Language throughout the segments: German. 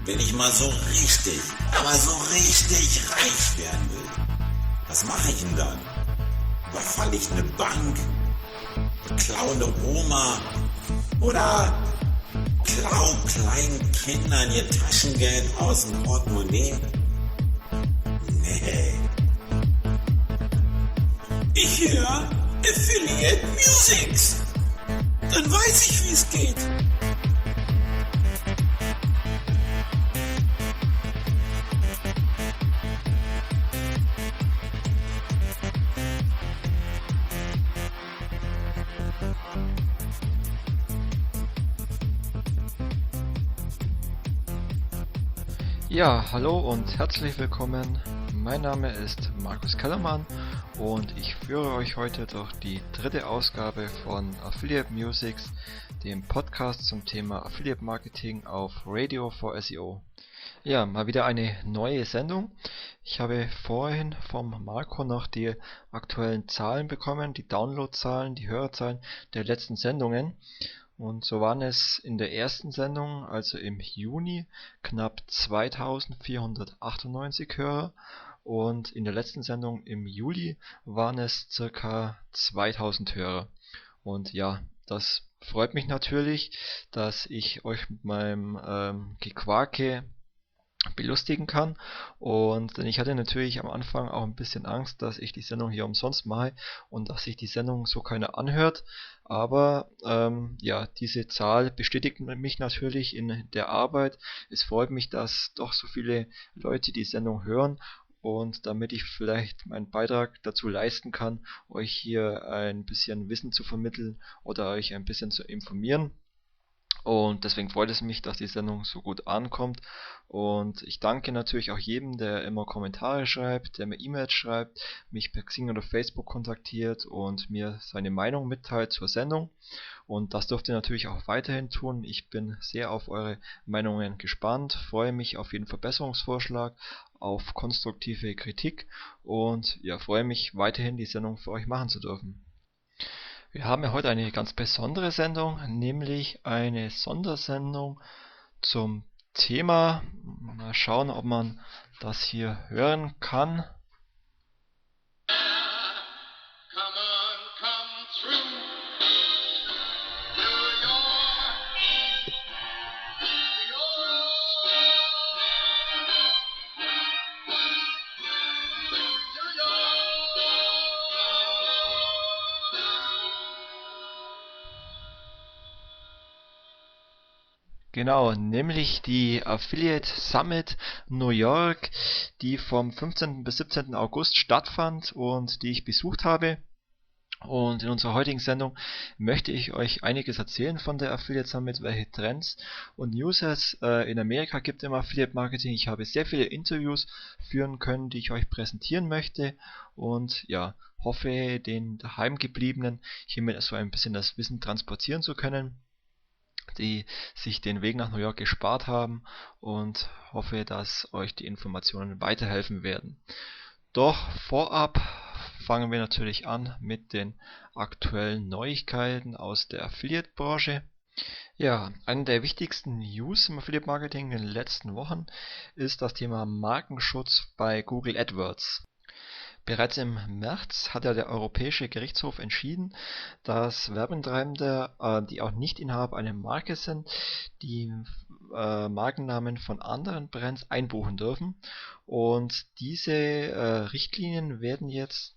Wenn ich mal so richtig, aber so richtig reich werden will, was mache ich denn dann? Überfalle ich eine Bank? Klaue eine Oma? Oder klau kleinen Kindern ihr Taschengeld aus dem Portemonnaie? Nee. Ich höre Affiliate Musics. Dann weiß ich, wie es geht. Ja, hallo und herzlich willkommen. Mein Name ist Markus Kellermann und ich führe euch heute durch die dritte Ausgabe von Affiliate Musics, dem Podcast zum Thema Affiliate Marketing auf Radio for SEO. Ja, mal wieder eine neue Sendung. Ich habe vorhin vom Marco noch die aktuellen Zahlen bekommen, die Downloadzahlen, die Hörerzahlen der letzten Sendungen. Und so waren es in der ersten Sendung, also im Juni, knapp 2498 Hörer und in der letzten Sendung im Juli waren es circa 2000 Hörer. Und ja, das freut mich natürlich, dass ich euch mit meinem Gequake belustigen kann. Und denn ich hatte natürlich am Anfang auch ein bisschen Angst, dass ich die Sendung hier umsonst mache und dass sich die Sendung so keiner anhört. Aber ja, diese Zahl bestätigt mich natürlich in der Arbeit. Es freut mich, dass doch so viele Leute die Sendung hören. Und damit ich vielleicht meinen Beitrag dazu leisten kann, euch hier ein bisschen Wissen zu vermitteln oder euch ein bisschen zu informieren. Und deswegen freut es mich, dass die Sendung so gut ankommt. Und ich danke natürlich auch jedem, der immer Kommentare schreibt, der mir E-Mails schreibt, mich per Xing oder Facebook kontaktiert und mir seine Meinung mitteilt zur Sendung. Und das dürft ihr natürlich auch weiterhin tun. Ich bin sehr auf eure Meinungen gespannt, freue mich auf jeden Verbesserungsvorschlag, auf konstruktive Kritik und ja, freue mich weiterhin die Sendung für euch machen zu dürfen. Wir haben ja heute eine ganz besondere Sendung, nämlich eine Sondersendung zum Thema. Mal schauen, ob man das hier hören kann. Genau, nämlich die Affiliate Summit New York, die vom 15. bis 17. August stattfand und die ich besucht habe. Und in unserer heutigen Sendung möchte ich euch einiges erzählen von der Affiliate Summit, welche Trends und News es in Amerika gibt im Affiliate Marketing. Ich habe sehr viele Interviews führen können, die ich euch präsentieren möchte und ja, hoffe, den Daheimgebliebenen hiermit so ein bisschen das Wissen transportieren zu können, die sich den Weg nach New York gespart haben, und hoffe, dass euch die Informationen weiterhelfen werden. Doch vorab fangen wir natürlich an mit den aktuellen Neuigkeiten aus der Affiliate-Branche. Ja, eine der wichtigsten News im Affiliate Marketing in den letzten Wochen ist das Thema Markenschutz bei Google AdWords. Bereits im März hat ja der Europäische Gerichtshof entschieden, dass Werbetreibende, die auch nicht Inhaber einer Marke sind, die Markennamen von anderen Brands einbuchen dürfen. Und diese Richtlinien werden jetzt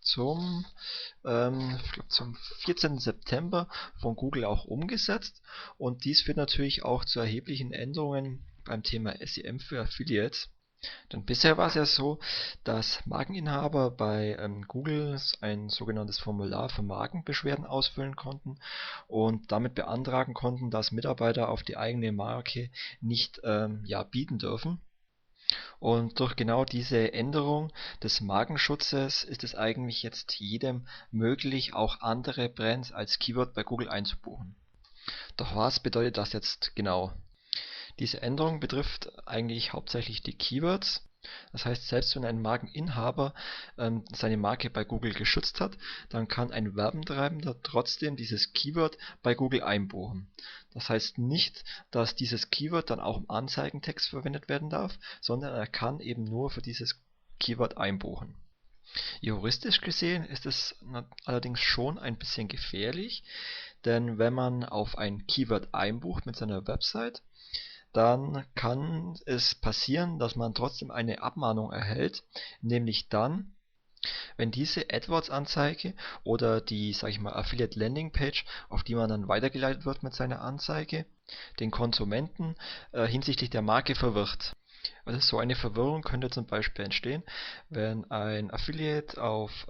zum 14. September von Google auch umgesetzt. Und dies führt natürlich auch zu erheblichen Änderungen beim Thema SEM für Affiliates. Denn bisher war es ja so, dass Markeninhaber bei Google ein sogenanntes Formular für Markenbeschwerden ausfüllen konnten und damit beantragen konnten, dass Mitarbeiter auf die eigene Marke nicht bieten dürfen. Und durch genau diese Änderung des Markenschutzes ist es eigentlich jetzt jedem möglich, auch andere Brands als Keyword bei Google einzubuchen. Doch was bedeutet das jetzt genau? Diese Änderung betrifft eigentlich hauptsächlich die Keywords. Das heißt, selbst wenn ein Markeninhaber seine Marke bei Google geschützt hat, dann kann ein Werbetreibender trotzdem dieses Keyword bei Google einbuchen. Das heißt nicht, dass dieses Keyword dann auch im Anzeigentext verwendet werden darf, sondern er kann eben nur für dieses Keyword einbuchen. Juristisch gesehen ist es allerdings schon ein bisschen gefährlich, denn wenn man auf ein Keyword einbucht mit seiner Website, dann kann es passieren, dass man trotzdem eine Abmahnung erhält, nämlich dann, wenn diese AdWords-Anzeige oder die, sage ich mal, Affiliate Landing Page, auf die man dann weitergeleitet wird mit seiner Anzeige, den Konsumenten hinsichtlich der Marke verwirrt. Also so eine Verwirrung könnte zum Beispiel entstehen, wenn ein Affiliate auf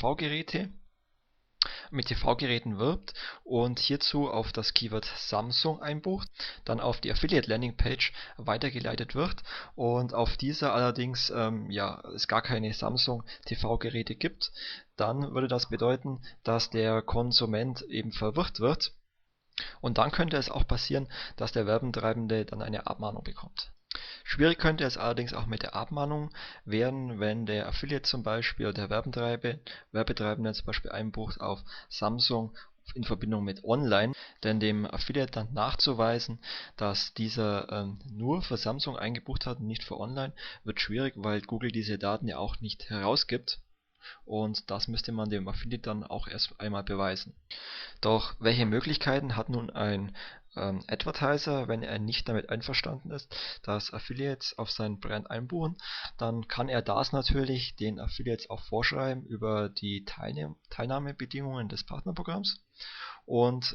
mit TV-Geräten wirbt und hierzu auf das Keyword Samsung einbucht, dann auf die Affiliate Landing Page weitergeleitet wird und auf dieser allerdings es gar keine Samsung TV-Geräte gibt, dann würde das bedeuten, dass der Konsument eben verwirrt wird und dann könnte es auch passieren, dass der Werbetreibende dann eine Abmahnung bekommt. Schwierig könnte es allerdings auch mit der Abmahnung werden, wenn der Affiliate zum Beispiel oder der Werbetreibende zum Beispiel einbucht auf Samsung in Verbindung mit Online, denn dem Affiliate dann nachzuweisen, dass dieser nur für Samsung eingebucht hat und nicht für Online, wird schwierig, weil Google diese Daten ja auch nicht herausgibt. Und das müsste man dem Affiliate dann auch erst einmal beweisen. Doch welche Möglichkeiten hat nun ein Advertiser, wenn er nicht damit einverstanden ist, dass Affiliates auf seinen Brand einbuchen? Dann kann er das natürlich den Affiliates auch vorschreiben über die Teilnahmebedingungen des Partnerprogramms und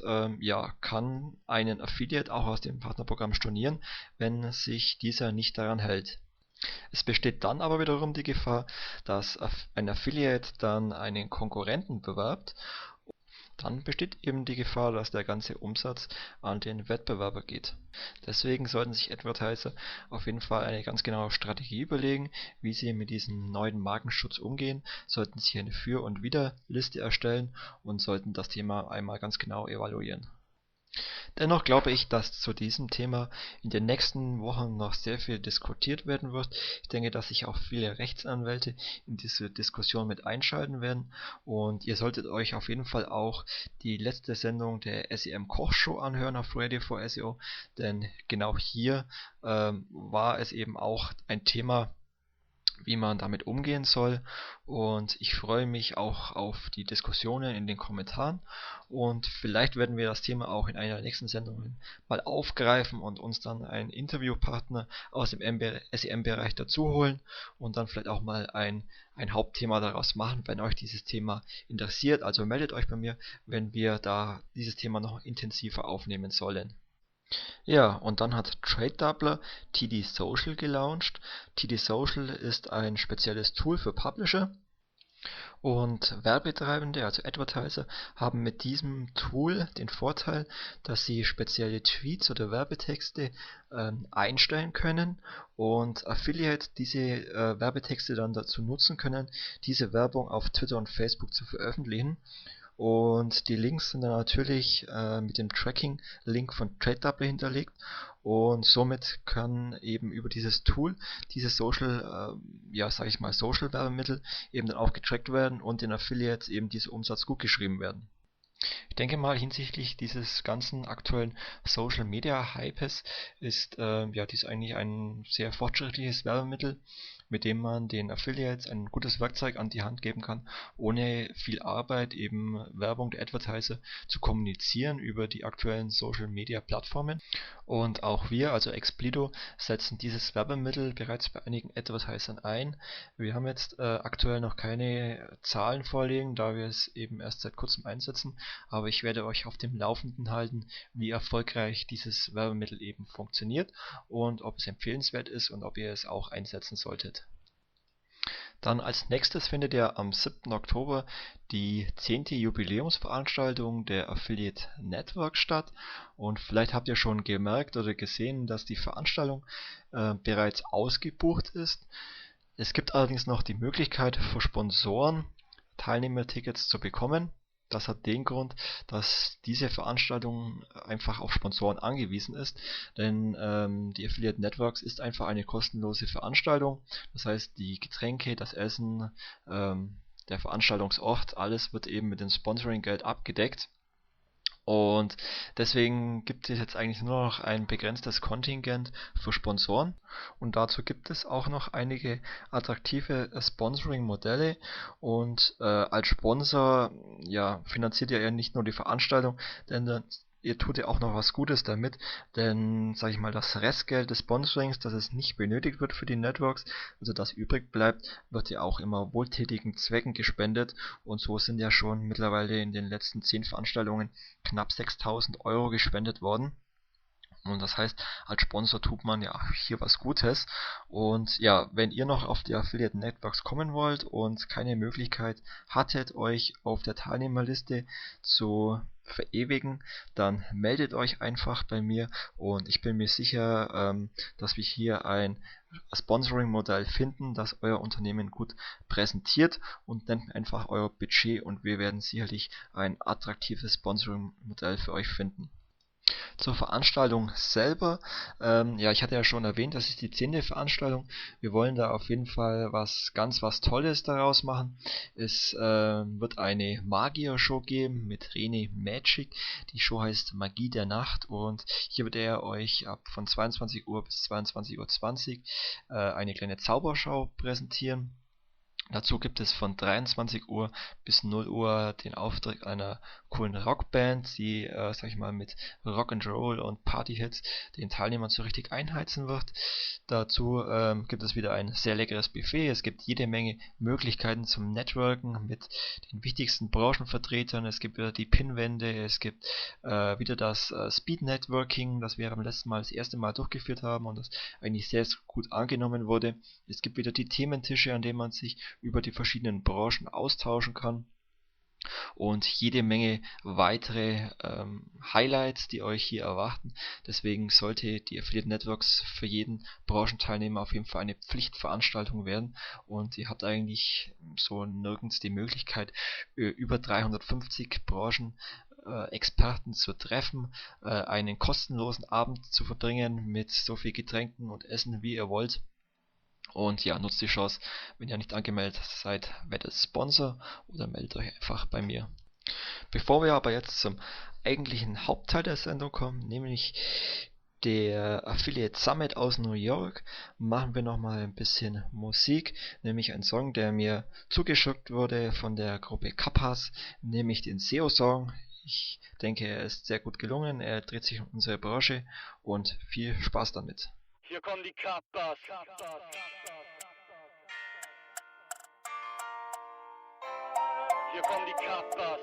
kann einen Affiliate auch aus dem Partnerprogramm stornieren, wenn sich dieser nicht daran hält. Es besteht dann aber wiederum die Gefahr, dass ein Affiliate dann einen Konkurrenten bewerbt. Dann besteht eben die Gefahr, dass der ganze Umsatz an den Wettbewerber geht. Deswegen sollten sich Advertiser auf jeden Fall eine ganz genaue Strategie überlegen, wie sie mit diesem neuen Markenschutz umgehen, sollten sich eine Für- und Widerliste erstellen und sollten das Thema einmal ganz genau evaluieren. Dennoch glaube ich, dass zu diesem Thema in den nächsten Wochen noch sehr viel diskutiert werden wird. Ich denke, dass sich auch viele Rechtsanwälte in diese Diskussion mit einschalten werden und ihr solltet euch auf jeden Fall auch die letzte Sendung der SEM Kochshow anhören auf Radio for SEO, denn genau hier war es eben auch ein Thema, wie man damit umgehen soll, und ich freue mich auch auf die Diskussionen in den Kommentaren und vielleicht werden wir das Thema auch in einer der nächsten Sendungen mal aufgreifen und uns dann einen Interviewpartner aus dem SEM-Bereich dazu holen und dann vielleicht auch mal ein Hauptthema daraus machen, wenn euch dieses Thema interessiert. Also meldet euch bei mir, wenn wir da dieses Thema noch intensiver aufnehmen sollen. Ja, und dann hat TradeDoubler TD Social gelauncht. TD Social ist ein spezielles Tool für Publisher und Werbetreibende, also Advertiser, haben mit diesem Tool den Vorteil, dass sie spezielle Tweets oder Werbetexte einstellen können und Affiliate diese Werbetexte dann dazu nutzen können, diese Werbung auf Twitter und Facebook zu veröffentlichen. Und die Links sind dann natürlich mit dem Tracking-Link von TradeDoubler hinterlegt und somit kann eben über dieses Tool dieses Social Werbemittel eben dann auch getrackt werden und den Affiliates eben dieser Umsatz gut geschrieben werden. Ich denke mal, hinsichtlich dieses ganzen aktuellen Social Media Hypes ist dies eigentlich ein sehr fortschrittliches Werbemittel, mit dem man den Affiliates ein gutes Werkzeug an die Hand geben kann, ohne viel Arbeit eben Werbung der Advertiser zu kommunizieren über die aktuellen Social Media Plattformen. Und auch wir, also Explido, setzen dieses Werbemittel bereits bei einigen Advertisern ein. Wir haben jetzt aktuell noch keine Zahlen vorliegen, da wir es eben erst seit kurzem einsetzen, aber ich werde euch auf dem Laufenden halten, wie erfolgreich dieses Werbemittel eben funktioniert und ob es empfehlenswert ist und ob ihr es auch einsetzen solltet. Dann als nächstes findet ja am 7. Oktober die 10. Jubiläumsveranstaltung der Affiliate Network statt und vielleicht habt ihr schon gemerkt oder gesehen, dass die Veranstaltung bereits ausgebucht ist. Es gibt allerdings noch die Möglichkeit für Sponsoren Teilnehmertickets zu bekommen. Das hat den Grund, dass diese Veranstaltung einfach auf Sponsoren angewiesen ist, denn die Affiliate Networks ist einfach eine kostenlose Veranstaltung. Das heißt, die Getränke, das Essen, der Veranstaltungsort, alles wird eben mit dem Sponsoring-Geld abgedeckt. Und deswegen gibt es jetzt eigentlich nur noch ein begrenztes Kontingent für Sponsoren, und dazu gibt es auch noch einige attraktive Sponsoring-Modelle, und als Sponsor finanziert ihr ja nicht nur die Veranstaltung, denn ihr tut ja auch noch was Gutes damit, denn, sag ich mal, das Restgeld des Sponsorings, das es nicht benötigt wird für die Networks, also das übrig bleibt, wird ja auch immer wohltätigen Zwecken gespendet, und so sind ja schon mittlerweile in den letzten 10 Veranstaltungen knapp 6.000 Euro gespendet worden. Und das heißt, als Sponsor tut man ja hier was Gutes. Und ja, wenn ihr noch auf die Affiliate Networks kommen wollt und keine Möglichkeit hattet, euch auf der Teilnehmerliste zu verewigen, dann meldet euch einfach bei mir, und ich bin mir sicher, dass wir hier ein Sponsoring-Modell finden, das euer Unternehmen gut präsentiert, und nennt einfach euer Budget, und wir werden sicherlich ein attraktives Sponsoring-Modell für euch finden. Zur Veranstaltung selber, ich hatte ja schon erwähnt, das ist die 10. Veranstaltung. Wir wollen da auf jeden Fall was Tolles daraus machen. Es wird eine Magier-Show geben mit René Magic. Die Show heißt Magie der Nacht, und hier wird er euch von 22 Uhr bis 22:20 Uhr eine kleine Zaubershow präsentieren. Dazu gibt es von 23 Uhr bis 0 Uhr den Auftritt einer coolen Rockband, die, mit Rock'n'Roll und Partyhits den Teilnehmern so richtig einheizen wird. Dazu gibt es wieder ein sehr leckeres Buffet. Es gibt jede Menge Möglichkeiten zum Networken mit den wichtigsten Branchenvertretern. Es gibt wieder die Pinwände, es gibt wieder das Speed Networking, das wir beim letzten Mal das erste Mal durchgeführt haben und das eigentlich sehr gut angenommen wurde. Es gibt wieder die Thementische, an denen man sich über die verschiedenen Branchen austauschen kann, und jede Menge weitere Highlights, die euch hier erwarten. Deswegen sollte die Affiliate Networks für jeden Branchenteilnehmer auf jeden Fall eine Pflichtveranstaltung werden, und ihr habt eigentlich so nirgends die Möglichkeit, über 350 Experten zu treffen, einen kostenlosen Abend zu verbringen mit so viel Getränken und Essen, wie ihr wollt. Und ja, nutzt die Chance. Wenn ihr nicht angemeldet seid, werdet Sponsor oder meldet euch einfach bei mir. Bevor wir aber jetzt zum eigentlichen Hauptteil der Sendung kommen, nämlich der Affiliate Summit aus New York, machen wir nochmal ein bisschen Musik, nämlich ein Song, der mir zugeschickt wurde von der Gruppe Kappas, nämlich den SEO-Song. Ich denke, er ist sehr gut gelungen, er dreht sich um unsere Branche, und viel Spaß damit. Hier kommen die Kappas. Hier kommen die Kappas.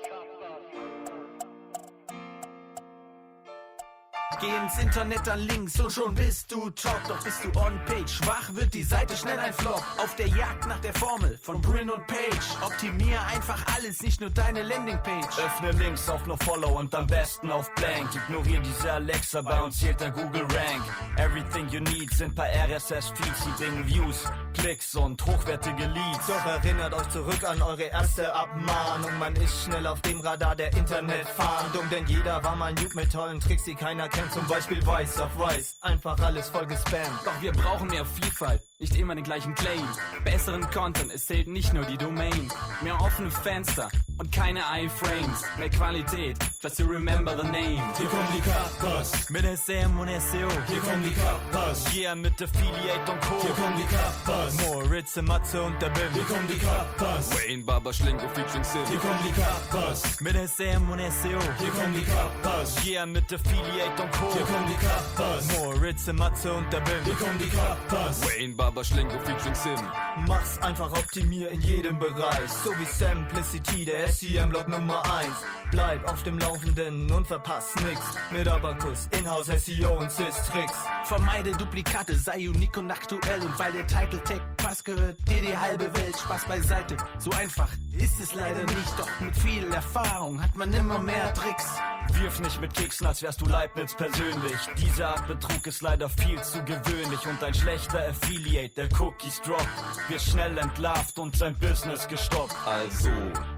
Geh ins Internet an Links und schon bist du top. Doch bist du on page, schwach wird die Seite schnell ein Flop. Auf der Jagd nach der Formel von Brin und Page. Optimier einfach alles, nicht nur deine Landingpage. Öffne Links auf No Follow und am besten auf Blank. Ignorier diese Alexa, bei uns zählt der Google Rank. Everything you need sind paar RSS-Feeds, die bringen Views, Klicks und hochwertige Leads. Doch erinnert euch zurück an eure erste Abmahnung. Man ist schnell auf dem Radar der Internetfahndung, denn jeder war mal Nuke mit tollen Tricks, die keiner kennt. Zum Beispiel Weiß auf Weiß, einfach alles voll gespammt. Doch wir brauchen mehr Vielfalt, nicht immer den gleichen Claim. Besseren Content, es zählt nicht nur die Domain. Mehr offene Fenster und keine iFrames. Mehr Qualität, just to remember the name. Hier kommen die Kappas, Mit SEM und SEO. hier kommen die Kappas, Yeah, mit Affiliate und Co. hier kommen die Kappas, Moritz, Matze und der Bim. hier kommen die Kappas, Wayne, Baba, Schlingo, featuring Sim. hier kommen die Kappas, Mit SEM und SEO. hier kommen die Kappas, Yeah, mit Affiliate und Co. hier kommen die Kappas, Moritz, Matze und der Bim. hier kommen die Kappas. Wayne, Baba, Schlingo, featuring Sim. Mach's einfach, optimier in jedem Bereich, so wie Simplicity, der SEM-Log Nummer 1. Bleib auf dem Laufenden und verpass nix, mit Abacus, Inhouse SEO und Sys-Tricks. Vermeide Duplikate, sei unique und aktuell. Und weil der Title Tag Pass gehört dir die halbe Welt. Spaß beiseite, so einfach ist es leider nicht. Doch mit viel Erfahrung hat man immer mehr Tricks. Wirf nicht mit Keksen, als wärst du Leibniz persönlich. Diese Art Betrug ist leider viel zu gewöhnlich. Und ein schlechter Affiliate, der Cookies droppt, wird schnell entlarvt und sein Business gestoppt. Also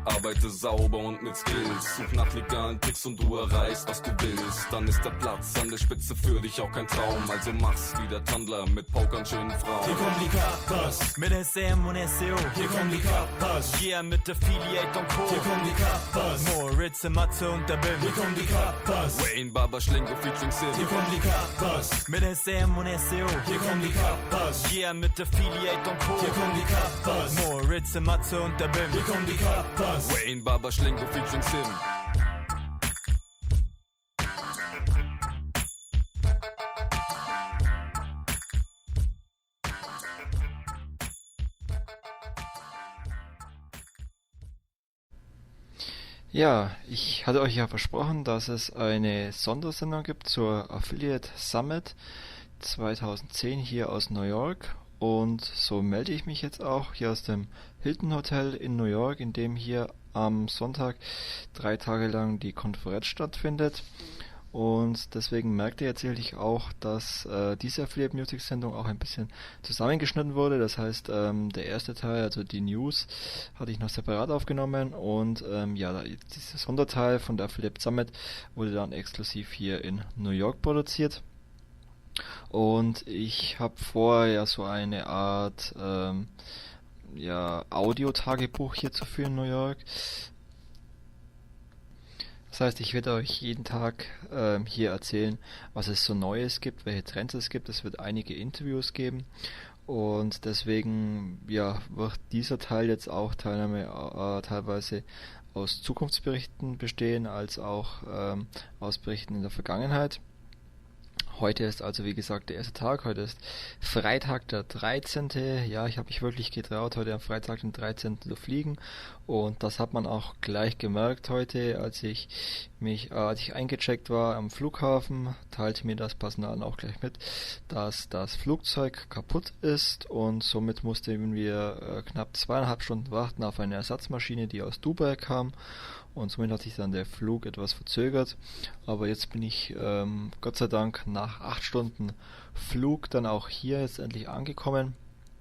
Arbeite sauber und mit Skills, such nach legalen Tricks und du erreichst, was du willst. Dann ist der Platz an der Spitze für dich auch kein Traum, also mach's wie der Tandler mit pokern schönen Frauen. Hier kommen die Kappas, Mit SM und SEO. hier kommen die Kappas, Yeah, mit Affiliate und Co. hier kommen die Kappas, Moritz, Matze und der Bim. hier kommen die Kappas, Wayne Barber Schlingo featuring Sim. hier kommen die Kappas, Mit SM und SEO. hier kommen die Kappas, Yeah, mit Affiliate und Co. hier kommen die Kappas, Moritz, Matze und der Bim. hier kommen die Kappas. Wayne Barber Schlingo featuring Sim. Ja, ich hatte euch ja versprochen, dass es eine Sondersendung gibt zur Affiliate Summit 2010 hier aus New York. Und so melde ich mich jetzt auch hier aus dem Hilton Hotel in New York, in dem hier am Sonntag 3 Tage lang die Konferenz stattfindet. Und deswegen merkt ihr jetzt sicherlich auch, dass diese Affiliate Music Sendung auch ein bisschen zusammengeschnitten wurde. Das heißt, der erste Teil, also die News, hatte ich noch separat aufgenommen und dieser Sonderteil von der Affiliate Summit wurde dann exklusiv hier in New York produziert. Und ich habe vor, ja so eine Art Audio-Tagebuch hier zu führen in New York. Das heißt, ich werde euch jeden Tag hier erzählen, was es so Neues gibt, welche Trends es gibt. Es wird einige Interviews geben und deswegen wird dieser Teil jetzt auch teilweise aus Zukunftsberichten bestehen, als auch aus Berichten in der Vergangenheit. Heute ist also wie gesagt der erste Tag, heute ist Freitag der 13. Ja, ich habe mich wirklich getraut, heute am Freitag den 13. zu fliegen und das hat man auch gleich gemerkt heute, als ich eingecheckt war am Flughafen, teilte mir das Personal auch gleich mit, dass das Flugzeug kaputt ist und somit mussten wir knapp 2,5 Stunden warten auf eine Ersatzmaschine, die aus Dubai kam. Und somit hat sich dann der Flug etwas verzögert. Aber jetzt bin ich Gott sei Dank nach 8 Stunden Flug dann auch hier jetzt endlich angekommen.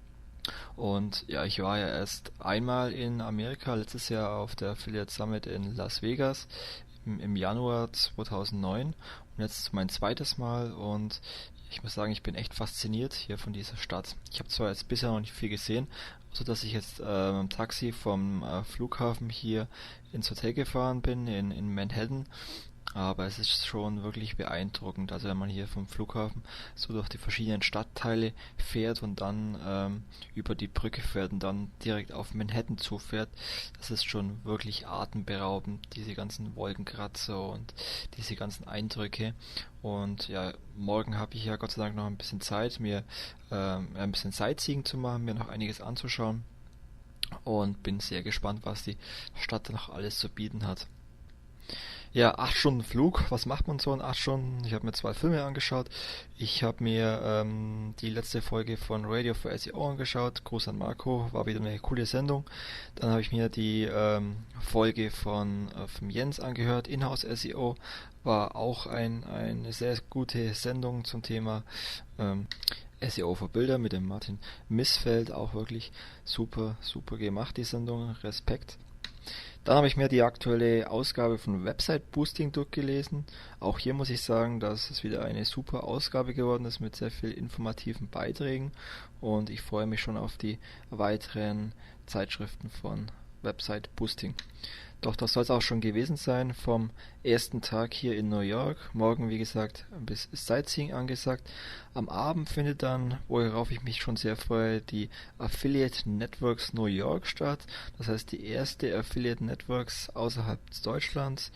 Und ja, ich war ja erst einmal in Amerika, letztes Jahr auf der Affiliate Summit in Las Vegas im Januar 2009. Und jetzt mein zweites Mal und ich muss sagen, ich bin echt fasziniert hier von dieser Stadt. Ich habe zwar jetzt bisher noch nicht viel gesehen, so dass ich jetzt im Taxi vom Flughafen hier ins Hotel gefahren bin in Manhattan, aber es ist schon wirklich beeindruckend. Also wenn man hier vom Flughafen so durch die verschiedenen Stadtteile fährt und dann über die Brücke fährt und dann direkt auf Manhattan zufährt, das ist schon wirklich atemberaubend, diese ganzen Wolkenkratzer und diese ganzen Eindrücke. Und ja, morgen habe ich ja Gott sei Dank noch ein bisschen Zeit, mir ein bisschen Sightseeing zu machen, mir noch einiges anzuschauen und bin sehr gespannt, was die Stadt noch alles zu bieten hat. Ja, 8 Stunden Flug, was macht man so in 8 Stunden? Ich habe mir 2 Filme angeschaut. Ich habe mir die letzte Folge von Radio for SEO angeschaut. Gruß an Marco, war wieder eine coole Sendung. Dann habe ich mir die Folge von Jens angehört, Inhouse SEO. War auch eine sehr gute Sendung zum Thema SEO für Bilder mit dem Martin Missfeld. Auch wirklich super gemacht, die Sendung. Respekt. Dann habe ich mir die aktuelle Ausgabe von Website Boosting durchgelesen. Auch hier muss ich sagen, dass es wieder eine super Ausgabe geworden ist mit sehr viel informativen Beiträgen und ich freue mich schon auf die weiteren Zeitschriften von Website Boosting. Doch das soll es auch schon gewesen sein vom ersten Tag hier in New York. Morgen, wie gesagt, ein bisschen Sightseeing angesagt. Am Abend findet dann, worauf ich mich schon sehr freue, die Affiliate Networks New York statt. Das heißt, die erste Affiliate Networks außerhalb Deutschlands.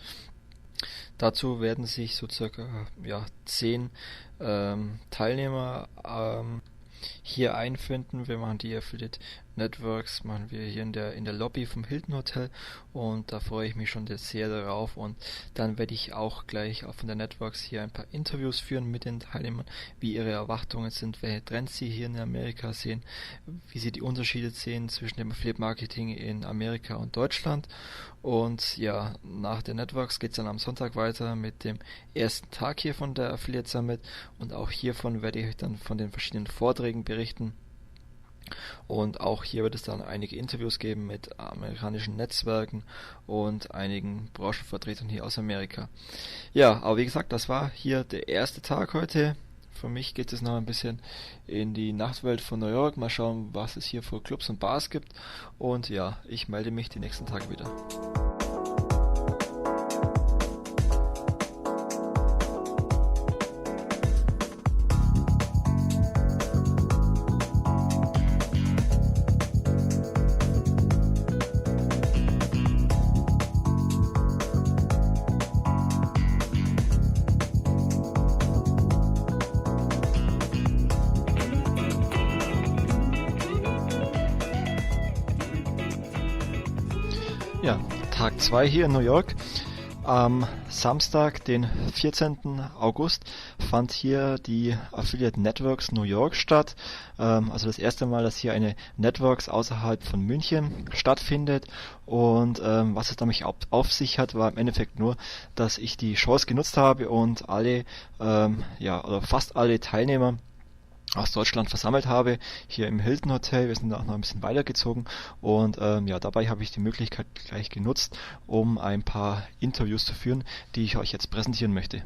Dazu werden sich so circa 10 Teilnehmer hier einfinden. Wir machen die Affiliate Networks, machen wir hier in der Lobby vom Hilton Hotel und da freue ich mich schon sehr darauf und dann werde ich auch gleich von der Networks hier ein paar Interviews führen mit den Teilnehmern, wie ihre Erwartungen sind, welche Trends sie hier in Amerika sehen, wie sie die Unterschiede sehen zwischen dem Affiliate Marketing in Amerika und Deutschland und ja, nach der Networks geht es dann am Sonntag weiter mit dem ersten Tag hier von der Affiliate Summit und auch hiervon werde ich euch dann von den verschiedenen Vorträgen berichten. Und auch hier wird es dann einige Interviews geben mit amerikanischen Netzwerken und einigen Branchenvertretern hier aus Amerika. Ja, aber wie gesagt, das war hier der erste Tag heute. Für mich geht es noch ein bisschen in die Nachtwelt von New York. Mal schauen, was es hier für Clubs und Bars gibt. Und ja, ich melde mich die nächsten Tage wieder. Ja, Tag 2 hier in New York. Am Samstag, den 14. August, fand hier die Affiliate Networks New York statt. Also das erste Mal, dass hier eine Networks außerhalb von München stattfindet. Und was es damit auf sich hat, war im Endeffekt nur, dass ich die Chance genutzt habe und alle, oder fast alle Teilnehmer aus Deutschland versammelt habe, hier im Hilton Hotel. Wir sind auch noch ein bisschen weitergezogen und dabei habe ich die Möglichkeit gleich genutzt, um ein paar Interviews zu führen, die ich euch jetzt präsentieren möchte.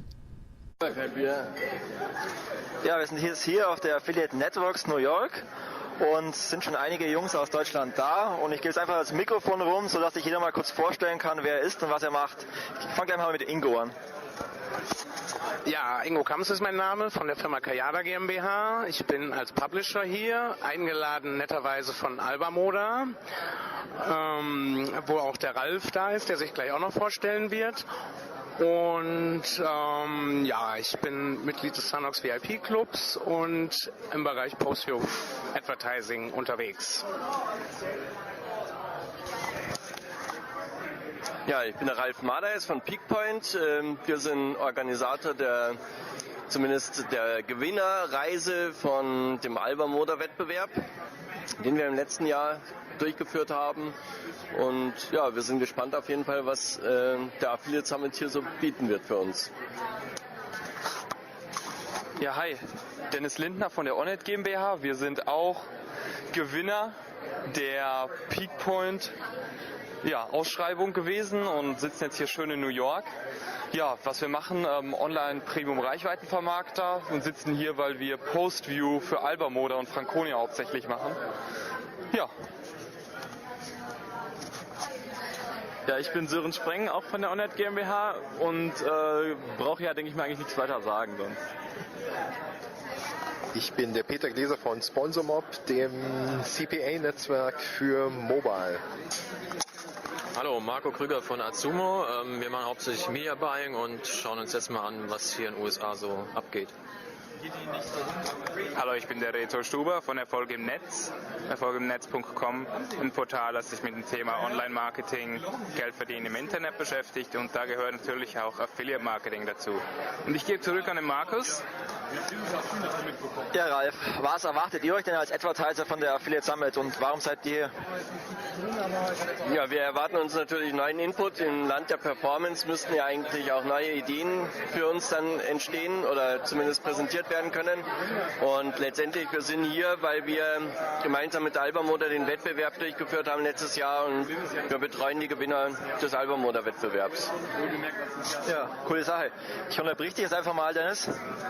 Ja, wir sind jetzt hier auf der Affiliate Networks New York und sind schon einige Jungs aus Deutschland da und ich gebe jetzt einfach das Mikrofon rum, sodass sich jeder mal kurz vorstellen kann, wer er ist und was er macht. Ich fange gleich mal mit Ingo an. Ja, Ingo Kamps ist mein Name von der Firma Kayada GmbH. Ich bin als Publisher hier, eingeladen netterweise von Alba Moda, wo auch der Ralf da ist, der sich gleich auch noch vorstellen wird. Und ich bin Mitglied des Sanox VIP Clubs und im Bereich Post-View Advertising unterwegs. Ja, ich bin der Ralf Madeis von Peakpoint. Wir sind Organisator der Gewinnerreise von dem Alba Moda Wettbewerb, den wir im letzten Jahr durchgeführt haben. Und ja, wir sind gespannt auf jeden Fall, was der Affiliate Summit hier so bieten wird für uns. Ja, hi, Dennis Lindner von der Onet GmbH. Wir sind auch Gewinner der Peakpoint Ausschreibung gewesen und sitzen jetzt hier schön in New York. Ja, was wir machen, Online-Premium-Reichweitenvermarkter und sitzen hier, weil wir Post-View für Alba Moda und Franconia hauptsächlich machen. Ja. Ja, ich bin Sören Spreng, auch von der Onet GmbH und brauche ja, denke ich mal, eigentlich nichts weiter sagen sonst. Ich bin der Peter Gläser von SponsorMob, dem CPA-Netzwerk für Mobile. Hallo, Marco Krüger von Azumo. Wir machen hauptsächlich Media Buying und schauen uns jetzt mal an, was hier in den USA so abgeht. Hallo, ich bin der Reto Stuber von Erfolg im Netz, erfolgimnetz.com, ein Portal, das sich mit dem Thema Online-Marketing, Geld verdienen im Internet beschäftigt und da gehört natürlich auch Affiliate-Marketing dazu. Und ich gebe zurück an den Markus. Ja, Ralf, was erwartet ihr euch denn als Advertiser von der Affiliate Summit und warum seid ihr hier? Ja, wir erwarten uns natürlich neuen Input. Im Land der Performance müssten ja eigentlich auch neue Ideen für uns dann entstehen oder zumindest präsentiert werden können. Und letztendlich, wir sind hier, weil wir gemeinsam mit Alba Moda den Wettbewerb durchgeführt haben letztes Jahr und wir betreuen die Gewinner des Alba Moda Wettbewerbs. Ja, coole Sache. Ich unterbrich dich jetzt einfach mal, Dennis.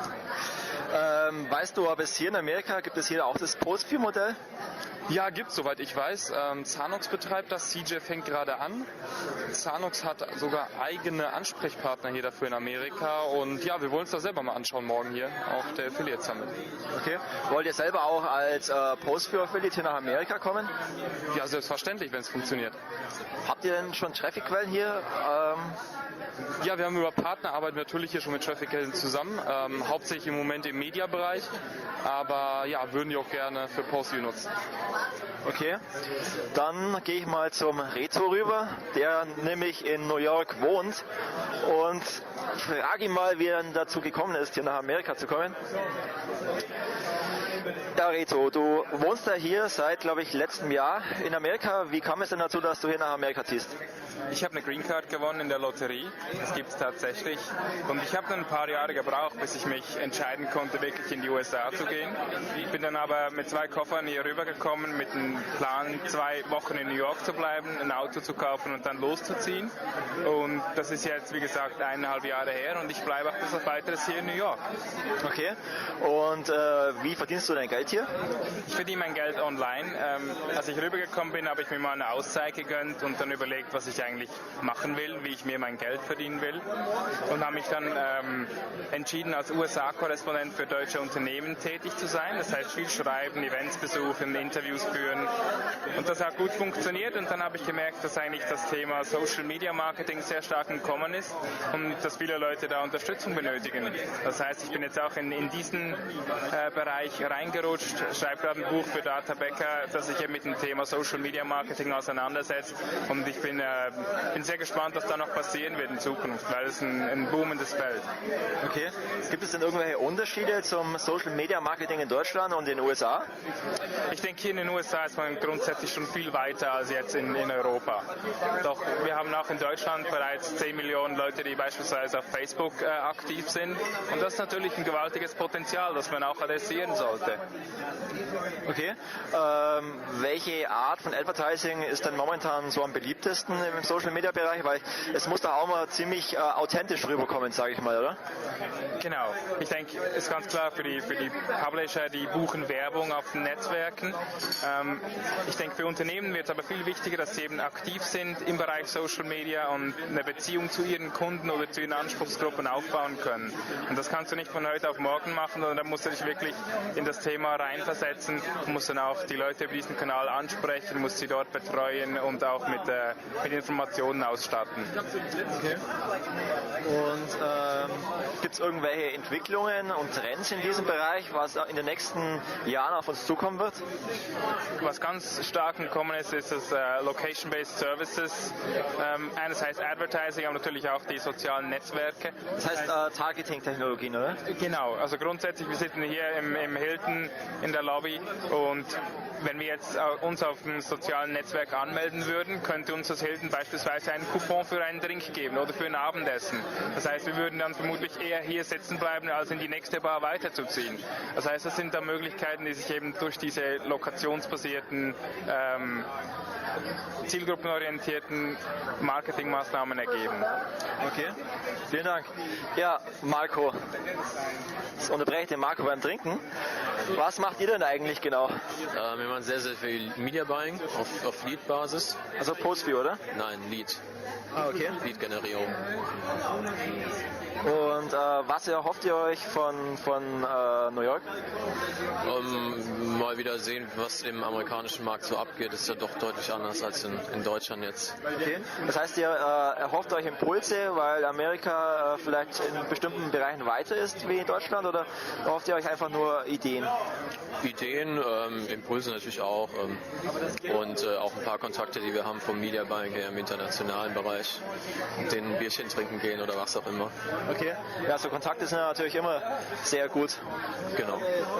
Weißt du, ob es hier in Amerika, gibt es hier auch das Post-View-Modell? Ja, gibt's, soweit ich weiß. Zanox betreibt das, CJ fängt gerade an. Zanox hat sogar eigene Ansprechpartner hier dafür in Amerika und ja, wir wollen uns das selber mal anschauen morgen hier auf der Affiliate Summit. Okay. Wollt ihr selber auch als Post-View-Affiliate hier nach Amerika kommen? Ja, selbstverständlich, wenn es funktioniert. Habt ihr denn schon Traffic-Quellen hier? Ja, wir haben über Partner, arbeiten natürlich hier schon mit Traffic-Quellen zusammen, hauptsächlich im Moment im Media-Bereich, aber ja, würden die auch gerne für Post-View nutzen. Okay, dann gehe ich mal zum Reto rüber, der nämlich in New York wohnt und ich frage ihn mal, wie er dazu gekommen ist, hier nach Amerika zu kommen. Ja, Reto, du wohnst ja hier seit, glaube ich, letztem Jahr in Amerika. Wie kam es denn dazu, dass du hier nach Amerika ziehst? Ich habe eine Green Card gewonnen in der Lotterie. Das gibt es tatsächlich. Und ich habe dann ein paar Jahre gebraucht, bis ich mich entscheiden konnte, wirklich in die USA zu gehen. Ich bin dann aber mit 2 Koffern hier rübergekommen, mit dem Plan, 2 Wochen in New York zu bleiben, ein Auto zu kaufen und dann loszuziehen. Und das ist jetzt, wie gesagt, 1,5 Jahre her und ich bleibe auch bis auf weiteres hier in New York. Okay. Und wie verdienst du dein Geld hier? Ich verdiene mein Geld online. Als ich rübergekommen bin, habe ich mir mal eine Auszeit gegönnt und dann überlegt, was ich eigentlich machen will, wie ich mir mein Geld verdienen will. Und habe mich dann entschieden, als USA-Korrespondent für deutsche Unternehmen tätig zu sein. Das heißt, viel schreiben, Events besuchen, Interviews führen. Und das hat gut funktioniert. Und dann habe ich gemerkt, dass eigentlich das Thema Social Media Marketing sehr stark im Kommen ist und dass viele Leute da Unterstützung benötigen. Das heißt, ich bin jetzt auch in diesen Bereich reingerutscht, schreibe gerade ein Buch für Data Becker, das sich eben mit dem Thema Social Media Marketing auseinandersetzt. Und ich bin sehr gespannt, was da noch passieren wird in Zukunft, weil es ein boomendes Feld. Okay. Gibt es denn irgendwelche Unterschiede zum Social Media Marketing in Deutschland und in den USA? Ich denke, hier in den USA ist man grundsätzlich schon viel weiter als jetzt in Europa. Doch wir haben auch in Deutschland bereits 10 Millionen Leute, die beispielsweise auf Facebook aktiv sind. Und das ist natürlich ein gewaltiges Potenzial, das man auch adressieren sollte. Okay. Welche Art von Advertising ist denn momentan so am beliebtesten im Social Media Bereich? Weil es muss da auch mal ziemlich authentisch rüberkommen, sage ich mal, oder? Genau. Ich denke, es ist ganz klar für die Publisher, die buchen Werbung auf den Netzwerken. Ich denke, für Unternehmen wird es aber viel wichtiger, dass sie eben aktiv sind im Bereich Social Media und eine Beziehung zu ihren Kunden oder zu ihren Anspruchsgruppen aufbauen können. Und das kannst du nicht von heute auf morgen machen, sondern da musst du dich wirklich in das Thema reinversetzen, musst dann auch die Leute über diesen Kanal ansprechen, musst sie dort betreuen und auch mit Informationen ausstatten. Okay. Und gibt es irgendwelche Entwicklungen und Trends in diesem Bereich, was in den nächsten Jahren auf uns zukommen wird? Was ganz stark im Kommen ist das Location-Based Services. Eines heißt Advertising, aber natürlich auch die sozialen Netzwerke. Das heißt Targeting-Technologien, oder? Genau, also grundsätzlich, wir sitzen hier im Hilton in der Lobby und wenn wir jetzt uns auf dem sozialen Netzwerk anmelden würden, könnte uns das Hilton beispielsweise einen Coupon für einen Drink geben oder für ein Abendessen. Das heißt, wir würden dann vermutlich eher hier sitzen bleiben, als in die nächste Bar weiterzuziehen. Das heißt, das sind da Möglichkeiten, die sich eben durch diese lokationsbasierten, zielgruppenorientierten Marketingmaßnahmen ergeben. Okay, vielen Dank. Ja, Marco, jetzt unterbreche ich den Marco beim Trinken. Was macht ihr denn eigentlich genau? Wir machen sehr, sehr viel Media Buying auf Lead-Basis. Also Postview, oder? Nein, Lead. Ah, okay. Lead-Generierung. Und was erhofft ihr euch von New York? Mal wieder sehen, was im amerikanischen Markt so abgeht, ist ja doch deutlich anders als in Deutschland jetzt. Okay. Das heißt, ihr erhofft euch Impulse, weil Amerika vielleicht in bestimmten Bereichen weiter ist wie in Deutschland, oder erhofft ihr euch einfach nur Ideen? Ideen, Impulse natürlich auch und auch ein paar Kontakte, die wir haben vom Media Buying her im internationalen Bereich, den Bierchen trinken gehen oder was auch immer. Okay, ja, so Kontakte sind ja natürlich immer sehr gut. Genau.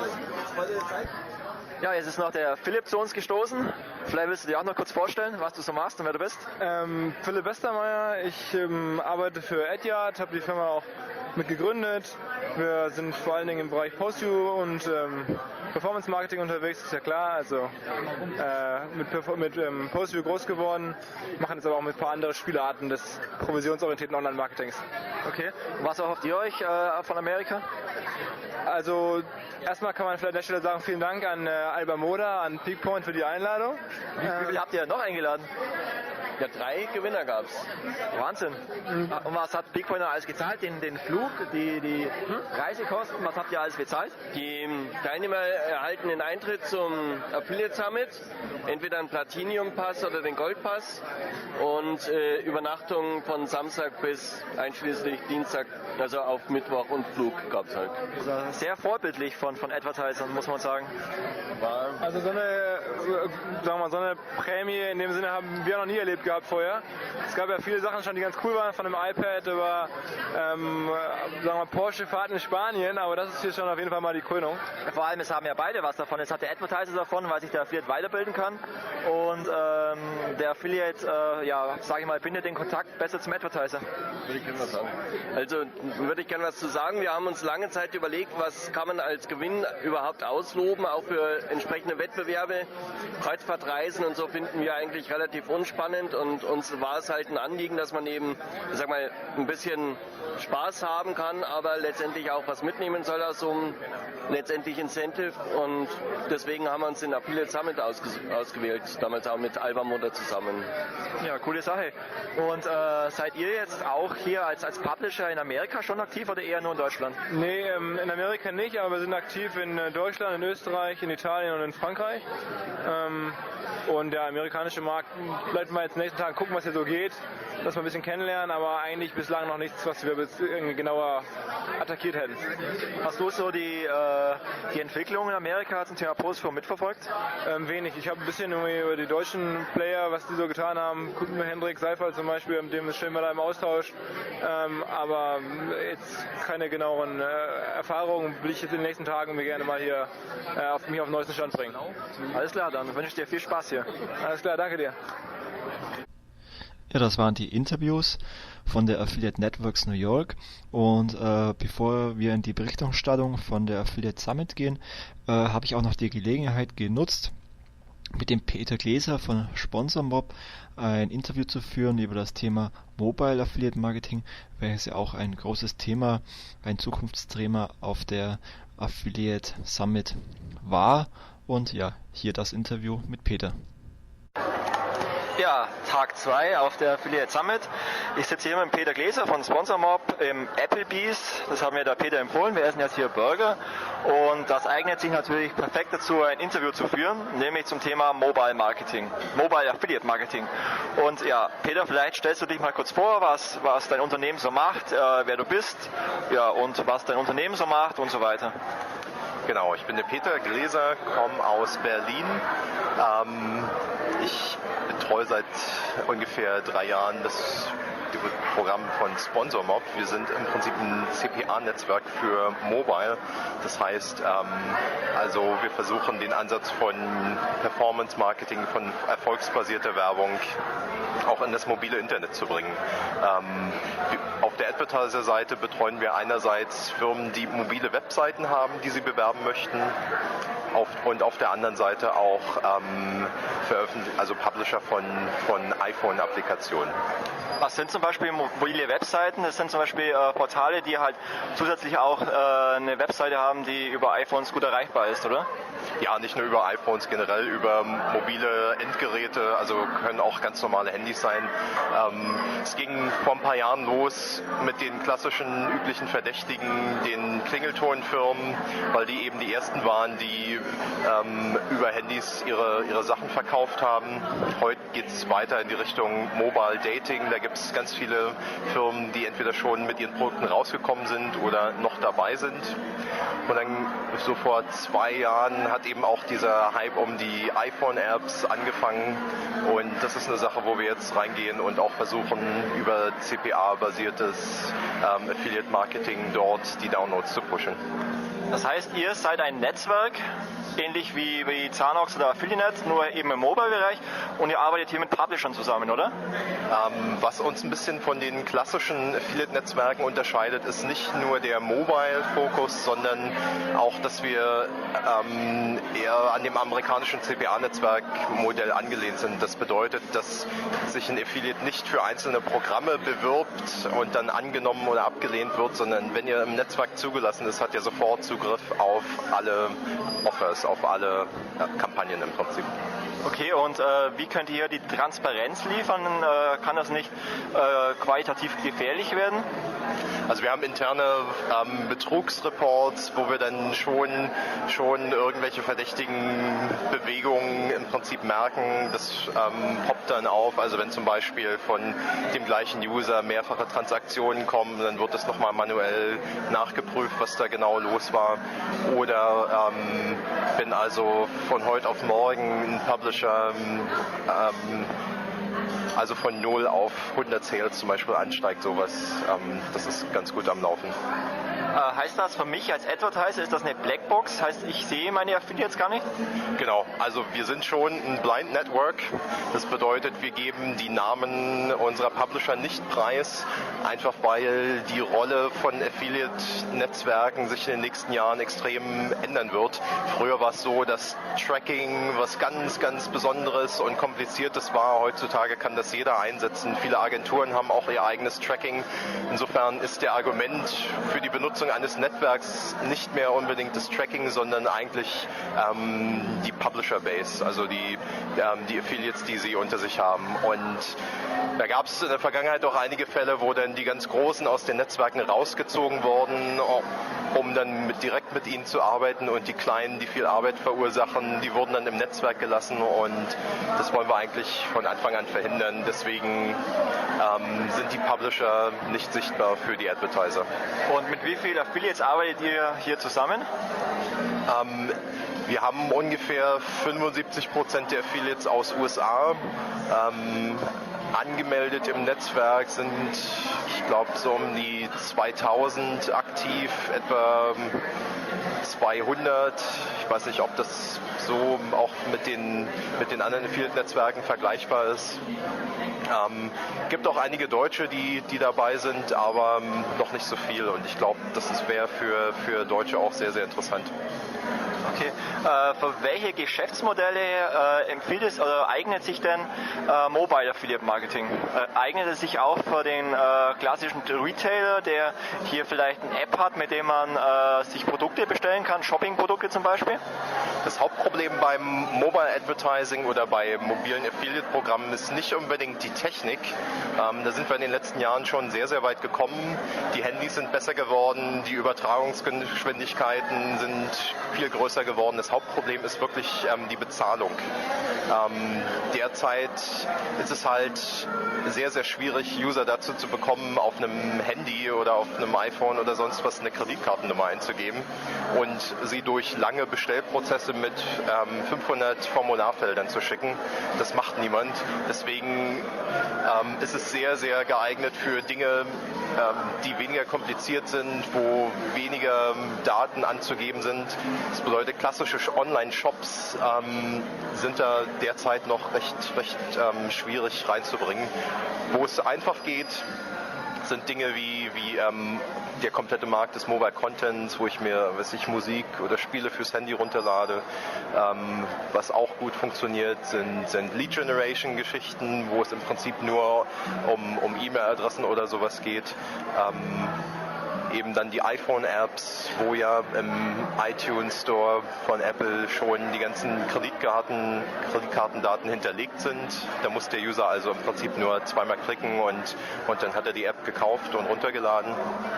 Ja, jetzt ist noch der Philipp zu uns gestoßen. Vielleicht willst du dir auch noch kurz vorstellen, was du so machst und wer du bist? Philipp Westermeier, ich arbeite für Etihad, habe die Firma auch mit gegründet. Wir sind vor allen Dingen im Bereich Postview und Performance Marketing unterwegs, ist ja klar. Also mit Postview groß geworden, machen jetzt aber auch mit ein paar anderen Spielarten des provisionsorientierten Online-Marketings. Okay. Und was erhofft ihr euch von Amerika? Also erstmal kann man vielleicht an der Stelle sagen, vielen Dank an Alba Moda, an Peakpoint für die Einladung. Wie viel habt ihr noch eingeladen? Ja, 3 Gewinner gab's. Wahnsinn. Und was hat Peakpoint alles gezahlt? Den Flug, die Reisekosten, was habt ihr alles bezahlt? Die Teilnehmer erhalten den Eintritt zum Affiliate Summit, entweder einen Platinum-Pass oder den Gold-Pass und Übernachtung von Samstag bis einschließlich Dienstag, also auf Mittwoch und Flug gab's halt. Also sehr vorbildlich von Advertisern, muss man sagen. Also so eine Prämie in dem Sinne haben wir noch nie erlebt gehabt vorher. Es gab ja viele Sachen schon, die ganz cool waren, von dem iPad über sagen wir Porsche-Fahrten in Spanien, aber das ist hier schon auf jeden Fall mal die Krönung. Vor allem, es haben ja beide was davon. Es hat der Advertiser davon, weil sich der Affiliate weiterbilden kann und der Affiliate, sage ich mal, bindet den Kontakt besser zum Advertiser. Würde ich gerne was sagen. Also würde ich gerne was zu sagen. Wir haben uns lange Zeit überlegt, was kann man als Gewinn überhaupt ausloben, auch für entsprechende Wettbewerbe. Kreuzfahrtreisen und so finden wir eigentlich relativ unspannend und uns war es halt ein Anliegen, dass man eben, ich sag mal, ein bisschen Spaß haben kann, aber letztendlich auch was mitnehmen soll aus so einem letztendlich Incentive und deswegen haben wir uns den Affiliate Summit ausgewählt, damals auch mit Alba Motor zusammen. Ja, coole Sache. Und seid ihr jetzt auch hier als Publisher in Amerika schon aktiv oder eher nur in Deutschland? Nee, in Amerika nicht, aber wir sind aktiv in Deutschland, in Österreich, in Italien und in Frankreich. Und der amerikanische Markt, bleibt mal jetzt in den nächsten Tagen gucken, was hier so geht, dass wir ein bisschen kennenlernen, aber eigentlich bislang noch nichts, was wir irgendwie genauer attackiert hätten. Hast du so die Entwicklung in Amerika zum Thema Postio mitverfolgt? Wenig. Ich habe ein bisschen über die deutschen Player, was die so getan haben, gucken wir Hendrik Seifert zum Beispiel, mit dem stehen wir da im Austausch, aber jetzt keine genaueren Erfahrungen, will ich jetzt in den nächsten Tagen mir gerne mal hier mich auf den neuesten Stand bringen. Alles klar, dann wünsche ich dir viel Spaß hier. Alles klar, danke dir. Ja, das waren die Interviews von der Affiliate Networks New York und bevor wir in die Berichterstattung von der Affiliate Summit gehen, habe ich auch noch die Gelegenheit genutzt, mit dem Peter Gläser von SponsorMob ein Interview zu führen über das Thema Mobile Affiliate Marketing, welches ja auch ein großes Thema, ein Zukunftsthema auf der Affiliate Summit war. Und ja, hier das Interview mit Peter. Ja, Tag 2 auf der Affiliate Summit. Ich sitze hier mit Peter Gläser von SponsorMob im Applebee's. Das haben mir der Peter empfohlen. Wir essen jetzt hier Burger. Und das eignet sich natürlich perfekt dazu, ein Interview zu führen, nämlich zum Thema Mobile Marketing, Mobile Affiliate Marketing. Und ja, Peter, vielleicht stellst du dich mal kurz vor, was dein Unternehmen so macht, wer du bist, ja, und was dein Unternehmen so macht und so weiter. Genau, ich bin der Peter Gläser, komme aus Berlin. Ich betreue seit ungefähr 3 Jahren das Programm von SponsorMob. Wir sind im Prinzip ein CPA-Netzwerk für Mobile. Das heißt, also wir versuchen den Ansatz von Performance-Marketing, von erfolgsbasierter Werbung auch in das mobile Internet zu bringen. Auf der Advertiser-Seite betreuen wir einerseits Firmen, die mobile Webseiten haben, die sie bewerben möchten, und auf der anderen Seite auch also Publisher von iPhone-Applikationen. Was sind zum Beispiel mobile Webseiten? Das sind zum Beispiel Portale, die halt zusätzlich auch eine Webseite haben, die über iPhones gut erreichbar ist, oder? Ja, nicht nur über iPhones, generell über mobile Endgeräte, also können auch ganz normale Handys sein. Es ging vor ein paar Jahren los mit den klassischen üblichen Verdächtigen, den Klingeltonfirmen, weil die eben die ersten waren, die über Handys ihre Sachen verkauft haben. Heute geht es weiter in die Richtung Mobile Dating. Da gibt es ganz viele Firmen, die entweder schon mit ihren Produkten rausgekommen sind oder noch dabei sind. Und dann so vor 2 Jahren hat eben auch dieser Hype um die iPhone-Apps angefangen. Und das ist eine Sache, wo wir jetzt reingehen und auch versuchen, über CPA-basiertes Affiliate-Marketing dort die Downloads zu pushen. Das heißt, ihr seid ein Netzwerk, ähnlich wie Zanox oder Affiliate, nur eben im Mobile-Bereich, und ihr arbeitet hier mit Publishern zusammen, oder? Was uns ein bisschen von den klassischen Affiliate-Netzwerken unterscheidet, ist nicht nur der Mobile-Fokus, sondern auch, dass wir eher an dem amerikanischen CPA-Netzwerk-Modell angelehnt sind. Das bedeutet, dass sich ein Affiliate nicht für einzelne Programme bewirbt und dann angenommen oder abgelehnt wird, sondern wenn ihr im Netzwerk zugelassen ist, hat ihr sofort Zugriff auf alle Offers, auf alle Kampagnen im Prinzip. Okay, und wie könnt ihr hier die Transparenz liefern? Kann das nicht qualitativ gefährlich werden? Also wir haben interne Betrugsreports, wo wir dann schon irgendwelche verdächtigen Bewegungen im Prinzip merken. Das poppt dann auf. Also wenn zum Beispiel von dem gleichen User mehrfache Transaktionen kommen, dann wird das nochmal manuell nachgeprüft, was da genau los war. Oder wenn also von heute auf morgen ein Publisher also von 0 auf 100 Sales zum Beispiel ansteigt, sowas, das ist ganz gut am Laufen. Heißt das für mich als Advertiser, ist das eine Blackbox? Heißt, ich sehe meine Affiliates gar nicht? Genau, also wir sind schon ein Blind Network. Das bedeutet, wir geben die Namen unserer Publisher nicht preis, einfach weil die Rolle von Affiliate-Netzwerken sich in den nächsten Jahren extrem ändern wird. Früher war es so, dass Tracking was ganz, ganz Besonderes und Kompliziertes war. Heutzutage kann das jeder einsetzen. Viele Agenturen haben auch ihr eigenes Tracking. Insofern ist der Argument für die Benutzung eines Netzwerks nicht mehr unbedingt das Tracking, sondern eigentlich die Publisher-Base, also die Affiliates, die sie unter sich haben. Und da gab es in der Vergangenheit auch einige Fälle, wo dann die ganz Großen aus den Netzwerken rausgezogen wurden, um dann direkt mit ihnen zu arbeiten, und die Kleinen, die viel Arbeit verursachen, die wurden dann im Netzwerk gelassen, und das wollen wir eigentlich von Anfang an verhindern. Deswegen sind die Publisher nicht sichtbar für die Advertiser. Und mit wie vielen Affiliates arbeitet ihr hier zusammen? Wir haben ungefähr 75% der Affiliates aus USA. Angemeldet im Netzwerk sind, ich glaube, so um die 2000 aktiv, etwa 200. Ich weiß nicht, ob das so auch mit den anderen Affiliate-Netzwerken vergleichbar ist. Gibt auch einige Deutsche, die dabei sind, aber noch nicht so viel. Und ich glaube, das wäre für Deutsche auch sehr, sehr interessant. Okay. Für welche Geschäftsmodelle empfiehlt es oder eignet sich denn Mobile Affiliate Marketing? Eignet es sich auch für den klassischen Retailer, der hier vielleicht eine App hat, mit dem man sich Produkte bestellen kann, Shopping-Produkte zum Beispiel? Das Hauptproblem beim Mobile Advertising oder bei mobilen Affiliate-Programmen ist nicht unbedingt die Technik. Da sind wir in den letzten Jahren schon sehr, sehr weit gekommen. Die Handys sind besser geworden, die Übertragungsgeschwindigkeiten sind viel größer geworden. Das Hauptproblem ist wirklich die Bezahlung. Derzeit ist es halt sehr, sehr schwierig, User dazu zu bekommen, auf einem Handy oder auf einem iPhone oder sonst was eine Kreditkartennummer einzugeben und sie durch lange Bestellprozesse mit 500 Formularfeldern zu schicken. Das macht niemand. Deswegen ist es sehr, sehr geeignet für Dinge, die weniger kompliziert sind, wo weniger Daten anzugeben sind. Das bedeutet, klassische Online-Shops sind da derzeit noch recht schwierig reinzubringen. Wo es einfach geht, sind Dinge wie der komplette Markt des Mobile Contents, wo ich mir Musik oder Spiele fürs Handy runterlade. Was auch gut funktioniert, sind Lead Generation Geschichten, wo es im Prinzip nur um E-Mail-Adressen oder sowas geht. Eben dann die iPhone-Apps, wo ja im iTunes Store von Apple schon die ganzen Kreditkartendaten hinterlegt sind. Da muss der User also im Prinzip nur zweimal klicken und dann hat er die App gekauft und runtergeladen.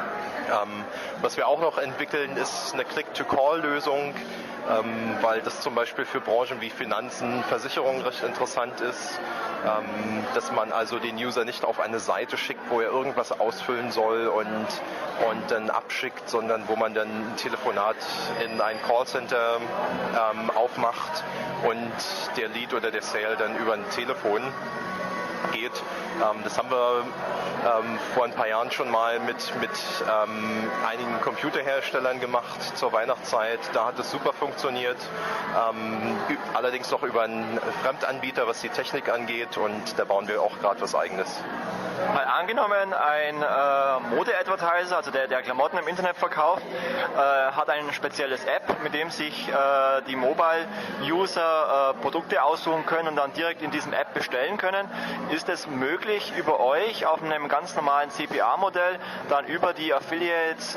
Was wir auch noch entwickeln, ist eine Click-to-Call-Lösung, weil das zum Beispiel für Branchen wie Finanzen, Versicherungen recht interessant ist, dass man also den User nicht auf eine Seite schickt, wo er irgendwas ausfüllen soll und dann abschickt, sondern wo man dann ein Telefonat in ein Callcenter aufmacht und der Lead oder der Sale dann über ein Telefon geht. Das haben wir vor ein paar Jahren schon mal mit einigen Computerherstellern gemacht zur Weihnachtszeit. Da hat es super funktioniert. Allerdings noch über einen Fremdanbieter, was die Technik angeht, und da bauen wir auch gerade was Eigenes. Mal angenommen, ein Mode-Advertiser, also der Klamotten im Internet verkauft, hat ein spezielles App, mit dem sich die Mobile-User Produkte aussuchen können und dann direkt in diesem App bestellen können. Ist es möglich, über euch auf einem ganz normalen CPA-Modell dann über die Affiliates,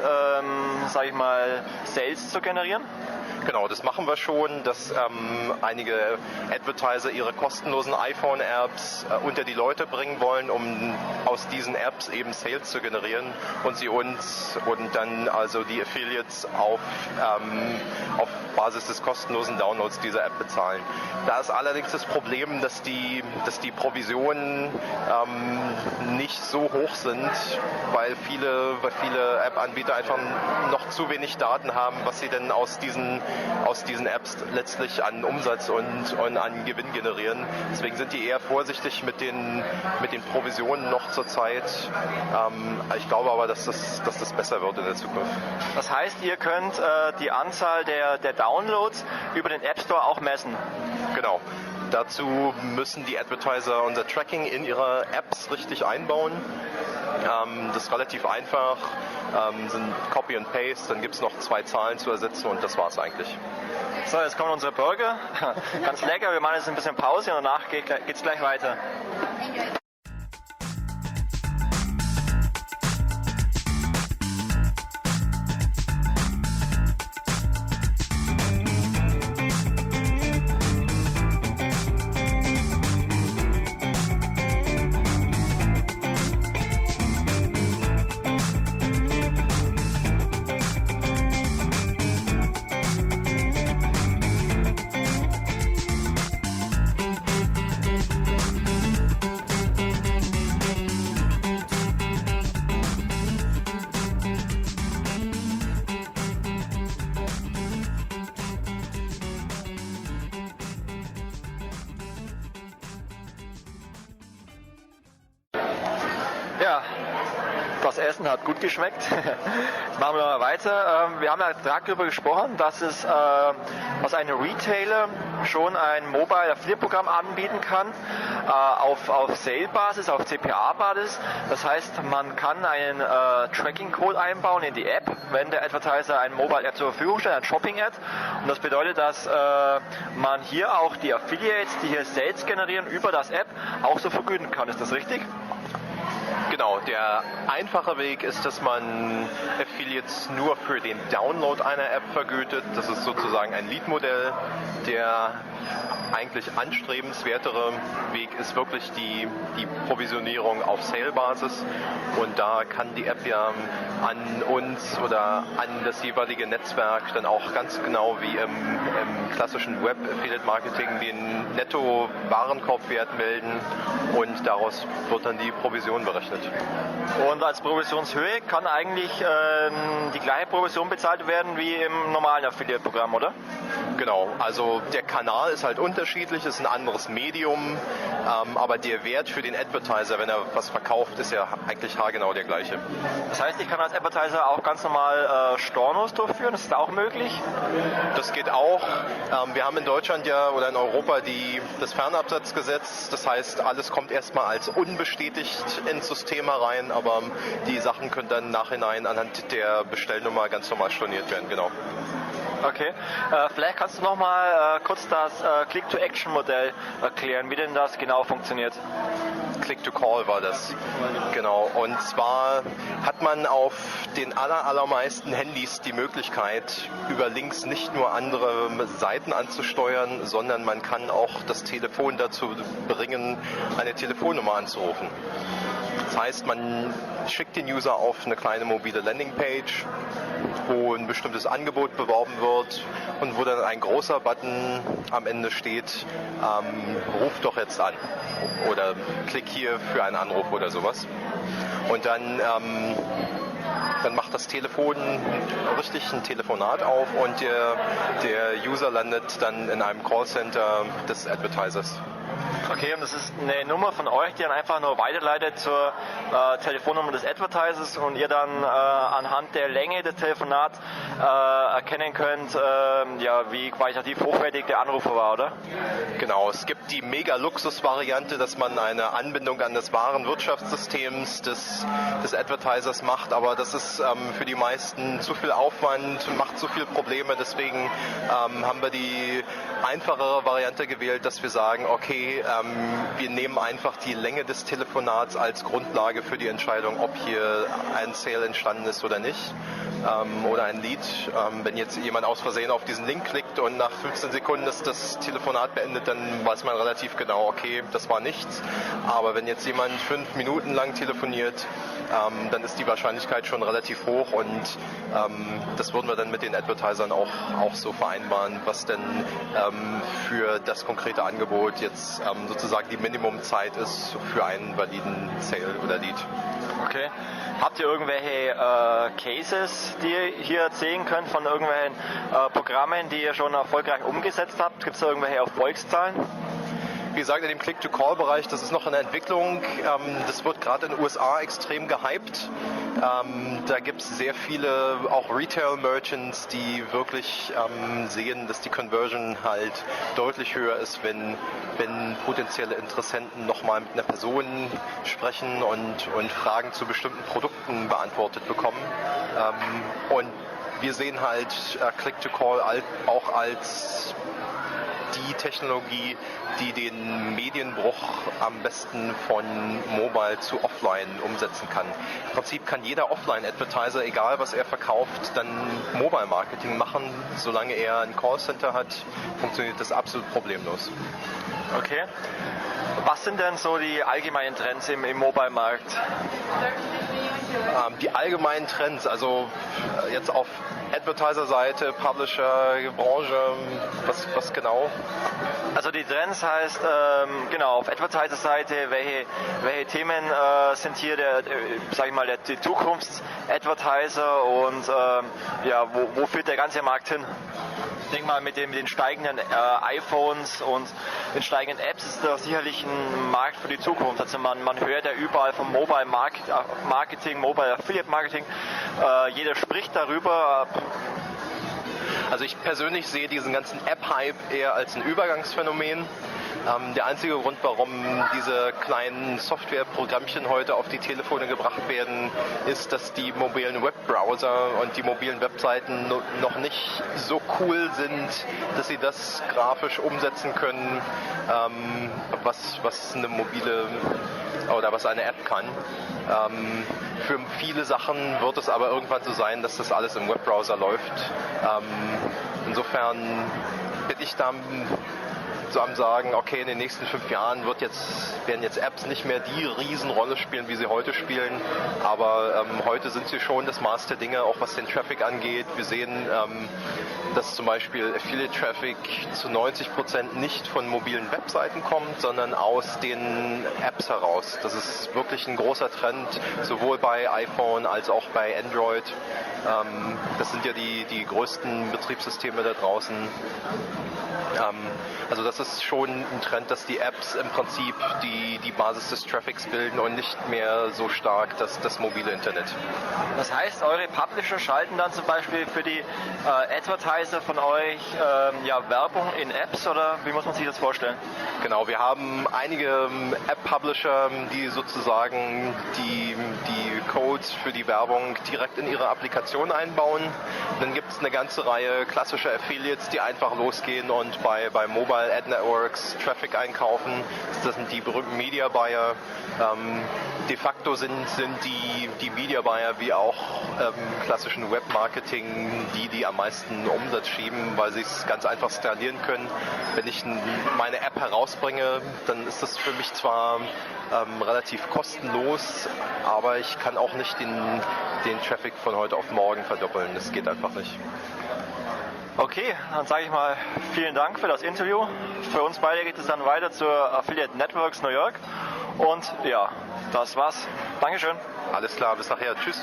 Sales zu generieren? Genau, das machen wir schon, dass einige Advertiser ihre kostenlosen iPhone-Apps unter die Leute bringen wollen, um aus diesen Apps eben Sales zu generieren und sie uns und dann also die Affiliates auf Basis des kostenlosen Downloads dieser App bezahlen. Da ist allerdings das Problem, dass die Provisionen nicht so hoch sind, weil viele App-Anbieter einfach noch zu wenig Daten haben, was sie denn aus diesen Apps letztlich an Umsatz und an Gewinn generieren. Deswegen sind die eher vorsichtig mit den Provisionen noch zur Zeit. Ich glaube aber, dass das besser wird in der Zukunft. Das heißt, ihr könnt die Anzahl der Downloads über den App Store auch messen? Genau. Dazu müssen die Advertiser unser Tracking in ihre Apps richtig einbauen. Das ist relativ einfach, sind Copy and Paste, dann gibt es noch 2 Zahlen zu ersetzen und das war's eigentlich. So, jetzt kommen unsere Burger. Ganz lecker, wir machen jetzt ein bisschen Pause und danach geht's gleich weiter. Ja, das Essen hat gut geschmeckt. Jetzt machen wir noch mal weiter. Wir haben ja darüber gesprochen, dass ein Retailer schon ein Mobile Affiliate Programm anbieten kann auf Sale-Basis, auf CPA-Basis. Das heißt, man kann einen Tracking-Code einbauen in die App, wenn der Advertiser ein Mobile-App zur Verfügung stellt, ein Shopping-Ad. Und das bedeutet, dass man hier auch die Affiliates, die hier Sales generieren über das App, auch so vergüten kann. Ist das richtig? Genau, der einfache Weg ist, dass man Affiliates nur für den Download einer App vergütet. Das ist sozusagen ein Lead-Modell. Der eigentlich anstrebenswertere Weg ist wirklich die Provisionierung auf Sale-Basis. Und da kann die App ja an uns oder an das jeweilige Netzwerk dann auch ganz genau wie im klassischen Web-Affiliate-Marketing den Netto-Warenkorbwert melden und daraus wird dann die Provision berechnet. Und als Provisionshöhe kann eigentlich die gleiche Provision bezahlt werden wie im normalen Affiliate-Programm, oder? Genau, also der Kanal ist halt unterschiedlich, ist ein anderes Medium, aber der Wert für den Advertiser, wenn er was verkauft, ist ja eigentlich haargenau der gleiche. Das heißt, ich kann als Advertiser auch ganz normal Stornos durchführen, ist das auch möglich? Das geht auch. Wir haben in Deutschland ja oder in Europa das Fernabsatzgesetz, das heißt, alles kommt erstmal als unbestätigt ins System herein, aber die Sachen können dann im Nachhinein anhand der Bestellnummer ganz normal storniert werden, genau. Okay, vielleicht kannst du noch mal kurz das Click-to-Action-Modell erklären, wie denn das genau funktioniert. Click-to-Call war das, genau. Und zwar hat man auf den allermeisten Handys die Möglichkeit, über Links nicht nur andere Seiten anzusteuern, sondern man kann auch das Telefon dazu bringen, eine Telefonnummer anzurufen. Das heißt, man schickt den User auf eine kleine mobile Landingpage, wo ein bestimmtes Angebot beworben wird und wo dann ein großer Button am Ende steht, ruf doch jetzt an oder klick hier für einen Anruf oder sowas. Und dann macht das Telefon richtig ein Telefonat auf und der User landet dann in einem Callcenter des Advertisers. Okay, und das ist eine Nummer von euch, die dann einfach nur weiterleitet zur Telefonnummer des Advertisers und ihr dann anhand der Länge des Telefonats erkennen könnt, wie qualitativ hochwertig der Anrufer war, oder? Genau, es gibt die Mega-Luxus-Variante, dass man eine Anbindung an das Warenwirtschaftssystem des Advertisers macht, aber das ist für die meisten zu viel Aufwand, macht zu viele Probleme, deswegen haben wir die einfachere Variante gewählt, dass wir sagen, okay, wir nehmen einfach die Länge des Telefonats als Grundlage für die Entscheidung, ob hier ein Sale entstanden ist oder nicht. oder ein Lied. Wenn jetzt jemand aus Versehen auf diesen Link klickt und nach 15 Sekunden ist das Telefonat beendet, dann weiß man relativ genau, okay, das war nichts. Aber wenn jetzt jemand 5 Minuten lang telefoniert, dann ist die Wahrscheinlichkeit schon relativ hoch und das würden wir dann mit den Advertisern auch so vereinbaren, was denn für das konkrete Angebot jetzt sozusagen die Minimumzeit ist für einen validen Sale oder Lead. Okay. Habt ihr irgendwelche Cases, die ihr hier erzählen könnt von irgendwelchen Programmen, die ihr schon erfolgreich umgesetzt habt? Gibt es da irgendwelche Erfolgszahlen? Wie gesagt, in dem Click-to-Call-Bereich, das ist noch in der Entwicklung. Das wird gerade in den USA extrem gehypt. Da gibt es sehr viele auch Retail-Merchants, die wirklich sehen, dass die Conversion halt deutlich höher ist, wenn potenzielle Interessenten nochmal mit einer Person sprechen und Fragen zu bestimmten Produkten beantwortet bekommen. Und wir sehen halt Click-to-Call auch als die Technologie, die den Medienbruch am besten von Mobile zu Offline umsetzen kann. Im Prinzip kann jeder Offline-Advertiser, egal was er verkauft, dann Mobile-Marketing machen. Solange er ein Callcenter hat, funktioniert das absolut problemlos. Okay. Was sind denn so die allgemeinen Trends im Mobile-Markt? Die allgemeinen Trends, also jetzt auf Advertiser-Seite, Publisher, Branche, was genau? Also die Trends heißt, genau, auf Advertiser-Seite, welche Themen sind hier die Zukunfts-Advertiser und wo führt der ganze Markt hin? Ich denke mal, mit den steigenden iPhones und den steigenden Apps ist das sicherlich ein Markt für die Zukunft. Also man hört ja überall vom Mobile Marketing, Mobile Affiliate Marketing. Jeder spricht darüber. Also ich persönlich sehe diesen ganzen App-Hype eher als ein Übergangsphänomen. Der einzige Grund, warum diese kleinen Softwareprogrammchen heute auf die Telefone gebracht werden, ist, dass die mobilen Webbrowser und die mobilen Webseiten noch nicht so cool sind, dass sie das grafisch umsetzen können, was eine mobile oder was eine App kann. Für viele Sachen wird es aber irgendwann so sein, dass das alles im Webbrowser läuft. Insofern bin ich da so am Sagen, okay, in den nächsten 5 Jahren werden jetzt Apps nicht mehr die Riesenrolle spielen, wie sie heute spielen, aber heute sind sie schon das Maß der Dinge, auch was den Traffic angeht. Wir sehen, dass zum Beispiel Affiliate-Traffic zu 90% nicht von mobilen Webseiten kommt, sondern aus den Apps heraus. Das ist wirklich ein großer Trend, sowohl bei iPhone als auch bei Android. Das sind ja die größten Betriebssysteme da draußen. Also das ist schon ein Trend, dass die Apps im Prinzip die Basis des Traffics bilden und nicht mehr so stark das mobile Internet. Das heißt, eure Publisher schalten dann zum Beispiel für die Advertiser von euch Werbung in Apps oder wie muss man sich das vorstellen? Genau, wir haben einige App-Publisher, die sozusagen die Codes für die Werbung direkt in ihre Applikation einbauen. Dann gibt es eine ganze Reihe klassischer Affiliates, die einfach losgehen und bei Mobile Ad Networks Traffic einkaufen. Das sind die berühmten Media Buyer. De facto sind die Media Buyer wie auch klassischen Webmarketing die am meisten Umsatz schieben, weil sie es ganz einfach skalieren können. Wenn ich meine App herausbringe, dann ist das für mich zwar relativ kostenlos, aber ich kann auch nicht den Traffic von heute auf morgen verdoppeln. Das geht einfach nicht. Okay, dann sage ich mal vielen Dank für das Interview. Für uns beide geht es dann weiter zur Affiliate Networks New York. Und ja, das war's. Dankeschön. Alles klar, bis nachher. Tschüss.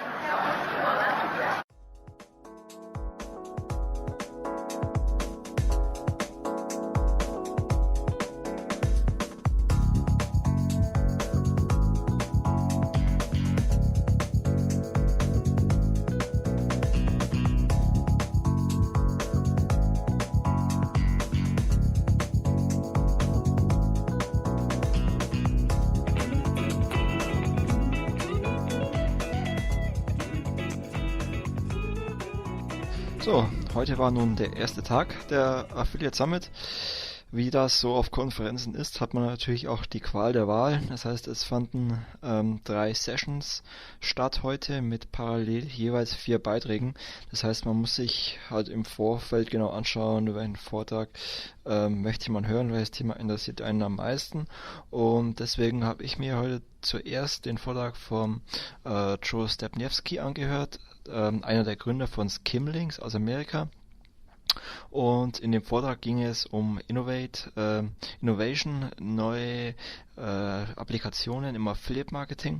So, heute war nun der erste Tag der Affiliate Summit. Wie das so auf Konferenzen ist, hat man natürlich auch die Qual der Wahl. Das heißt, es fanden 3 Sessions statt heute mit parallel jeweils 4 Beiträgen. Das heißt, man muss sich halt im Vorfeld genau anschauen, welchen Vortrag möchte man hören, welches Thema interessiert einen am meisten. Und deswegen habe ich mir heute zuerst den Vortrag vom Joe Stepniewski angehört, einer der Gründer von Skimlinks aus Amerika. Und in dem Vortrag ging es um Innovation, neue Applikationen im Affiliate-Marketing.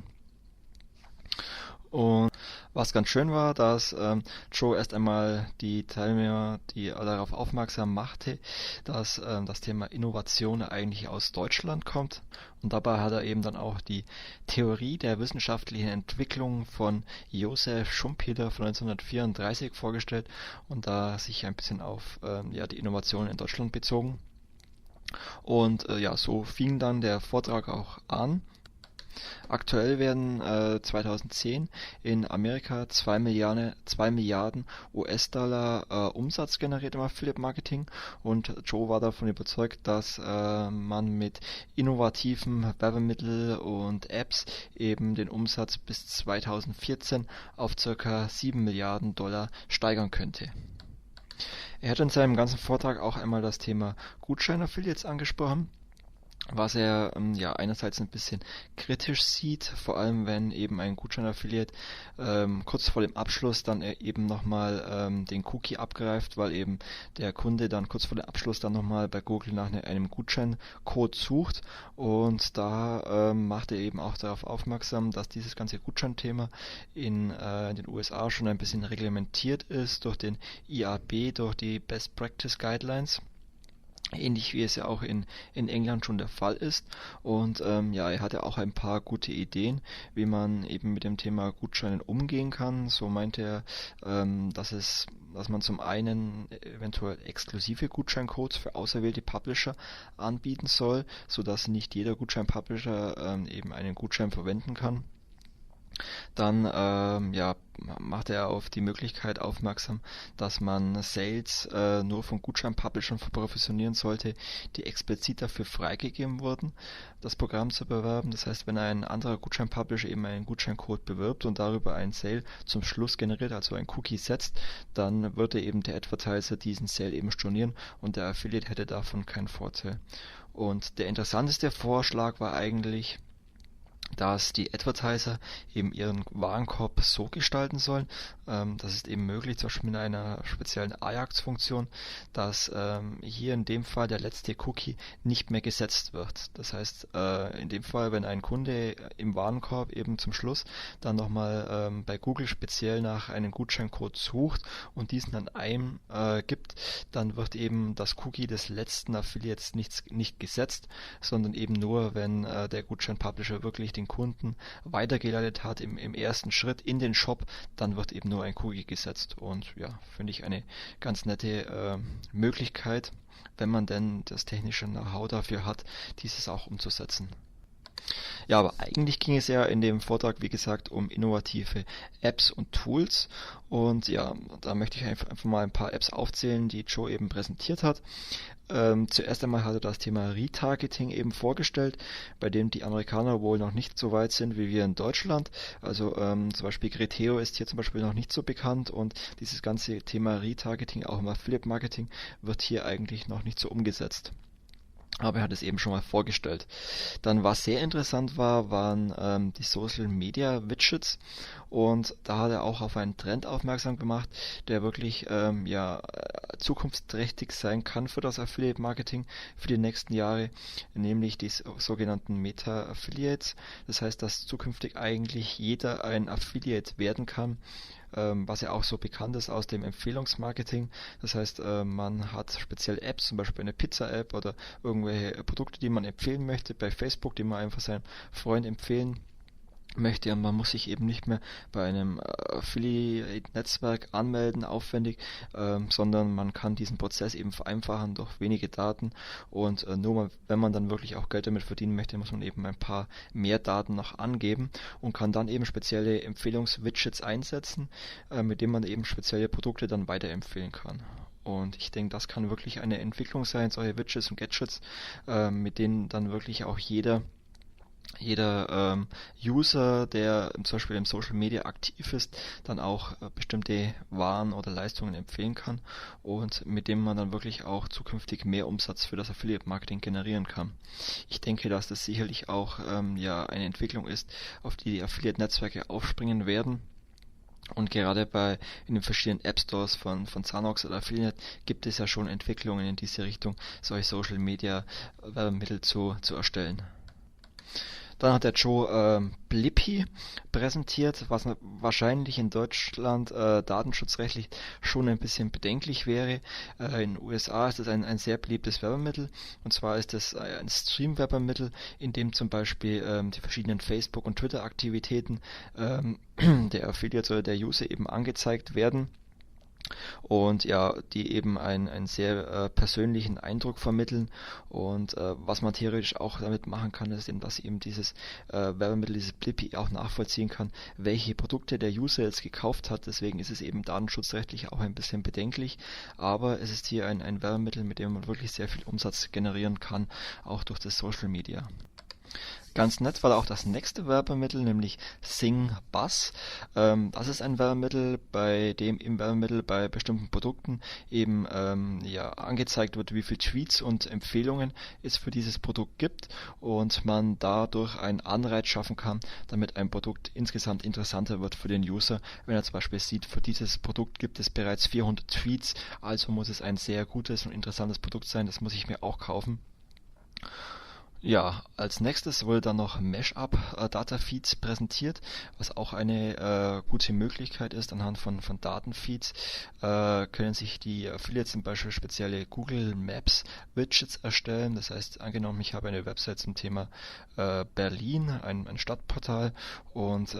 Und was ganz schön war, dass Joe erst einmal die Teilnehmer, die darauf aufmerksam machte, dass das Thema Innovation eigentlich aus Deutschland kommt. Und dabei hat er eben dann auch die Theorie der wissenschaftlichen Entwicklung von Josef Schumpeter von 1934 vorgestellt und da sich ein bisschen auf die Innovation in Deutschland bezogen. Und so fing dann der Vortrag auch an. Aktuell werden 2010 in Amerika 2 Milliarden US-Dollar Umsatz generiert im Affiliate-Marketing und Joe war davon überzeugt, dass man mit innovativen Werbemitteln und Apps eben den Umsatz bis 2014 auf ca. 7 Milliarden Dollar steigern könnte. Er hat in seinem ganzen Vortrag auch einmal das Thema Gutschein-Affiliates angesprochen, was er einerseits ein bisschen kritisch sieht, vor allem wenn eben ein Gutschein-Affiliate kurz vor dem Abschluss dann eben nochmal den Cookie abgreift, weil eben der Kunde dann kurz vor dem Abschluss dann nochmal bei Google nach einem Gutscheincode sucht und da macht er eben auch darauf aufmerksam, dass dieses ganze Gutscheinthema in den USA schon ein bisschen reglementiert ist durch den IAB, durch die Best Practice Guidelines. Ähnlich wie es ja auch in England schon der Fall ist. Und er hatte auch ein paar gute Ideen, wie man eben mit dem Thema Gutscheinen umgehen kann. So meinte er, dass man zum einen eventuell exklusive Gutscheincodes für auserwählte Publisher anbieten soll, sodass nicht jeder Gutschein-Publisher eben einen Gutschein verwenden kann. Dann macht er auf die Möglichkeit aufmerksam, dass man Sales nur von Gutschein-Publishern provisionieren sollte, die explizit dafür freigegeben wurden, das Programm zu bewerben. Das heißt, wenn ein anderer Gutschein-Publisher eben einen Gutscheincode bewirbt und darüber einen Sale zum Schluss generiert, also ein Cookie setzt, dann würde eben der Advertiser diesen Sale eben stornieren und der Affiliate hätte davon keinen Vorteil. Und der interessanteste Vorschlag war eigentlich, dass die Advertiser eben ihren Warenkorb so gestalten sollen, das ist eben möglich, zum Beispiel mit einer speziellen Ajax-Funktion, dass hier in dem Fall der letzte Cookie nicht mehr gesetzt wird. Das heißt, in dem Fall, wenn ein Kunde im Warenkorb eben zum Schluss dann nochmal bei Google speziell nach einem Gutscheincode sucht und diesen dann eingibt, dann wird eben das Cookie des letzten Affiliates nicht gesetzt, sondern eben nur, wenn der Gutschein-Publisher wirklich den Kunden weitergeleitet hat im ersten Schritt in den Shop, dann wird eben nur ein Cookie gesetzt und finde ich eine ganz nette Möglichkeit, wenn man denn das technische Know-how dafür hat, dieses auch umzusetzen. Ja, aber eigentlich ging es ja in dem Vortrag, wie gesagt, um innovative Apps und Tools und da möchte ich einfach mal ein paar Apps aufzählen, die Joe eben präsentiert hat. Zuerst einmal hat er das Thema Retargeting eben vorgestellt, bei dem die Amerikaner wohl noch nicht so weit sind wie wir in Deutschland. Also zum Beispiel Criteo ist hier zum Beispiel noch nicht so bekannt und dieses ganze Thema Retargeting, auch im Affiliate-Marketing, wird hier eigentlich noch nicht so umgesetzt. Aber er hat es eben schon mal vorgestellt. Dann, was sehr interessant war, waren die Social Media Widgets und da hat er auch auf einen Trend aufmerksam gemacht, der wirklich zukunftsträchtig sein kann für das Affiliate Marketing für die nächsten Jahre, nämlich die sogenannten Meta Affiliates. Das heißt, dass zukünftig eigentlich jeder ein Affiliate werden kann, was ja auch so bekannt ist aus dem Empfehlungsmarketing. Das heißt, man hat spezielle Apps, zum Beispiel eine Pizza-App oder irgendwelche Produkte, die man empfehlen möchte bei Facebook, die man einfach seinem Freund empfehlen möchte und man muss sich eben nicht mehr bei einem Affiliate-Netzwerk anmelden, aufwendig, sondern man kann diesen Prozess eben vereinfachen durch wenige Daten und nur wenn man dann wirklich auch Geld damit verdienen möchte, muss man eben ein paar mehr Daten noch angeben und kann dann eben spezielle Empfehlungs-Widgets einsetzen, mit denen man eben spezielle Produkte dann weiterempfehlen kann. Und ich denke, das kann wirklich eine Entwicklung sein, solche Widgets und Gadgets, mit denen dann wirklich auch jeder User, der zum Beispiel im Social Media aktiv ist, dann auch bestimmte Waren oder Leistungen empfehlen kann und mit dem man dann wirklich auch zukünftig mehr Umsatz für das Affiliate Marketing generieren kann. Ich denke, dass das sicherlich auch eine Entwicklung ist, auf die Affiliate Netzwerke aufspringen werden. Und gerade in den verschiedenen App Stores von Zanox oder Affiliate gibt es ja schon Entwicklungen in diese Richtung, solche Social Media Werbemittel zu erstellen. Dann hat der Joe Blippi präsentiert, was wahrscheinlich in Deutschland datenschutzrechtlich schon ein bisschen bedenklich wäre. In den USA ist es ein sehr beliebtes Werbemittel, und zwar ist es ein Stream-Werbemittel, in dem zum Beispiel die verschiedenen Facebook- und Twitter-Aktivitäten der Affiliates oder der User eben angezeigt werden. Und ja, die eben einen sehr persönlichen Eindruck vermitteln, und was man theoretisch auch damit machen kann, ist eben, dass eben dieses Werbemittel, dieses Blippi auch nachvollziehen kann, welche Produkte der User jetzt gekauft hat. Deswegen ist es eben datenschutzrechtlich auch ein bisschen bedenklich, aber es ist hier ein Werbemittel, mit dem man wirklich sehr viel Umsatz generieren kann, auch durch das Social Media. Ganz nett war auch das nächste Werbemittel, nämlich Sing Buzz. Das ist ein Werbemittel, bei dem im Werbemittel bei bestimmten Produkten eben angezeigt wird, wie viele Tweets und Empfehlungen es für dieses Produkt gibt, und man dadurch einen Anreiz schaffen kann, damit ein Produkt insgesamt interessanter wird für den User. Wenn er zum Beispiel sieht, für dieses Produkt gibt es bereits 400 Tweets, also muss es ein sehr gutes und interessantes Produkt sein, das muss ich mir auch kaufen. Ja, als nächstes wurde dann noch Mashup Datafeeds präsentiert, was auch eine gute Möglichkeit ist. Anhand von Datenfeeds können sich die Affiliates zum Beispiel spezielle Google Maps Widgets erstellen. Das heißt, angenommen, ich habe eine Website zum Thema Berlin, ein Stadtportal, und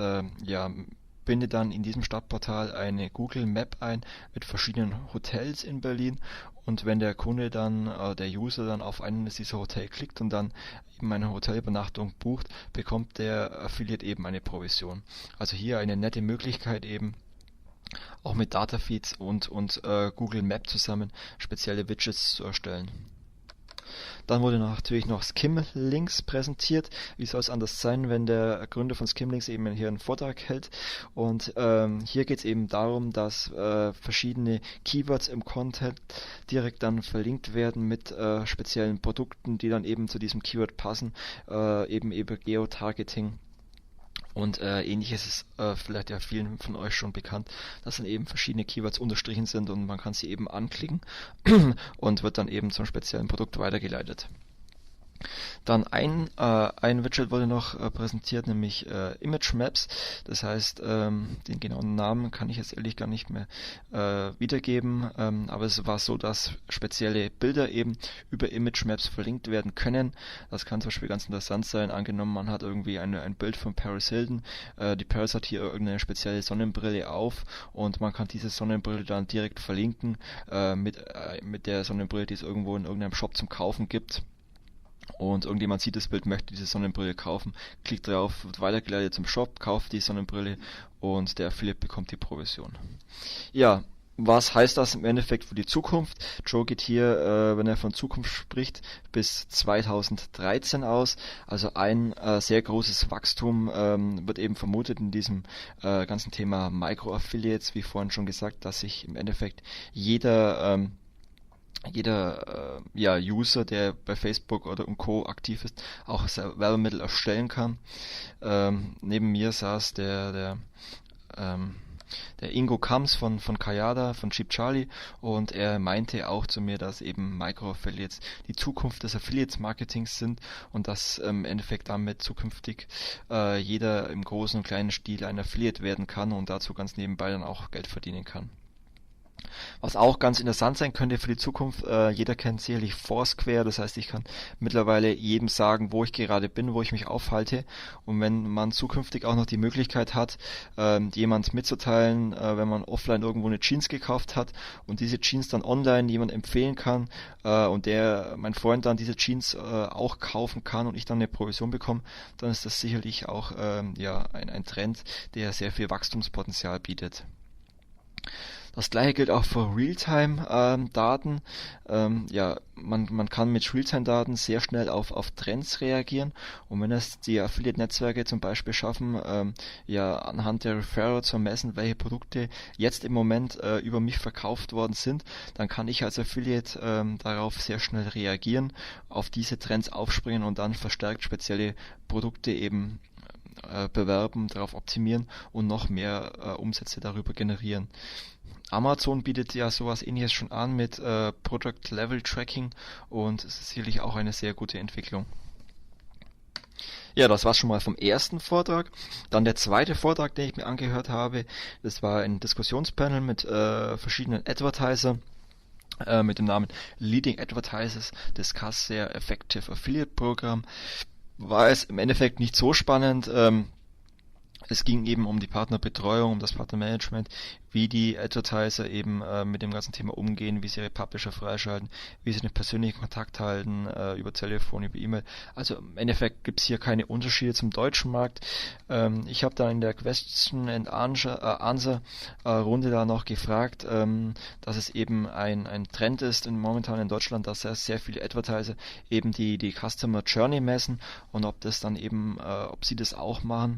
binde dann in diesem Stadtportal eine Google Map ein mit verschiedenen Hotels in Berlin, und wenn der Kunde dann, der User dann auf eines dieser Hotels klickt und dann eben eine Hotelübernachtung bucht, bekommt der Affiliate eben eine Provision. Also hier eine nette Möglichkeit eben, auch mit Datafeeds und Google Map zusammen spezielle Widgets zu erstellen. Dann wurde natürlich noch Skimlinks präsentiert. Wie soll es anders sein, wenn der Gründer von Skimlinks eben hier einen Vortrag hält? Und hier geht es eben darum, dass verschiedene Keywords im Content direkt dann verlinkt werden mit speziellen Produkten, die dann eben zu diesem Keyword passen, eben über Geotargeting. Und ähnliches ist vielleicht ja vielen von euch schon bekannt, dass dann eben verschiedene Keywords unterstrichen sind und man kann sie eben anklicken und wird dann eben zum speziellen Produkt weitergeleitet. Dann ein Widget wurde noch präsentiert, nämlich Image Maps. Das heißt, den genauen Namen kann ich jetzt ehrlich gar nicht mehr wiedergeben, aber es war so, dass spezielle Bilder eben über Image Maps verlinkt werden können. Das kann zum Beispiel ganz interessant sein. Angenommen, man hat irgendwie ein Bild von Paris Hilton. Die Paris hat hier irgendeine spezielle Sonnenbrille auf, und man kann diese Sonnenbrille dann direkt verlinken mit der Sonnenbrille, die es irgendwo in irgendeinem Shop zum Kaufen gibt. Und irgendjemand sieht das Bild, möchte diese Sonnenbrille kaufen, klickt drauf, wird weitergeleitet zum Shop, kauft die Sonnenbrille, und der Affiliate bekommt die Provision. Ja, was heißt das im Endeffekt für die Zukunft? Joe geht hier, wenn er von Zukunft spricht, bis 2013 aus. Also ein sehr großes Wachstum wird eben vermutet in diesem ganzen Thema Micro-Affiliates, wie vorhin schon gesagt, dass sich im Endeffekt jeder User, der bei Facebook oder Co. aktiv ist, auch Werbemittel erstellen kann. Neben mir saß der Ingo Kams von Kayada, von Cheap Charlie, und er meinte auch zu mir, dass eben Micro-Affiliates die Zukunft des Affiliates-Marketings sind und dass im Endeffekt damit zukünftig jeder im großen und kleinen Stil ein Affiliate werden kann und dazu ganz nebenbei dann auch Geld verdienen kann. Was auch ganz interessant sein könnte für die Zukunft, jeder kennt sicherlich Foursquare, das heißt, ich kann mittlerweile jedem sagen, wo ich gerade bin, wo ich mich aufhalte, und wenn man zukünftig auch noch die Möglichkeit hat, jemand mitzuteilen, wenn man offline irgendwo eine Jeans gekauft hat und diese Jeans dann online jemand empfehlen kann und mein Freund dann diese Jeans auch kaufen kann und ich dann eine Provision bekomme, dann ist das sicherlich auch ein Trend, der sehr viel Wachstumspotenzial bietet. Das gleiche gilt auch für Realtime-Daten. Man kann mit Realtime-Daten sehr schnell auf Trends reagieren, und wenn es die Affiliate-Netzwerke zum Beispiel schaffen, anhand der Referrer zu messen, welche Produkte jetzt im Moment über mich verkauft worden sind, dann kann ich als Affiliate darauf sehr schnell reagieren, auf diese Trends aufspringen und dann verstärkt spezielle Produkte eben bewerben, darauf optimieren und noch mehr Umsätze darüber generieren. Amazon bietet ja sowas Ähnliches schon an mit Product Level Tracking, und es ist sicherlich auch eine sehr gute Entwicklung. Ja, das war's schon mal vom ersten Vortrag. Dann der zweite Vortrag, den ich mir angehört habe, das war ein Diskussionspanel mit verschiedenen Advertiser mit dem Namen Leading Advertisers Discuss Their Effective Affiliate Program. War es im Endeffekt nicht so spannend. Es ging eben um die Partnerbetreuung, um das Partnermanagement, wie die Advertiser eben mit dem ganzen Thema umgehen, wie sie ihre Publisher freischalten, wie sie den persönlichen Kontakt halten, über Telefon, über E-Mail. Also im Endeffekt gibt es hier keine Unterschiede zum deutschen Markt. Ich habe dann in der Question and Answer Runde da noch gefragt, dass es eben ein Trend ist momentan in Deutschland, dass sehr viele Advertiser eben die Customer Journey messen, und ob sie das auch machen.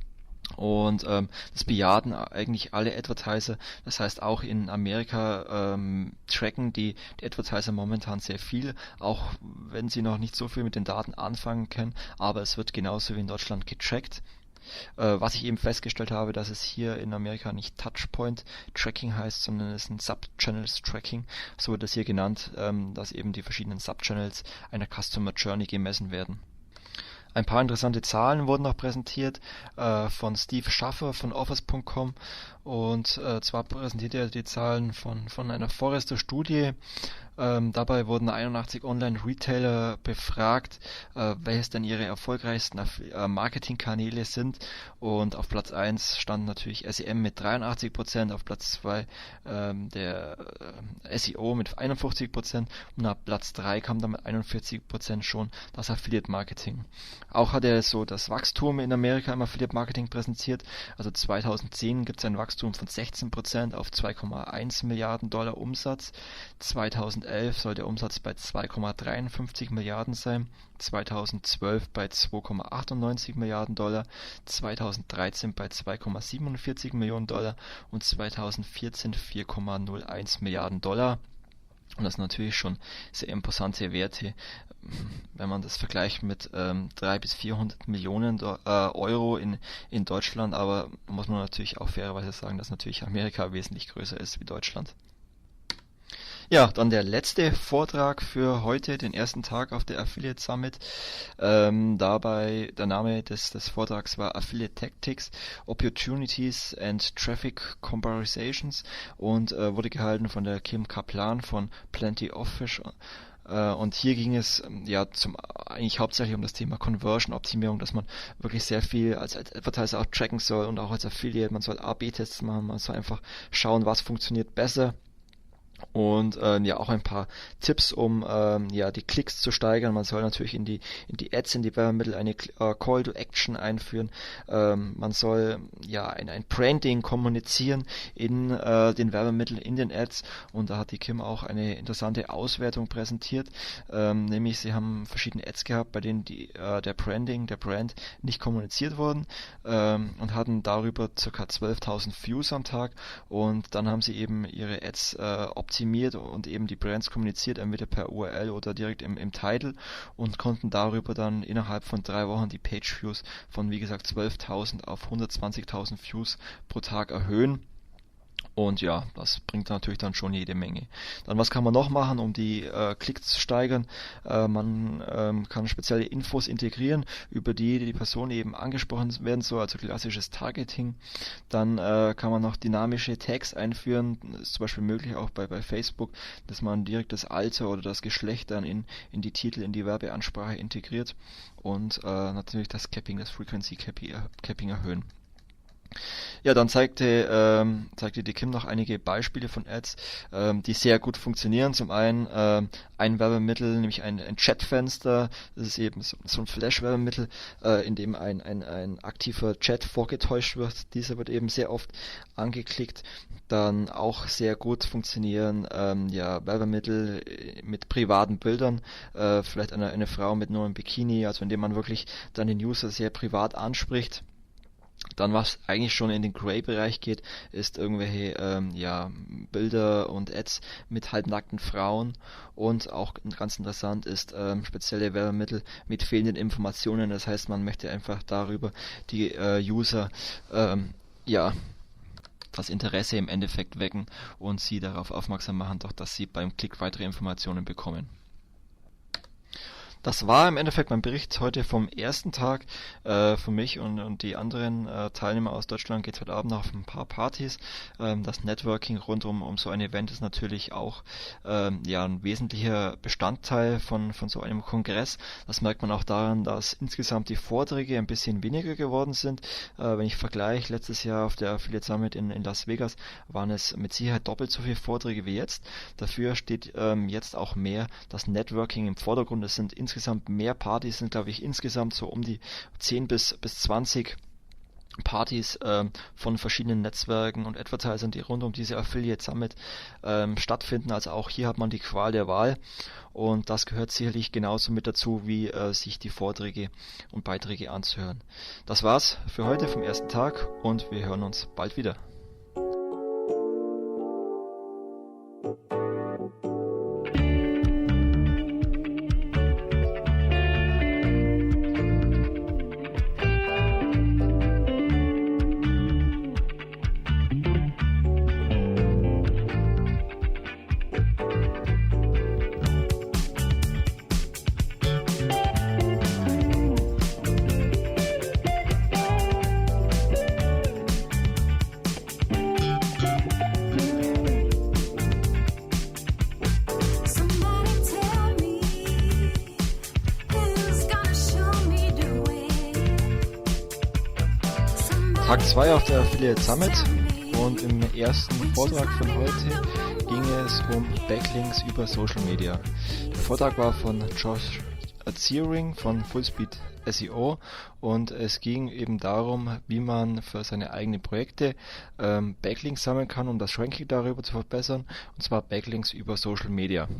Und das bejahen eigentlich alle Advertiser. Das heißt, auch in Amerika tracken die Advertiser momentan sehr viel, auch wenn sie noch nicht so viel mit den Daten anfangen können, aber es wird genauso wie in Deutschland getrackt. Was ich eben festgestellt habe, dass es hier in Amerika nicht Touchpoint Tracking heißt, sondern es ist ein Subchannels Tracking. So wird das hier genannt, dass eben die verschiedenen Subchannels einer Customer Journey gemessen werden. Ein paar interessante Zahlen wurden noch präsentiert von Steve Schaffer von Offers.com, und zwar präsentiert er die Zahlen von einer Forrester-Studie. Dabei wurden 81 Online-Retailer befragt, welches denn ihre erfolgreichsten Marketingkanäle sind, und auf Platz 1 stand natürlich SEM mit 83%, auf Platz 2 der SEO mit 51%, und ab Platz 3 kam dann mit 41% schon das Affiliate-Marketing. Auch hat er so das Wachstum in Amerika im Affiliate-Marketing präsentiert. Also 2010 gibt es ein Wachstum von 16% auf 2,1 Milliarden Dollar Umsatz. 2011 soll der Umsatz bei 2,53 Milliarden sein. 2012 bei 2,98 Milliarden Dollar. 2013 bei 2,47 Millionen Dollar und 2014 4,01 Milliarden Dollar. Und das sind natürlich schon sehr imposante Werte, wenn man das vergleicht mit 300 bis 400 Millionen Euro in Deutschland. Aber muss man natürlich auch fairerweise sagen, dass natürlich Amerika wesentlich größer ist wie Deutschland. Ja, dann der letzte Vortrag für heute, den ersten Tag auf der Affiliate Summit. Dabei, der Name des Vortrags war Affiliate Tactics, Opportunities and Traffic Comparisons, und wurde gehalten von der Kim Kaplan von Plenty of Fish. Und hier ging es eigentlich hauptsächlich um das Thema Conversion-Optimierung, dass man wirklich sehr viel als Advertiser auch tracken soll und auch als Affiliate. Man soll A/B-Tests machen, man soll einfach schauen, was funktioniert besser. Und auch ein paar Tipps, um die Klicks zu steigern. Man soll natürlich in die Ads, in die Werbemittel eine Call to Action einführen. Man soll ein Branding kommunizieren in den Werbemitteln, in den Ads. Und da hat die Kim auch eine interessante Auswertung präsentiert. Nämlich sie haben verschiedene Ads gehabt, bei denen der Brand nicht kommuniziert wurden, und hatten darüber ca. 12.000 Views am Tag. Und dann haben sie eben ihre Ads optimiert und eben die Brands kommuniziert, entweder per URL oder direkt im Title, und konnten darüber dann innerhalb von 3 Wochen die Page Views von, wie gesagt, 12.000 auf 120.000 Views pro Tag erhöhen. Und ja, das bringt natürlich dann schon jede Menge. Dann, was kann man noch machen, um die Klicks zu steigern? Man kann spezielle Infos integrieren, über die Person eben angesprochen werden soll, also klassisches Targeting. Dann kann man noch dynamische Tags einführen. Das ist zum Beispiel möglich auch bei Facebook, dass man direkt das Alter oder das Geschlecht dann in die Titel, in die Werbeansprache integriert, und natürlich das Capping, das Frequency Capping erhöhen. Ja, dann zeigte die Kim noch einige Beispiele von Ads, die sehr gut funktionieren. Zum einen ein Werbemittel, nämlich ein Chatfenster. Das ist eben so ein Flash-Werbemittel, in dem ein aktiver Chat vorgetäuscht wird. Dieser wird eben sehr oft angeklickt. Dann auch sehr gut funktionieren Werbemittel mit privaten Bildern. Vielleicht eine Frau mit nur einem Bikini, also indem man wirklich dann den User sehr privat anspricht. Dann, was eigentlich schon in den Grey-Bereich geht, ist irgendwelche Bilder und Ads mit halbnackten Frauen, und auch ganz interessant ist spezielle Werbemittel mit fehlenden Informationen. Das heißt, man möchte einfach darüber die User das Interesse im Endeffekt wecken und sie darauf aufmerksam machen, doch dass sie beim Klick weitere Informationen bekommen. Das war im Endeffekt mein Bericht heute vom ersten Tag. Für mich und die anderen Teilnehmer aus Deutschland geht es heute Abend noch auf ein paar Partys. Das Networking rund um so ein Event ist natürlich auch ein wesentlicher Bestandteil von so einem Kongress. Das merkt man auch daran, dass insgesamt die Vorträge ein bisschen weniger geworden sind. Wenn ich vergleiche, letztes Jahr auf der Affiliate Summit in Las Vegas waren es mit Sicherheit doppelt so viele Vorträge wie jetzt. Dafür steht jetzt auch mehr das Networking im Vordergrund. Es sind insgesamt mehr Partys, sind glaube ich insgesamt so um die 10 bis 20 Partys von verschiedenen Netzwerken und Advertisern, die rund um diese Affiliate Summit stattfinden. Also auch hier hat man die Qual der Wahl, und das gehört sicherlich genauso mit dazu, wie sich die Vorträge und Beiträge anzuhören. Das war's für heute vom ersten Tag, und wir hören uns bald wieder. Tag 2 auf der Affiliate Summit, und im ersten Vortrag von heute ging es um Backlinks über Social Media. Der Vortrag war von Josh Ziering von Fullspeed SEO, und es ging eben darum, wie man für seine eigenen Projekte Backlinks sammeln kann, um das Ranking darüber zu verbessern, und zwar Backlinks über Social Media.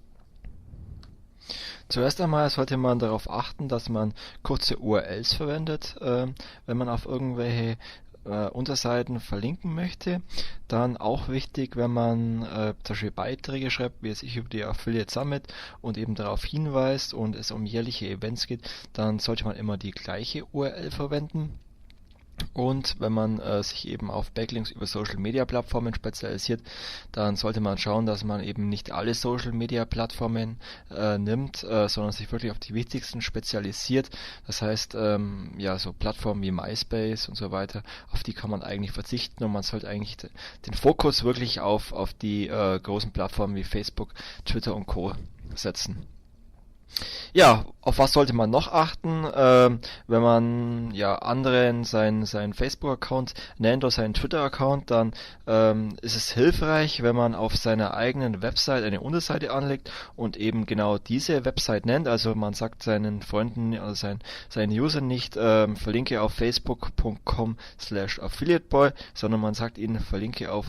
Zuerst einmal sollte man darauf achten, dass man kurze URLs verwendet, wenn man auf irgendwelche Unterseiten verlinken möchte. Dann auch wichtig, wenn man zum Beispiel Beiträge schreibt, wie es ich über die Affiliate Summit, und eben darauf hinweist und es um jährliche Events geht, dann sollte man immer die gleiche URL verwenden. Und wenn man sich eben auf Backlinks über Social Media Plattformen spezialisiert, dann sollte man schauen, dass man eben nicht alle Social Media Plattformen nimmt, sondern sich wirklich auf die wichtigsten spezialisiert. Das heißt, so Plattformen wie MySpace und so weiter, auf die kann man eigentlich verzichten, und man sollte eigentlich den Fokus wirklich auf die großen Plattformen wie Facebook, Twitter und Co. setzen. Ja, auf was sollte man noch achten, wenn man anderen seinen Facebook-Account nennt oder seinen Twitter-Account, dann ist es hilfreich, wenn man auf seiner eigenen Website eine Unterseite anlegt und eben genau diese Website nennt. Also man sagt seinen Freunden oder seinen Usern nicht verlinke auf facebook.com/affiliateboy, sondern man sagt ihnen verlinke auf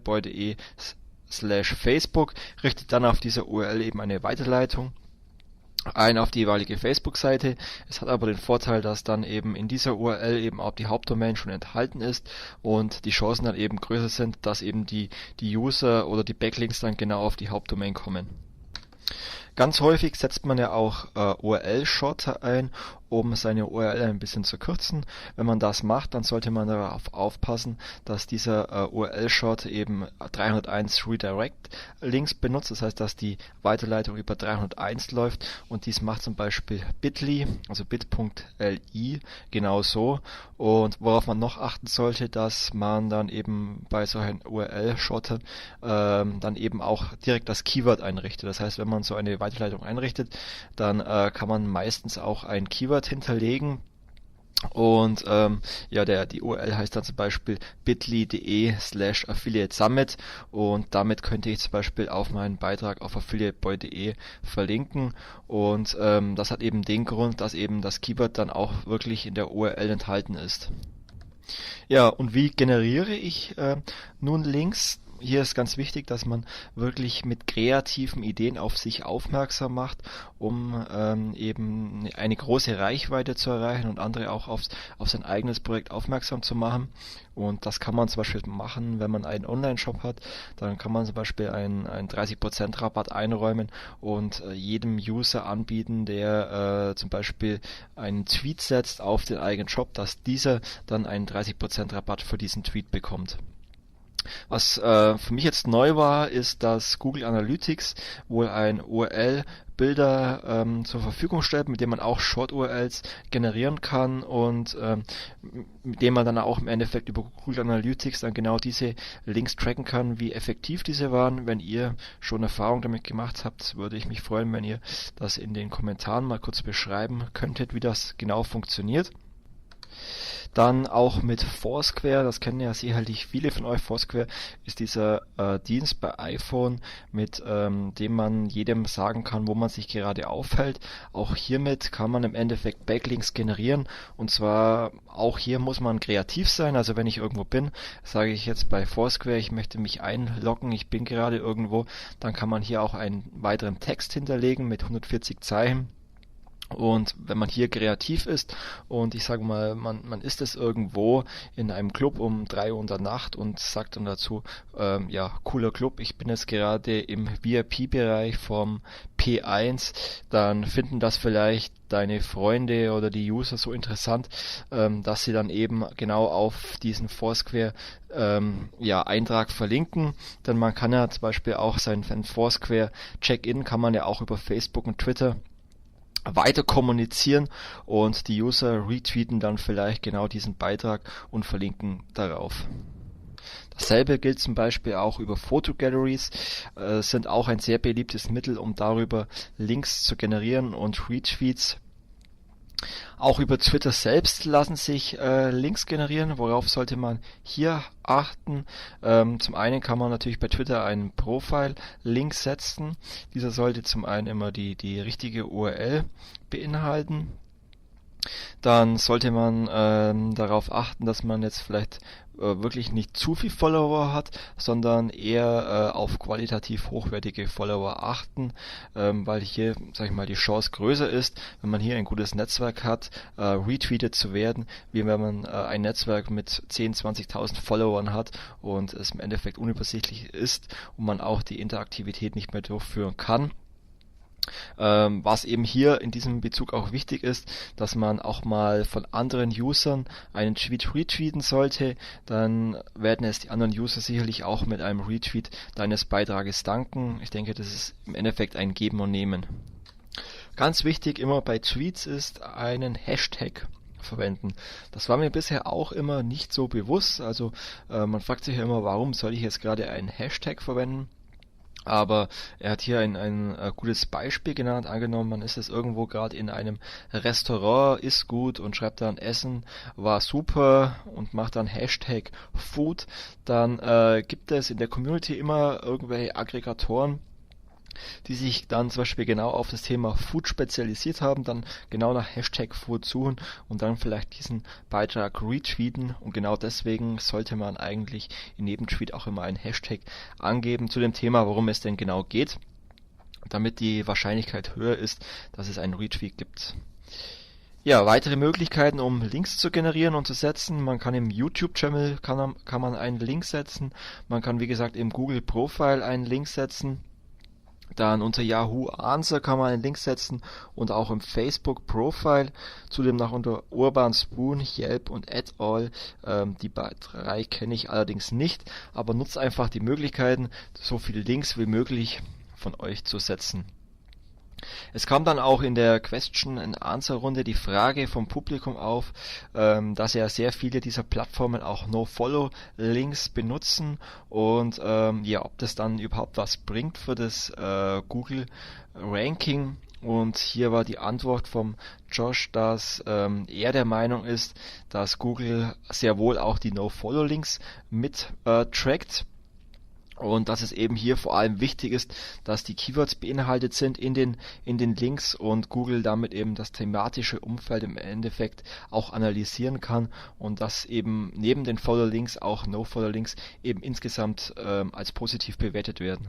affiliateboy.de/Facebook, richtet dann auf dieser URL eben eine Weiterleitung ein auf die jeweilige Facebook-Seite. Es hat aber den Vorteil, dass dann eben in dieser URL eben auch die Hauptdomain schon enthalten ist und die Chancen dann eben größer sind, dass eben die User oder die Backlinks dann genau auf die Hauptdomain kommen. Ganz häufig setzt man ja auch URL-Shorter ein, um seine URL ein bisschen zu kürzen. Wenn man das macht, dann sollte man darauf aufpassen, dass dieser URL-Short eben 301 Redirect-Links benutzt. Das heißt, dass die Weiterleitung über 301 läuft, und dies macht zum Beispiel Bitly, also bit.ly, genauso. Und worauf man noch achten sollte, dass man dann eben bei solchen URL-Shortern dann eben auch direkt das Keyword einrichtet. Das heißt, wenn man so eine Weiterleitung einrichtet, dann kann man meistens auch ein Keyword hinterlegen, Und die URL heißt dann zum Beispiel bit.ly/Affiliate Summit, und damit könnte ich zum Beispiel auf meinen Beitrag auf affiliateboy.de verlinken, und das hat eben den Grund, dass eben das Keyword dann auch wirklich in der URL enthalten ist. Ja, und wie generiere ich nun Links? Hier ist ganz wichtig, dass man wirklich mit kreativen Ideen auf sich aufmerksam macht, um eben eine große Reichweite zu erreichen und andere auch auf sein eigenes Projekt aufmerksam zu machen. Und das kann man zum Beispiel machen, wenn man einen Online-Shop hat. Dann kann man zum Beispiel einen 30% Rabatt einräumen und jedem User anbieten, der zum Beispiel einen Tweet setzt auf den eigenen Shop, dass dieser dann einen 30% Rabatt für diesen Tweet bekommt. Was für mich jetzt neu war, ist, dass Google Analytics wohl ein URL-Bilder zur Verfügung stellt, mit dem man auch Short-URLs generieren kann, und mit dem man dann auch im Endeffekt über Google Analytics dann genau diese Links tracken kann, wie effektiv diese waren. Wenn ihr schon Erfahrung damit gemacht habt, würde ich mich freuen, wenn ihr das in den Kommentaren mal kurz beschreiben könntet, wie das genau funktioniert. Dann auch mit Foursquare, das kennen ja sicherlich viele von euch. Foursquare ist dieser Dienst bei iPhone, mit dem man jedem sagen kann, wo man sich gerade aufhält. Auch hiermit kann man im Endeffekt Backlinks generieren, und zwar auch hier muss man kreativ sein. Also wenn ich irgendwo bin, sage ich jetzt bei Foursquare, ich möchte mich einloggen, ich bin gerade irgendwo, dann kann man hier auch einen weiteren Text hinterlegen mit 140 Zeichen. Und wenn man hier kreativ ist und ich sage mal, man ist es irgendwo in einem Club um 3 Uhr in der Nacht und sagt dann dazu, cooler Club, ich bin jetzt gerade im VIP-Bereich vom P1, dann finden das vielleicht deine Freunde oder die User so interessant, dass sie dann eben genau auf diesen Foursquare Eintrag verlinken. Denn man kann ja zum Beispiel auch sein Foursquare Check-in kann man ja auch über Facebook und Twitter weiter kommunizieren, und die User retweeten dann vielleicht genau diesen Beitrag und verlinken darauf. Dasselbe gilt zum Beispiel auch über Fotogalleries, sind auch ein sehr beliebtes Mittel, um darüber Links zu generieren und Retweets. Auch über Twitter selbst lassen sich Links generieren. Worauf sollte man hier achten? Zum einen kann man natürlich bei Twitter einen Profile-Link setzen. Dieser sollte zum einen immer die richtige URL beinhalten. Dann sollte man darauf achten, dass man jetzt vielleicht wirklich nicht zu viel Follower hat, sondern eher auf qualitativ hochwertige Follower achten, weil hier, sag ich mal, die Chance größer ist, wenn man hier ein gutes Netzwerk hat, retweetet zu werden, wie wenn man ein Netzwerk mit 10.000, 20.000 Followern hat und es im Endeffekt unübersichtlich ist und man auch die Interaktivität nicht mehr durchführen kann. Was eben hier in diesem Bezug auch wichtig ist, dass man auch mal von anderen Usern einen Tweet retweeten sollte, dann werden es die anderen User sicherlich auch mit einem Retweet deines Beitrages danken. Ich denke, das ist im Endeffekt ein Geben und Nehmen. Ganz wichtig immer bei Tweets ist einen Hashtag verwenden. Das war mir bisher auch immer nicht so bewusst. Also man fragt sich ja immer, warum soll ich jetzt gerade einen Hashtag verwenden? Aber er hat hier ein gutes Beispiel genannt. Angenommen, man ist jetzt irgendwo gerade in einem Restaurant, isst gut und schreibt dann Essen war super und macht dann Hashtag Food. Dann gibt es in der Community immer irgendwelche Aggregatoren, die sich dann zum Beispiel genau auf das Thema Food spezialisiert haben, dann genau nach Hashtag Food suchen und dann vielleicht diesen Beitrag retweeten, und genau deswegen sollte man eigentlich in jedem Tweet auch immer einen Hashtag angeben zu dem Thema, worum es denn genau geht, damit die Wahrscheinlichkeit höher ist, dass es einen Retweet gibt. Ja, weitere Möglichkeiten, um Links zu generieren und zu setzen. Man kann im YouTube-Channel kann man einen Link setzen. Man kann, wie gesagt, im Google Profile einen Link setzen. Dann unter Yahoo Answer kann man einen Link setzen und auch im Facebook Profile. Zudem noch unter Urban Spoon, Yelp und et al. Die drei kenne ich allerdings nicht, aber nutzt einfach die Möglichkeiten, so viele Links wie möglich von euch zu setzen. Es kam dann auch in der Question-and-Answer-Runde die Frage vom Publikum auf, dass ja sehr viele dieser Plattformen auch No-Follow-Links benutzen und ob das dann überhaupt was bringt für das Google-Ranking. Und hier war die Antwort vom Josh, dass er der Meinung ist, dass Google sehr wohl auch die No-Follow-Links mit trackt. Und dass es eben hier vor allem wichtig ist, dass die Keywords beinhaltet sind in den Links und Google damit eben das thematische Umfeld im Endeffekt auch analysieren kann und dass eben neben den Follow-Links auch No-Follow-Links eben insgesamt als positiv bewertet werden.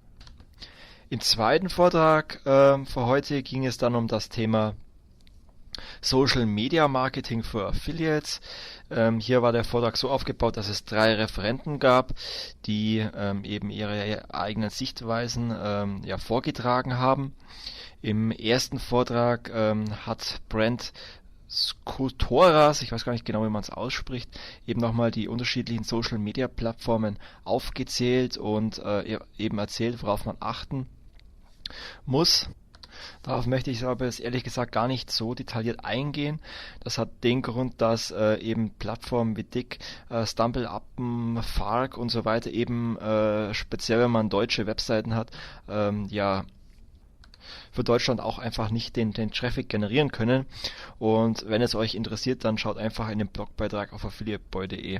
Im zweiten Vortrag für heute ging es dann um das Thema Social Media Marketing für Affiliates. Hier war der Vortrag so aufgebaut, dass es 3 Referenten gab, die eben ihre eigenen Sichtweisen vorgetragen haben. Im ersten Vortrag hat Brent Skultoras, ich weiß gar nicht genau, wie man es ausspricht, eben nochmal die unterschiedlichen Social Media Plattformen aufgezählt und eben erzählt, worauf man achten muss. Darauf möchte ich aber jetzt ehrlich gesagt gar nicht so detailliert eingehen. Das hat den Grund, dass eben Plattformen wie Digg, StumbleUp, Fark und so weiter eben speziell, wenn man deutsche Webseiten hat, für Deutschland auch einfach nicht den Traffic generieren können. Und wenn es euch interessiert, dann schaut einfach in den Blogbeitrag auf affiliateboy.de.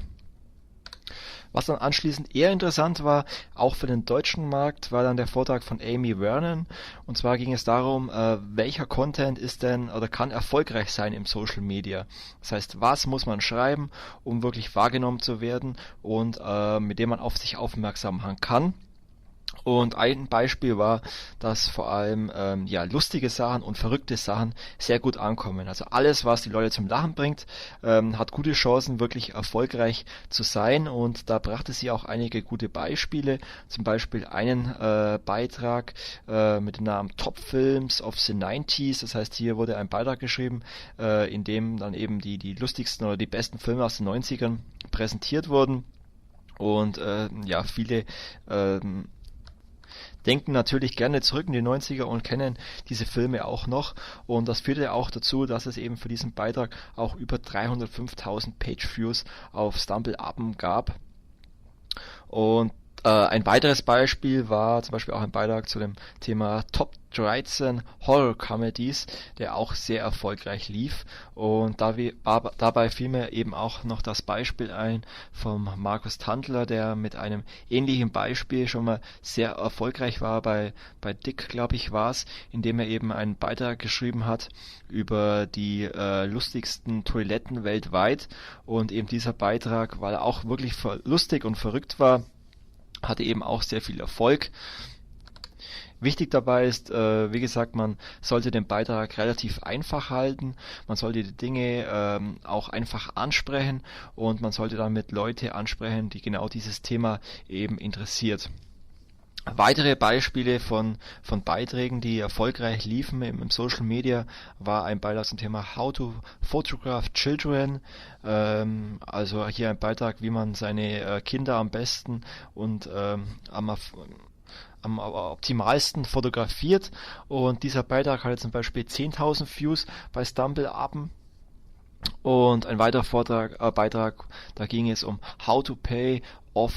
Was dann anschließend eher interessant war, auch für den deutschen Markt, war dann der Vortrag von Amy Vernon. Und zwar ging es darum, welcher Content ist denn oder kann erfolgreich sein im Social Media. Das heißt, was muss man schreiben, um wirklich wahrgenommen zu werden und mit dem man auf sich aufmerksam machen kann. Und ein Beispiel war, dass vor allem lustige Sachen und verrückte Sachen sehr gut ankommen. Also alles, was die Leute zum Lachen bringt, hat gute Chancen, wirklich erfolgreich zu sein. Und da brachte sie auch einige gute Beispiele. Zum Beispiel einen Beitrag mit dem Namen Top Films of the 90s. Das heißt, hier wurde ein Beitrag geschrieben, in dem dann eben die lustigsten oder die besten Filme aus den 90ern präsentiert wurden. Und viele denken natürlich gerne zurück in die 90er und kennen diese Filme auch noch. Und das führte auch dazu, dass es eben für diesen Beitrag auch über 305.000 Page-Views auf StumbleUp gab. Und ein weiteres Beispiel war zum Beispiel auch ein Beitrag zu dem Thema Top 13 Horror Comedies, der auch sehr erfolgreich lief. Und dabei fiel mir eben auch noch das Beispiel ein vom Markus Tandler, der mit einem ähnlichen Beispiel schon mal sehr erfolgreich war bei Digg, glaube ich, war es, indem er eben einen Beitrag geschrieben hat über die lustigsten Toiletten weltweit. Und eben dieser Beitrag, weil er auch wirklich lustig und verrückt war, hatte eben auch sehr viel Erfolg. Wichtig dabei ist, wie gesagt, man sollte den Beitrag relativ einfach halten, man sollte die Dinge auch einfach ansprechen und man sollte damit Leute ansprechen, die genau dieses Thema eben interessiert. Weitere Beispiele von Beiträgen, die erfolgreich liefen im Social Media, war ein Beitrag zum Thema How to Photograph Children, also hier ein Beitrag, wie man seine Kinder am besten und am optimalsten fotografiert, und dieser Beitrag hatte zum Beispiel 10.000 Views bei StumbleUp. Und ein weiterer Beitrag, da ging es um How to Pay off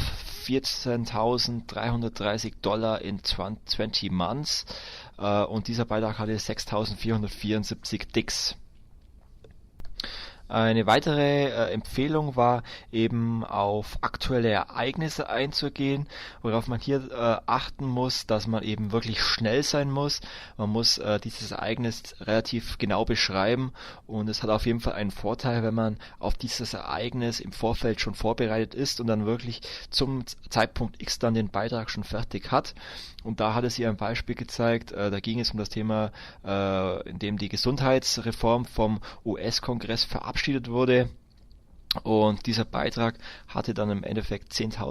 $14.330 in 20 months. Und dieser Beitrag hatte 6.474 Dicks. Eine weitere Empfehlung war eben auf aktuelle Ereignisse einzugehen, worauf man hier achten muss, dass man eben wirklich schnell sein muss. Man muss dieses Ereignis relativ genau beschreiben, und es hat auf jeden Fall einen Vorteil, wenn man auf dieses Ereignis im Vorfeld schon vorbereitet ist und dann wirklich zum Zeitpunkt X dann den Beitrag schon fertig hat. Und da hatte sie ein Beispiel gezeigt, da ging es um das Thema, in dem die Gesundheitsreform vom US-Kongress verabschiedet wurde. Und dieser Beitrag hatte dann im Endeffekt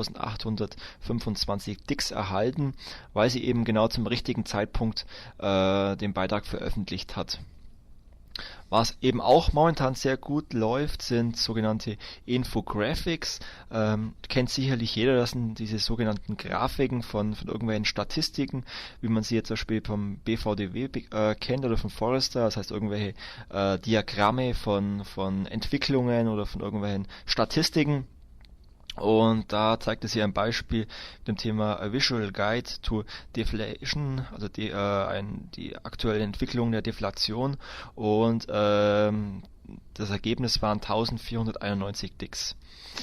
10.825 Dicks erhalten, weil sie eben genau zum richtigen Zeitpunkt den Beitrag veröffentlicht hat. Was eben auch momentan sehr gut läuft, sind sogenannte Infographics. Kennt sicherlich jeder, das sind diese sogenannten Grafiken von irgendwelchen Statistiken, wie man sie jetzt zum Beispiel vom BVDW kennt oder von Forrester, das heißt irgendwelche Diagramme von Entwicklungen oder von irgendwelchen Statistiken. Und da zeigt es hier ein Beispiel mit dem Thema A Visual Guide to Deflation, also die aktuelle Entwicklung der Deflation, und das Ergebnis waren 1491 Dicks.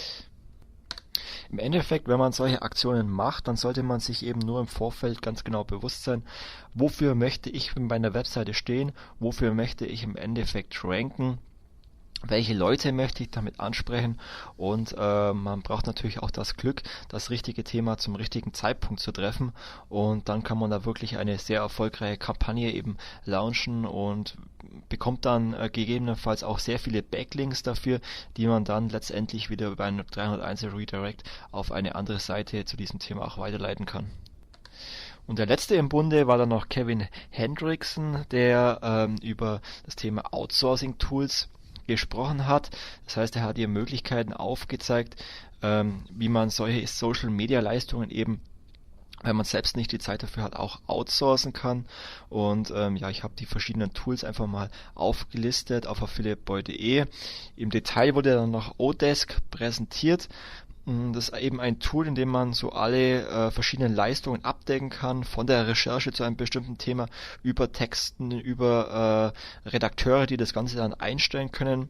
Im Endeffekt, wenn man solche Aktionen macht, dann sollte man sich eben nur im Vorfeld ganz genau bewusst sein, wofür möchte ich bei einer Webseite stehen, wofür möchte ich im Endeffekt ranken, welche Leute möchte ich damit ansprechen, und man braucht natürlich auch das Glück, das richtige Thema zum richtigen Zeitpunkt zu treffen, und dann kann man da wirklich eine sehr erfolgreiche Kampagne eben launchen und bekommt dann gegebenenfalls auch sehr viele Backlinks dafür, die man dann letztendlich wieder über einen 301 Redirect auf eine andere Seite zu diesem Thema auch weiterleiten kann. Und der letzte im Bunde war dann noch Kevin Hendrickson, der über das Thema Outsourcing-Tools gesprochen hat. Das heißt, er hat hier Möglichkeiten aufgezeigt, wie man solche Social-Media-Leistungen eben, wenn man selbst nicht die Zeit dafür hat, auch outsourcen kann. Und ich habe die verschiedenen Tools einfach mal aufgelistet auf affiliateboy.de. Im Detail wurde dann noch Odesk präsentiert. Das ist eben ein Tool, in dem man so alle verschiedenen Leistungen abdecken kann, von der Recherche zu einem bestimmten Thema, über Texten, über Redakteure, die das Ganze dann einstellen können.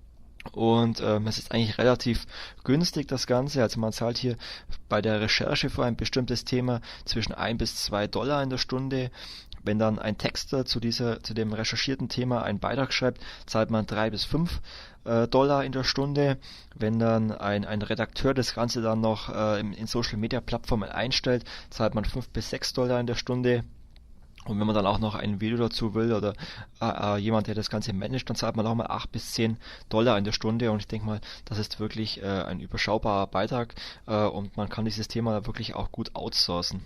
Und es ist eigentlich relativ günstig, das Ganze. Also man zahlt hier bei der Recherche für ein bestimmtes Thema zwischen $1 bis $2 in der Stunde. Wenn dann ein Texter zu dem recherchierten Thema einen Beitrag schreibt, zahlt man $3 bis $5 in der Stunde. Wenn dann ein Redakteur das Ganze dann noch in Social Media Plattformen einstellt, zahlt man $5 bis $6 in der Stunde. Und wenn man dann auch noch ein Video dazu will oder jemand, der das Ganze managt, dann zahlt man auch mal $8 bis $10 in der Stunde. Und ich denke mal, das ist wirklich ein überschaubarer Beitrag und man kann dieses Thema wirklich auch gut outsourcen.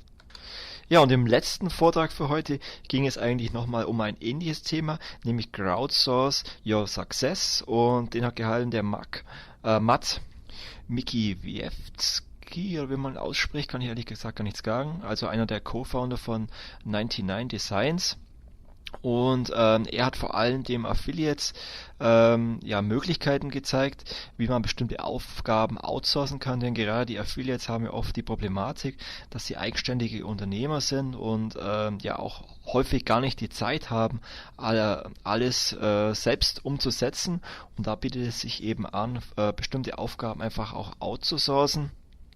Ja, und im letzten Vortrag für heute ging es eigentlich nochmal um ein ähnliches Thema, nämlich Crowdsource Your Success, und den hat gehalten der Matt Mikiewicz, oder wie man ausspricht, kann ich ehrlich gesagt gar nichts sagen, also einer der Co-Founder von 99 Designs. Und er hat vor allem dem Affiliates Möglichkeiten gezeigt, wie man bestimmte Aufgaben outsourcen kann, denn gerade die Affiliates haben ja oft die Problematik, dass sie eigenständige Unternehmer sind und auch häufig gar nicht die Zeit haben, alles selbst umzusetzen, und da bietet es sich eben an, bestimmte Aufgaben einfach auch outzusourcen.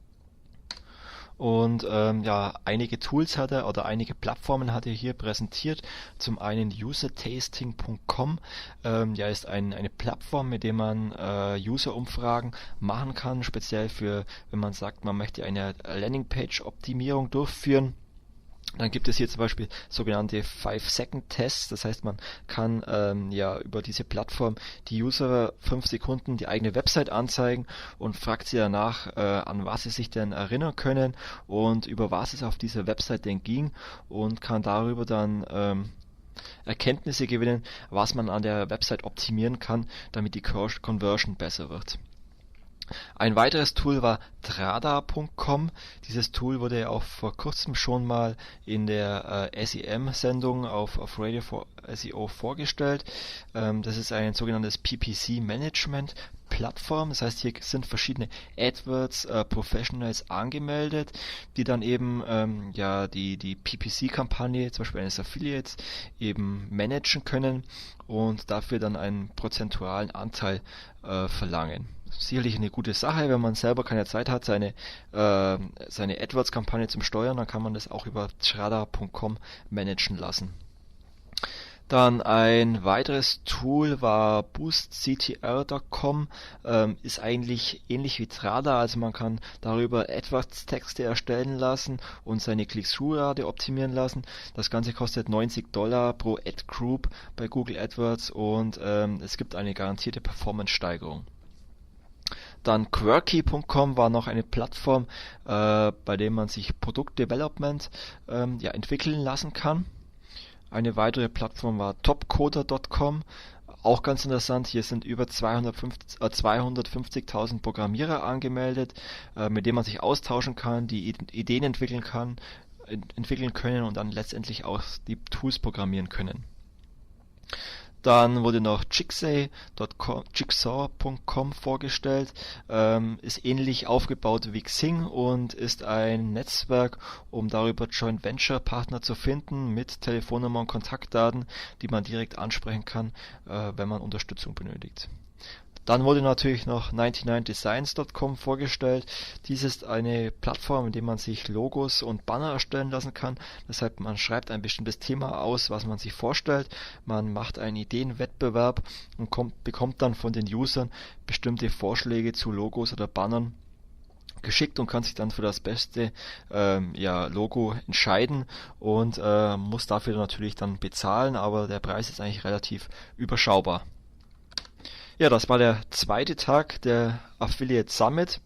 Und einige Tools hat er, oder einige Plattformen hat er hier präsentiert. Zum einen usertasting.com, ist eine Plattform, mit der man User-Umfragen machen kann, speziell für, wenn man sagt, man möchte eine Landingpage-Optimierung durchführen. Dann gibt es hier zum Beispiel sogenannte 5-Second-Tests, das heißt, man kann über diese Plattform die User 5 Sekunden die eigene Website anzeigen und fragt sie danach, an was sie sich denn erinnern können und über was es auf dieser Website denn ging, und kann darüber dann Erkenntnisse gewinnen, was man an der Website optimieren kann, damit die Conversion besser wird. Ein weiteres Tool war Trada.com. Dieses Tool wurde ja auch vor kurzem schon mal in der SEM-Sendung auf Radio for SEO vorgestellt. Das ist ein sogenanntes PPC-Management-Plattform. Das heißt, hier sind verschiedene AdWords Professionals angemeldet, die dann eben die PPC-Kampagne, zum Beispiel eines Affiliates, eben managen können und dafür dann einen prozentualen Anteil verlangen. Sicherlich eine gute Sache, wenn man selber keine Zeit hat, seine AdWords-Kampagne zum Steuern, dann kann man das auch über Trada.com managen lassen. Dann ein weiteres Tool war boostctr.com, ist eigentlich ähnlich wie Trada, also man kann darüber AdWords-Texte erstellen lassen und seine Click-Through-Rate optimieren lassen. Das Ganze kostet $90 pro Ad-Group bei Google AdWords, und es gibt eine garantierte Performance-Steigerung. Dann Quirky.com war noch eine Plattform, bei der man sich Produktdevelopment entwickeln lassen kann. Eine weitere Plattform war Topcoder.com, auch ganz interessant. Hier sind über 250.000 Programmierer angemeldet, mit denen man sich austauschen kann, die Ideen entwickeln können und dann letztendlich auch die Tools programmieren können. Dann wurde noch Jigsaw.com vorgestellt, ist ähnlich aufgebaut wie Xing und ist ein Netzwerk, um darüber Joint Venture Partner zu finden mit Telefonnummer und Kontaktdaten, die man direkt ansprechen kann, wenn man Unterstützung benötigt. Dann wurde natürlich noch 99designs.com vorgestellt. Dies ist eine Plattform, in der man sich Logos und Banner erstellen lassen kann. Das heißt, man schreibt ein bestimmtes Thema aus, was man sich vorstellt. Man macht einen Ideenwettbewerb und bekommt dann von den Usern bestimmte Vorschläge zu Logos oder Bannern geschickt und kann sich dann für das beste Logo entscheiden und muss dafür natürlich dann bezahlen, aber der Preis ist eigentlich relativ überschaubar. Ja, das war der zweite Tag der Affiliate Summit.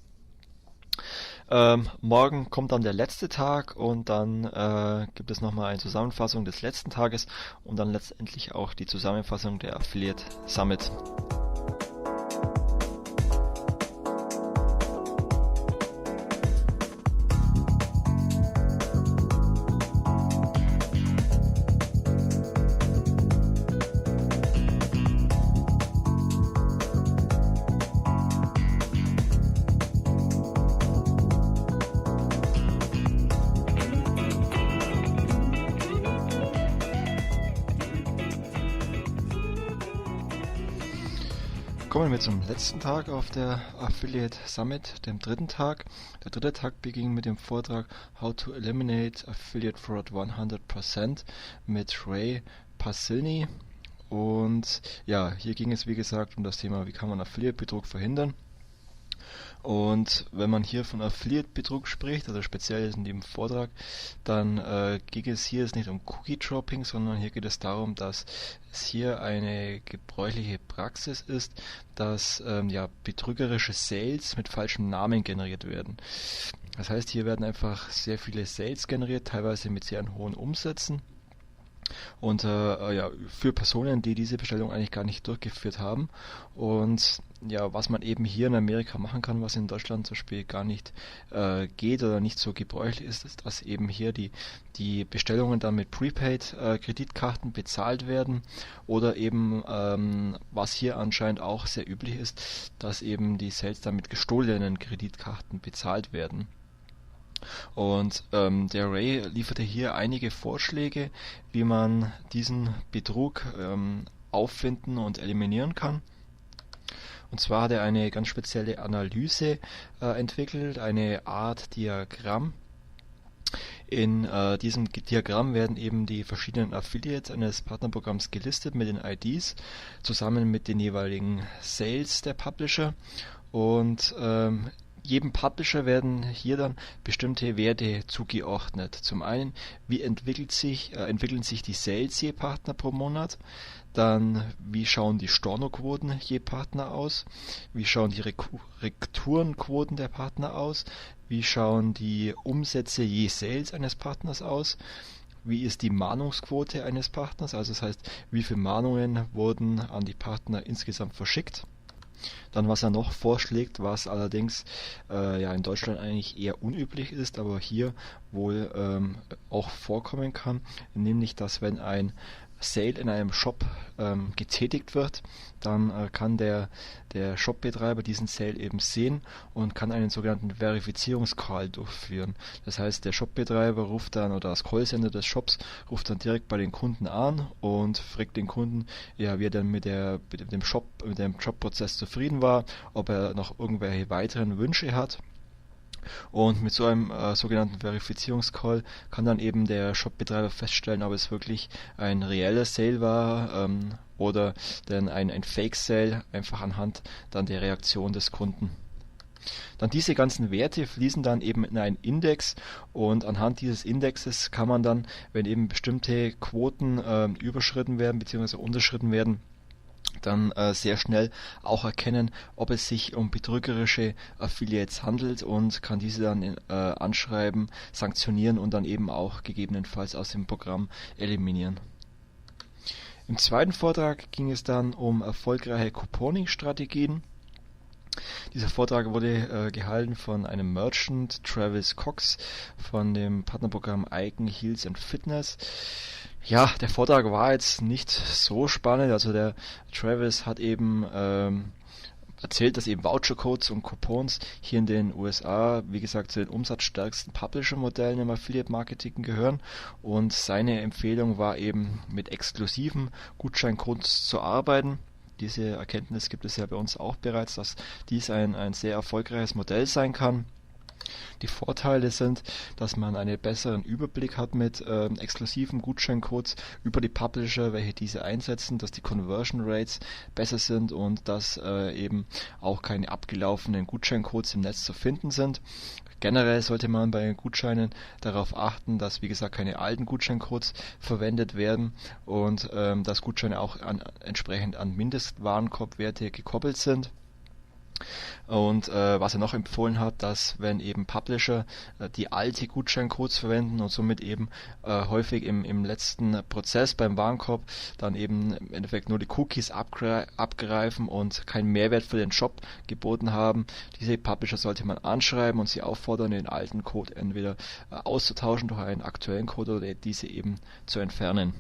Morgen kommt dann der letzte Tag und dann gibt es nochmal eine Zusammenfassung des letzten Tages und dann letztendlich auch die Zusammenfassung der Affiliate Summit. Kommen wir zum letzten Tag auf der Affiliate Summit, dem dritten Tag. Der dritte Tag beging mit dem Vortrag How to Eliminate Affiliate Fraud 100% mit Ray Pasilny. Und ja, hier ging es wie gesagt um das Thema, wie kann man Affiliate-Betrug verhindern. Und wenn man hier von Affiliate-Betrug spricht, also speziell in dem Vortrag, dann geht es hier nicht um Cookie-Dropping, sondern hier geht es darum, dass es hier eine gebräuchliche Praxis ist, dass betrügerische Sales mit falschem Namen generiert werden. Das heißt, hier werden einfach sehr viele Sales generiert, teilweise mit sehr hohen Umsätzen. Und für Personen, die diese Bestellung eigentlich gar nicht durchgeführt haben. Und ja, was man eben hier in Amerika machen kann, was in Deutschland zum Beispiel gar nicht geht oder nicht so gebräuchlich ist, dass eben hier die Bestellungen dann mit Prepaid-Kreditkarten bezahlt werden oder eben, was hier anscheinend auch sehr üblich ist, dass eben die Sales dann mit gestohlenen Kreditkarten bezahlt werden. Und der Ray lieferte hier einige Vorschläge, wie man diesen Betrug auffinden und eliminieren kann. Und zwar hat er eine ganz spezielle Analyse entwickelt, eine Art Diagramm. In diesem Diagramm werden eben die verschiedenen Affiliates eines Partnerprogramms gelistet mit den IDs, zusammen mit den jeweiligen Sales der Publisher. Und jedem Publisher werden hier dann bestimmte Werte zugeordnet. Zum einen, wie entwickeln sich die Sales je Partner pro Monat? Dann, wie schauen die Stornoquoten je Partner aus? Wie schauen die Retourenquoten der Partner aus? Wie schauen die Umsätze je Sales eines Partners aus? Wie ist die Mahnungsquote eines Partners? Also das heißt, wie viele Mahnungen wurden an die Partner insgesamt verschickt? Dann, was er noch vorschlägt, was allerdings in Deutschland eigentlich eher unüblich ist, aber hier wohl auch vorkommen kann, nämlich, dass wenn ein Sale in einem Shop getätigt wird, dann kann der Shopbetreiber diesen Sale eben sehen und kann einen sogenannten Verifizierungscall durchführen. Das heißt, der Shopbetreiber ruft dann, oder das Callcenter des Shops ruft dann direkt bei den Kunden an und fragt den Kunden, ja, wie er denn mit dem Shop-Prozess zufrieden war, ob er noch irgendwelche weiteren Wünsche hat. Und mit so einem sogenannten Verifizierungscall kann dann eben der Shopbetreiber feststellen, ob es wirklich ein reeller Sale war oder denn ein Fake-Sale, einfach anhand dann der Reaktion des Kunden. Dann diese ganzen Werte fließen dann eben in einen Index und anhand dieses Indexes kann man dann, wenn eben bestimmte Quoten überschritten werden bzw. unterschritten werden, dann sehr schnell auch erkennen, ob es sich um betrügerische Affiliates handelt und kann diese dann anschreiben, sanktionieren und dann eben auch gegebenenfalls aus dem Programm eliminieren. Im zweiten Vortrag ging es dann um erfolgreiche Couponing-Strategien. Dieser Vortrag wurde gehalten von einem Merchant, Travis Cox, von dem Partnerprogramm Icon Heels and Fitness. Ja, der Vortrag war jetzt nicht so spannend. Also der Travis hat eben erzählt, dass eben Vouchercodes und Coupons hier in den USA, wie gesagt, zu den umsatzstärksten Publisher-Modellen im Affiliate-Marketing gehören. Und seine Empfehlung war eben, mit exklusiven Gutscheincodes zu arbeiten. Diese Erkenntnis gibt es ja bei uns auch bereits, dass dies ein sehr erfolgreiches Modell sein kann. Die Vorteile sind, dass man einen besseren Überblick hat mit exklusiven Gutscheincodes über die Publisher, welche diese einsetzen, dass die Conversion Rates besser sind und dass eben auch keine abgelaufenen Gutscheincodes im Netz zu finden sind. Generell sollte man bei Gutscheinen darauf achten, dass, wie gesagt, keine alten Gutscheincodes verwendet werden und dass Gutscheine auch entsprechend an Mindestwarenkorbwerte gekoppelt sind. Und was er noch empfohlen hat, dass wenn eben Publisher die alte Gutscheincodes verwenden und somit eben häufig im letzten Prozess beim Warenkorb dann eben im Endeffekt nur die Cookies abgreifen und keinen Mehrwert für den Shop geboten haben, diese Publisher sollte man anschreiben und sie auffordern, den alten Code entweder auszutauschen durch einen aktuellen Code oder diese eben zu entfernen.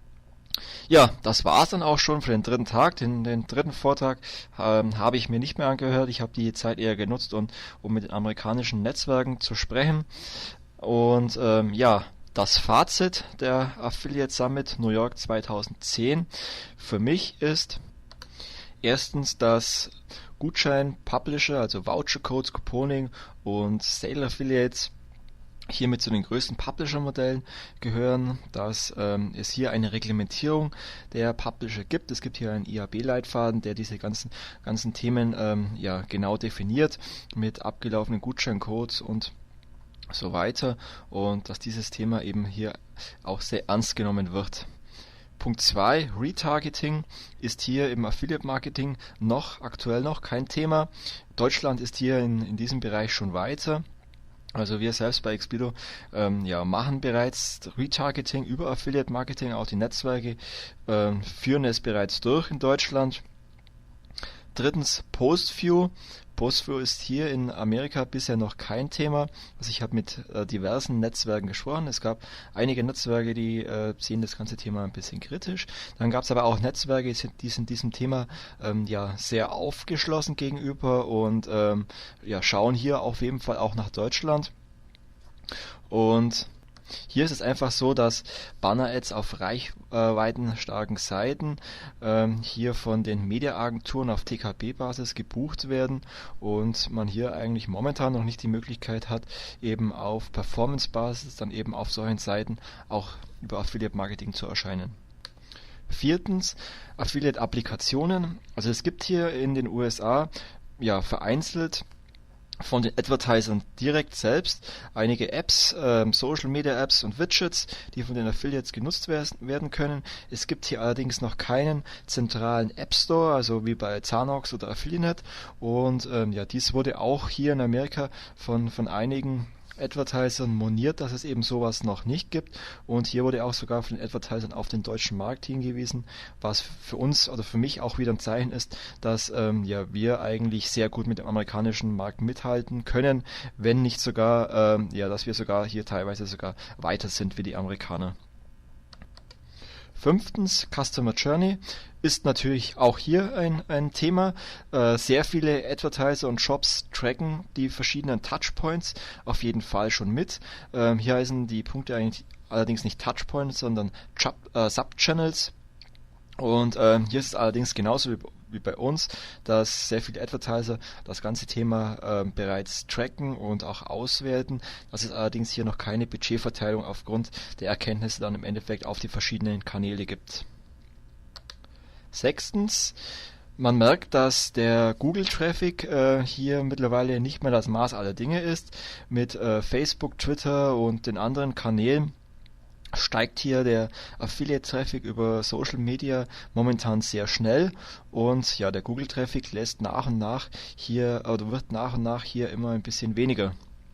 Ja, das war's dann auch schon für den dritten Tag. Den dritten Vortrag habe ich mir nicht mehr angehört. Ich habe die Zeit eher genutzt, um mit den amerikanischen Netzwerken zu sprechen. Und ja, das Fazit der Affiliate Summit New York 2010 für mich ist erstens, dass Gutschein-Publisher, also Voucher-Codes, Couponing und Sale-Affiliates hiermit zu den größten Publisher-Modellen gehören, dass es hier eine Reglementierung der Publisher gibt. Es gibt hier einen IAB-Leitfaden, der diese ganzen Themen ja genau definiert mit abgelaufenen Gutscheincodes und so weiter und dass dieses Thema eben hier auch sehr ernst genommen wird. Punkt 2, Retargeting ist hier im Affiliate-Marketing aktuell noch kein Thema. Deutschland ist hier in diesem Bereich schon weiter. Also wir selbst bei Expedo machen bereits Retargeting über Affiliate Marketing, auch die Netzwerke führen es bereits durch in Deutschland. Drittens Postview. Postview ist hier in Amerika bisher noch kein Thema. Also ich habe mit diversen Netzwerken gesprochen. Es gab einige Netzwerke, die sehen das ganze Thema ein bisschen kritisch. Dann gab es aber auch Netzwerke, die sind diesem Thema sehr aufgeschlossen gegenüber und schauen hier auf jeden Fall auch nach Deutschland. Und hier ist es einfach so, dass Banner-Ads auf reichweitenstarken Seiten hier von den Mediaagenturen auf TKP-Basis gebucht werden und man hier eigentlich momentan noch nicht die Möglichkeit hat, eben auf Performance-Basis dann eben auf solchen Seiten auch über Affiliate-Marketing zu erscheinen. Viertens, Affiliate-Applikationen. Also es gibt hier in den USA vereinzelt von den Advertisern direkt selbst einige Apps, Social Media Apps und Widgets, die von den Affiliates genutzt werden können. Es gibt hier allerdings noch keinen zentralen App Store, also wie bei Zanox oder Affiliate. Und dies wurde auch hier in Amerika von einigen Advertisern moniert, dass es eben sowas noch nicht gibt, und hier wurde auch sogar von den Advertisern auf den deutschen Markt hingewiesen, was für uns oder für mich auch wieder ein Zeichen ist, dass wir eigentlich sehr gut mit dem amerikanischen Markt mithalten können, wenn nicht sogar, dass wir sogar hier teilweise sogar weiter sind wie die Amerikaner. Fünftens, Customer Journey ist natürlich auch hier ein Thema. Sehr viele Advertiser und Shops tracken die verschiedenen Touchpoints auf jeden Fall schon mit. Hier heißen die Punkte eigentlich allerdings nicht Touchpoints, sondern Subchannels. Und hier ist es allerdings genauso wie bei uns, dass sehr viele Advertiser das ganze Thema bereits tracken und auch auswerten. Das ist allerdings hier noch keine Budgetverteilung aufgrund der Erkenntnisse dann im Endeffekt auf die verschiedenen Kanäle gibt. Sechstens, man merkt, dass der Google-Traffic hier mittlerweile nicht mehr das Maß aller Dinge ist. Mit Facebook, Twitter und den anderen Kanälen steigt hier der Affiliate-Traffic über Social Media momentan sehr schnell, und der Google-Traffic lässt nach und nach hier wird nach und nach hier immer ein bisschen weniger.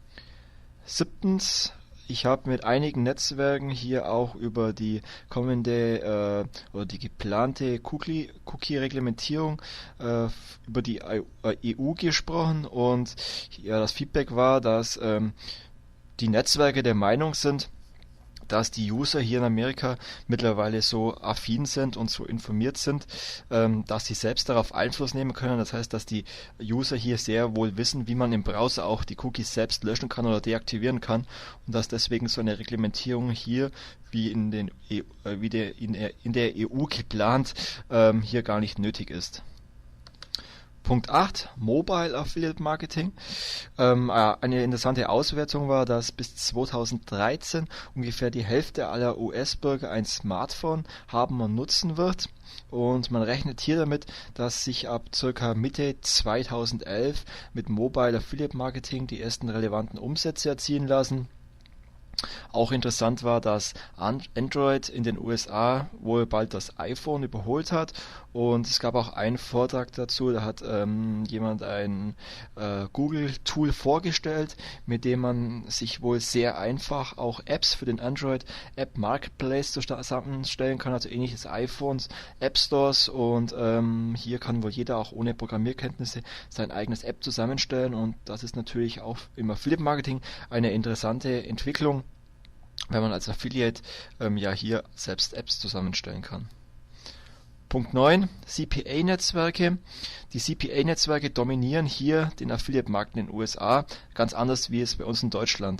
Siebtens, ich habe mit einigen Netzwerken hier auch über die kommende oder die geplante Cookie-Reglementierung über die EU gesprochen, und das Feedback war, dass die Netzwerke der Meinung sind, dass die User hier in Amerika mittlerweile so affin sind und so informiert sind, dass sie selbst darauf Einfluss nehmen können. Das heißt, dass die User hier sehr wohl wissen, wie man im Browser auch die Cookies selbst löschen kann oder deaktivieren kann und dass deswegen so eine Reglementierung hier wie in der EU geplant hier gar nicht nötig ist. Punkt 8, Mobile Affiliate Marketing. Eine interessante Auswertung war, dass bis 2013 ungefähr die Hälfte aller US-Bürger ein Smartphone haben und nutzen wird. Und man rechnet hier damit, dass sich ab ca. Mitte 2011 mit Mobile Affiliate Marketing die ersten relevanten Umsätze erzielen lassen. Auch interessant war, dass Android in den USA wohl bald das iPhone überholt hat und es gab auch einen Vortrag dazu, da hat jemand ein Google-Tool vorgestellt, mit dem man sich wohl sehr einfach auch Apps für den Android App Marketplace zusammenstellen kann, also ähnliches iPhones, App Stores und hier kann wohl jeder auch ohne Programmierkenntnisse sein eigenes App zusammenstellen und das ist natürlich auch im Affiliate Marketing eine interessante Entwicklung, wenn man als Affiliate hier selbst Apps zusammenstellen kann. Punkt 9, CPA-Netzwerke. Die CPA-Netzwerke dominieren hier den Affiliate-Markt in den USA, ganz anders wie es bei uns in Deutschland.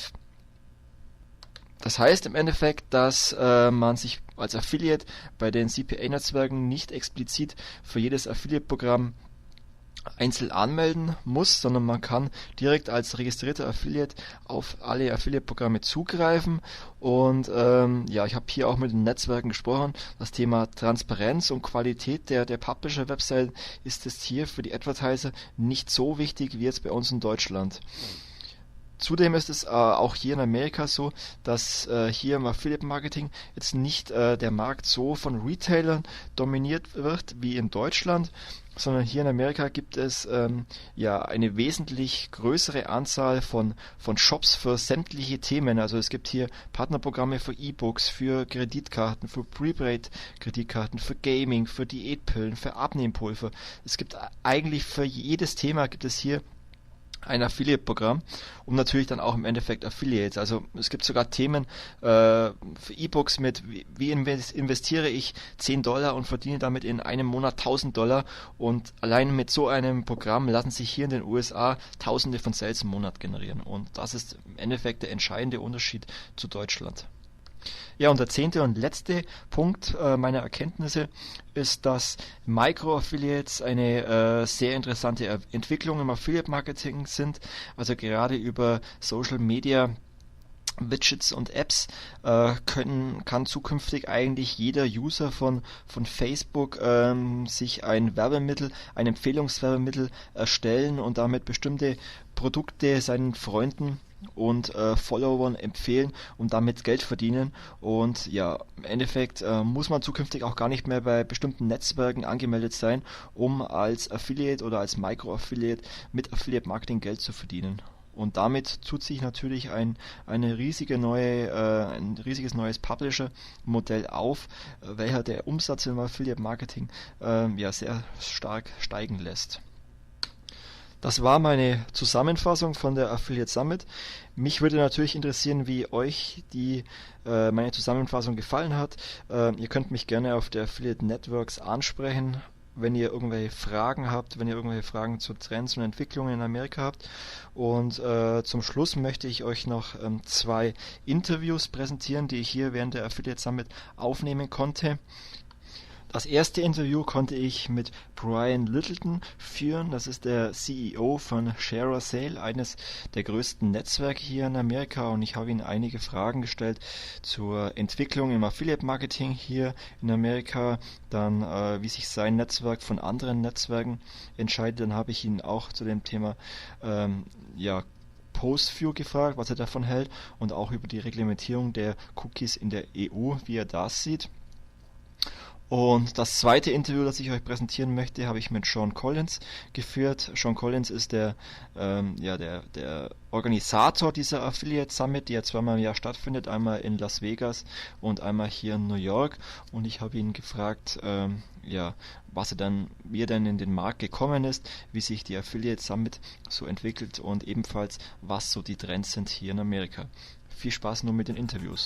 Das heißt im Endeffekt, dass man sich als Affiliate bei den CPA-Netzwerken nicht explizit für jedes Affiliate-Programm einzeln anmelden muss, sondern man kann direkt als registrierter Affiliate auf alle Affiliate-Programme zugreifen und ich habe hier auch mit den Netzwerken gesprochen. Das Thema Transparenz und Qualität der Publisher-Website ist es hier für die Advertiser nicht so wichtig wie jetzt bei uns in Deutschland. Zudem ist es auch hier in Amerika so, dass hier im Affiliate-Marketing jetzt nicht der Markt so von Retailern dominiert wird wie in Deutschland, sondern hier in Amerika gibt es eine wesentlich größere Anzahl von Shops für sämtliche Themen. Also es gibt hier Partnerprogramme für E-Books, für Kreditkarten, für Prepaid-Kreditkarten, für Gaming, für Diätpillen, für Abnehmpulver. Es gibt eigentlich für jedes Thema gibt es hier ein Affiliate-Programm und natürlich dann auch im Endeffekt Affiliates. Also es gibt sogar Themen für E-Books mit wie investiere ich $10 und verdiene damit in einem Monat $1000 und allein mit so einem Programm lassen sich hier in den USA Tausende von Sales im Monat generieren und das ist im Endeffekt der entscheidende Unterschied zu Deutschland. Ja, und der 10. und letzte Punkt meiner Erkenntnisse ist, dass Micro-Affiliates eine sehr interessante Entwicklung im Affiliate-Marketing sind. Also gerade über Social Media Widgets und Apps kann zukünftig eigentlich jeder User von Facebook sich ein Empfehlungswerbemittel erstellen und damit bestimmte Produkte seinen Freunden und Followern empfehlen und damit Geld verdienen und ja, im Endeffekt muss man zukünftig auch gar nicht mehr bei bestimmten Netzwerken angemeldet sein, um als Affiliate oder als Micro-Affiliate mit Affiliate Marketing Geld zu verdienen. Und damit tut sich natürlich ein riesiges neues Publisher-Modell auf, welcher der Umsatz im Affiliate Marketing sehr stark steigen lässt. Das war meine Zusammenfassung von der Affiliate Summit. Mich würde natürlich interessieren, wie euch meine Zusammenfassung gefallen hat. Ihr könnt mich gerne auf der Affiliate Networks ansprechen, wenn ihr irgendwelche Fragen habt, wenn ihr irgendwelche Fragen zu Trends und Entwicklungen in Amerika habt. Und zum Schluss möchte ich euch noch 2 Interviews präsentieren, die ich hier während der Affiliate Summit aufnehmen konnte. Das erste Interview konnte ich mit Brian Littleton führen. Das ist der CEO von ShareASale, eines der größten Netzwerke hier in Amerika. Und ich habe ihm einige Fragen gestellt zur Entwicklung im Affiliate-Marketing hier in Amerika. Dann, wie sich sein Netzwerk von anderen Netzwerken entscheidet. Dann habe ich ihn auch zu dem Thema Postview gefragt, was er davon hält. Und auch über die Reglementierung der Cookies in der EU, wie er das sieht. Und das zweite Interview, das ich euch präsentieren möchte, habe ich mit Sean Collins geführt. Sean Collins ist der Organisator dieser Affiliate Summit, die ja zweimal im Jahr stattfindet, einmal in Las Vegas und einmal hier in New York. Und ich habe ihn gefragt, wie er denn in den Markt gekommen ist, wie sich die Affiliate Summit so entwickelt und ebenfalls, was so die Trends sind hier in Amerika. viel Spaß nun mit den Interviews.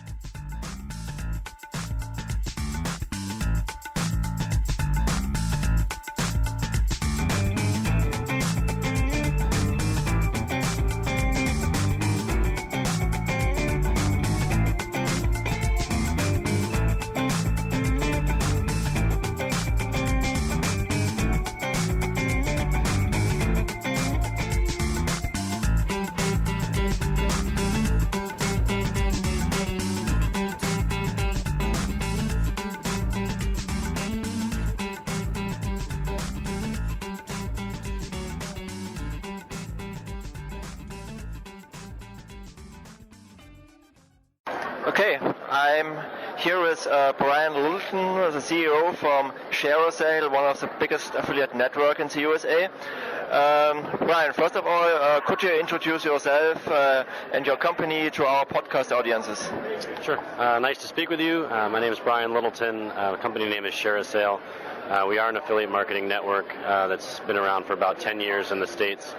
Okay, I'm here with Brian Littleton, the CEO from ShareASale, one of the biggest affiliate network in the USA. Brian, first of all, could you introduce yourself and your company to our podcast audiences? Sure. Nice to speak with you. My name is Brian Littleton. The company name is ShareASale. We are an affiliate marketing network that's been around for about 10 years in the States.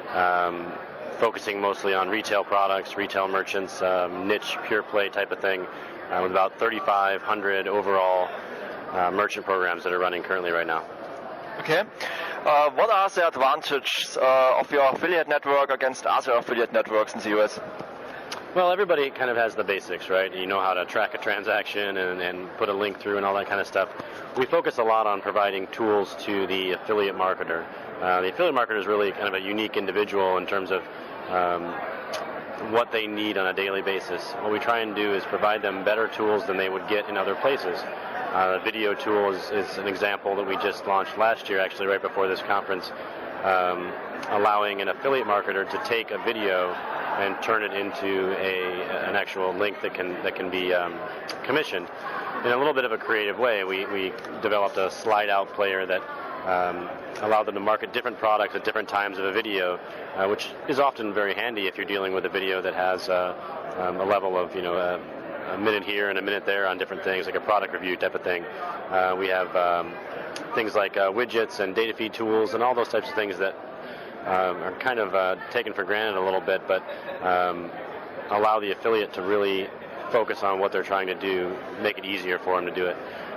Focusing mostly on retail products, retail merchants, niche, pure play type of thing, with about 3,500 overall merchant programs that are running currently right now. Okay. What are the advantages of your affiliate network against other affiliate networks in the US? Well, everybody kind of has the basics, right? You know how to track a transaction and put a link through and all that kind of stuff. We focus a lot on providing tools to the affiliate marketer. The affiliate marketer is really kind of a unique individual in terms of what they need on a daily basis. What we try and do is provide them better tools than they would get in other places. The video tool is an example that we just launched last year, actually right before this conference, allowing an affiliate marketer to take a video and turn it into an actual link that can be commissioned in a little bit of a creative way. We developed a slide-out player that allowed them to market different products at different times of a video, which is often very handy if you're dealing with a video that has a level of, a minute here and a minute there on different things, like a product review type of thing. We have things like widgets and data feed tools and all those types of things that are kind of taken for granted a little bit, but allow the affiliate to really focus on what they're trying to do, make it easier for them to do it.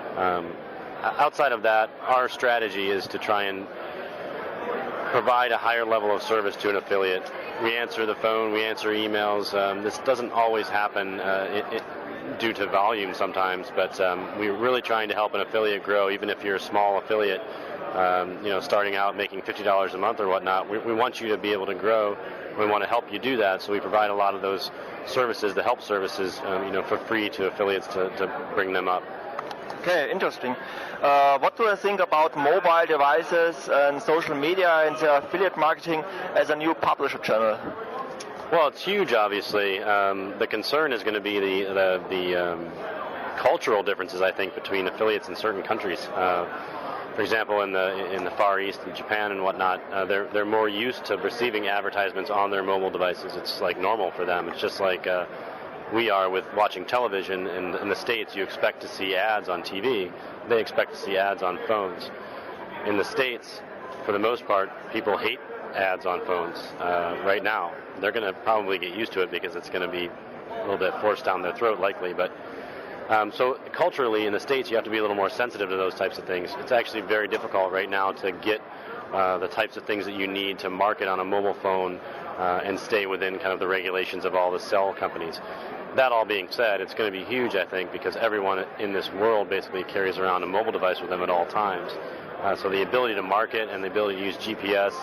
Outside of that, our strategy is to try and provide a higher level of service to an affiliate. We answer the phone, we answer emails. This doesn't always happen due to volume sometimes, but we're really trying to help an affiliate grow, even if you're a small affiliate, starting out making $50 a month or whatnot. We want you to be able to grow. We want to help you do that, so we provide a lot of those services, the help services, for free to affiliates to bring them up. Okay, interesting. What do I think about mobile devices and social media and the affiliate marketing as a new publisher channel? Well, it's huge, obviously. The concern is going to be the cultural differences, I think, between affiliates in certain countries. For example, in the Far East, in Japan and whatnot, they're more used to receiving advertisements on their mobile devices. It's like normal for them. It's just like we are with watching television. In the States, you expect to see ads on TV. They expect to see ads on phones. In the States, for the most part, people hate ads on phones right now. They're going to probably get used to it because it's going to be a little bit forced down their throat, likely. But so culturally, in the States, you have to be a little more sensitive to those types of things. It's actually very difficult right now to get the types of things that you need to market on a mobile phone and stay within kind of the regulations of all the cell companies. That all being said, it's going to be huge, I think, because everyone in this world basically carries around a mobile device with them at all times. So the ability to market and the ability to use GPS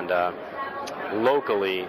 and locally,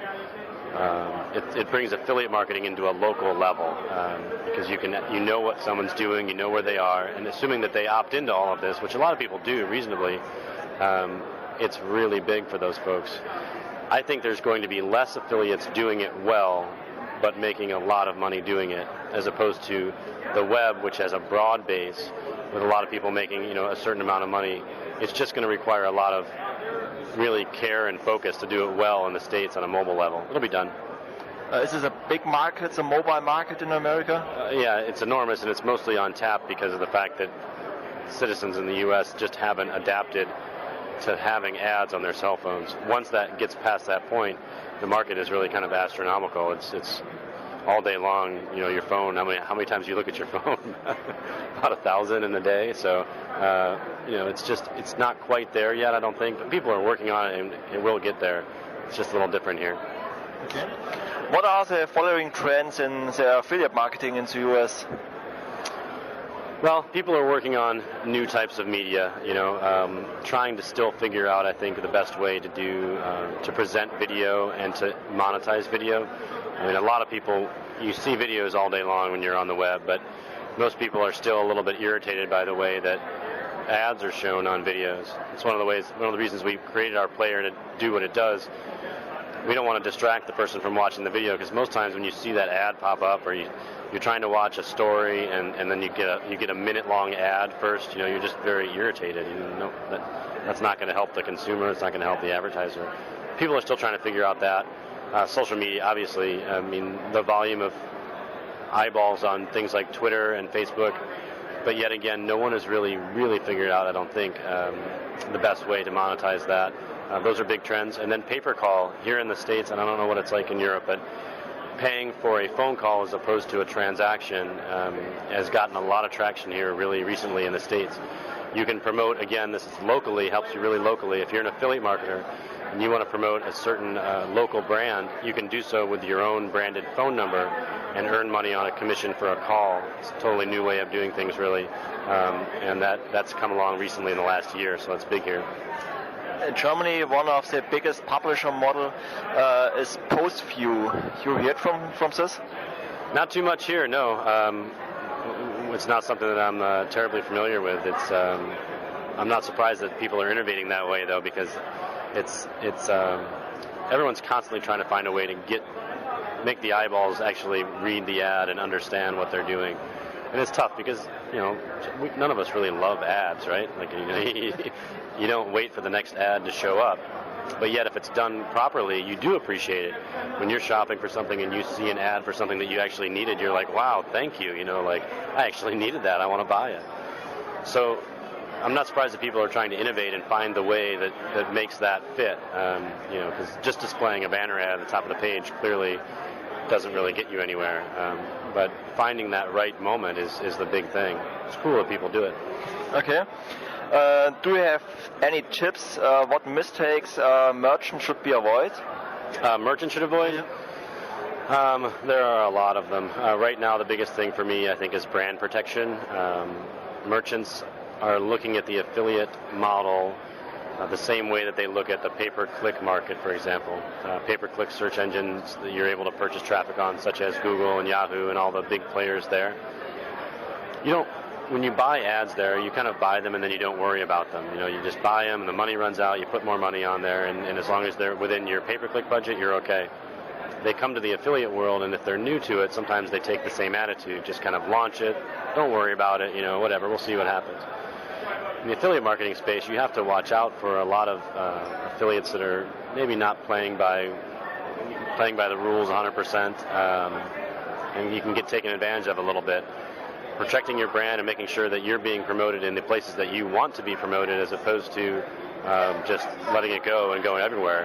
it brings affiliate marketing into a local level because you know what someone's doing, you know where they are, and assuming that they opt into all of this, which a lot of people do reasonably, it's really big for those folks. I think there's going to be less affiliates doing it well, but making a lot of money doing it, as opposed to the web, which has a broad base with a lot of people making a certain amount of money. It's just going to require a lot of really care and focus to do it well in the States on a mobile level. It'll be done. Is this a big market, a mobile market in America? Yeah, it's enormous, and it's mostly on tap because of the fact that citizens in the U.S. just haven't adapted to having ads on their cell phones. Once that gets past that point, the market is really kind of astronomical. It's all day long, your phone, how many times do you look at your phone? About 1,000 in a day. So, it's not quite there yet, I don't think, but people are working on it and it will get there. It's just a little different here. Okay. What are the following trends in the affiliate marketing in the US? Well, people are working on new types of media, trying to still figure out, I think, the best way to to present video and to monetize video. I mean, a lot of people, you see videos all day long when you're on the web, but most people are still a little bit irritated by the way that ads are shown on videos. It's one of the reasons we created our player to do what it does. We don't want to distract the person from watching the video, because most times when you see that ad pop up, or you're trying to watch a story and then you get a minute-long ad first, you're just very irritated. That's not going to help the consumer. It's not going to help the advertiser. People are still trying to figure out that. Social media, obviously, I mean, the volume of eyeballs on things like Twitter and Facebook, but yet again, no one has really figured out, I don't think, the best way to monetize that. Those are big trends. And then pay-per-call here in the States, and I don't know what it's like in Europe, but paying for a phone call as opposed to a transaction has gotten a lot of traction here really recently in the States. You can promote, again, this is locally, helps you really locally. If you're an affiliate marketer and you want to promote a certain local brand, you can do so with your own branded phone number and earn money on a commission for a call. It's a totally new way of doing things, really, and that's come along recently in the last year, so it's big here. In Germany, one of the biggest publisher model is PostView. You heard from this? Not too much here, no. It's not something that I'm terribly familiar with. I'm not surprised that people are innovating that way, though, because it's everyone's constantly trying to find a way to make the eyeballs actually read the ad and understand what they're doing. And it's tough because, none of us really love ads, right? Like, you don't wait for the next ad to show up. But yet, if it's done properly, you do appreciate it. When you're shopping for something and you see an ad for something that you actually needed, you're like, wow, thank you. I actually needed that. I want to buy it. So I'm not surprised that people are trying to innovate and find the way that makes that fit. Because just displaying a banner ad at the top of the page clearly doesn't really get you anywhere. But finding that right moment is the big thing. It's cool that people do it. Okay. Do you have any tips what mistakes merchants should be avoid? Merchants should avoid? Yeah. There are a lot of them. Right now, the biggest thing for me, I think, is brand protection. Merchants are looking at the affiliate model the same way that they look at the pay-per-click market, for example. Pay-per-click search engines that you're able to purchase traffic on, such as Google and Yahoo and all the big players there. When you buy ads there, you kind of buy them and then you don't worry about them. You just buy them and the money runs out, you put more money on there, and as long as they're within your pay-per-click budget, you're okay. They come to the affiliate world, and if they're new to it, sometimes they take the same attitude. Just kind of launch it, don't worry about it, whatever, we'll see what happens. In the affiliate marketing space, you have to watch out for a lot of affiliates that are maybe not playing by the rules 100%, and you can get taken advantage of a little bit. Protecting your brand and making sure that you're being promoted in the places that you want to be promoted, as opposed to just letting it go and going everywhere.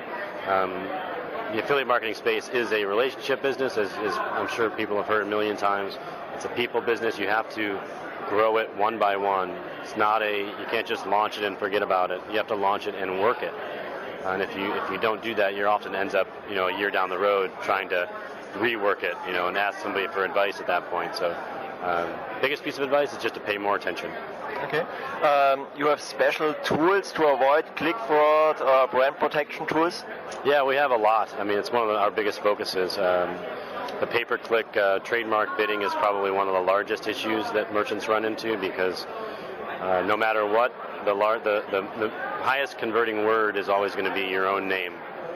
The affiliate marketing space is a relationship business, as I'm sure people have heard a million times. It's a people business. You have to grow it one by one. It's not you can't just launch it and forget about it. You have to launch it and work it. And if you don't do that, you often ends up, a year down the road trying to rework it, and ask somebody for advice at that point. So, biggest piece of advice is just to pay more attention. Okay. You have special tools to avoid click fraud or brand protection tools? Yeah, we have a lot. I mean, it's one of our biggest focuses. The pay-per-click trademark bidding is probably one of the largest issues that merchants run into, because no matter what, the highest converting word is always going to be your own name.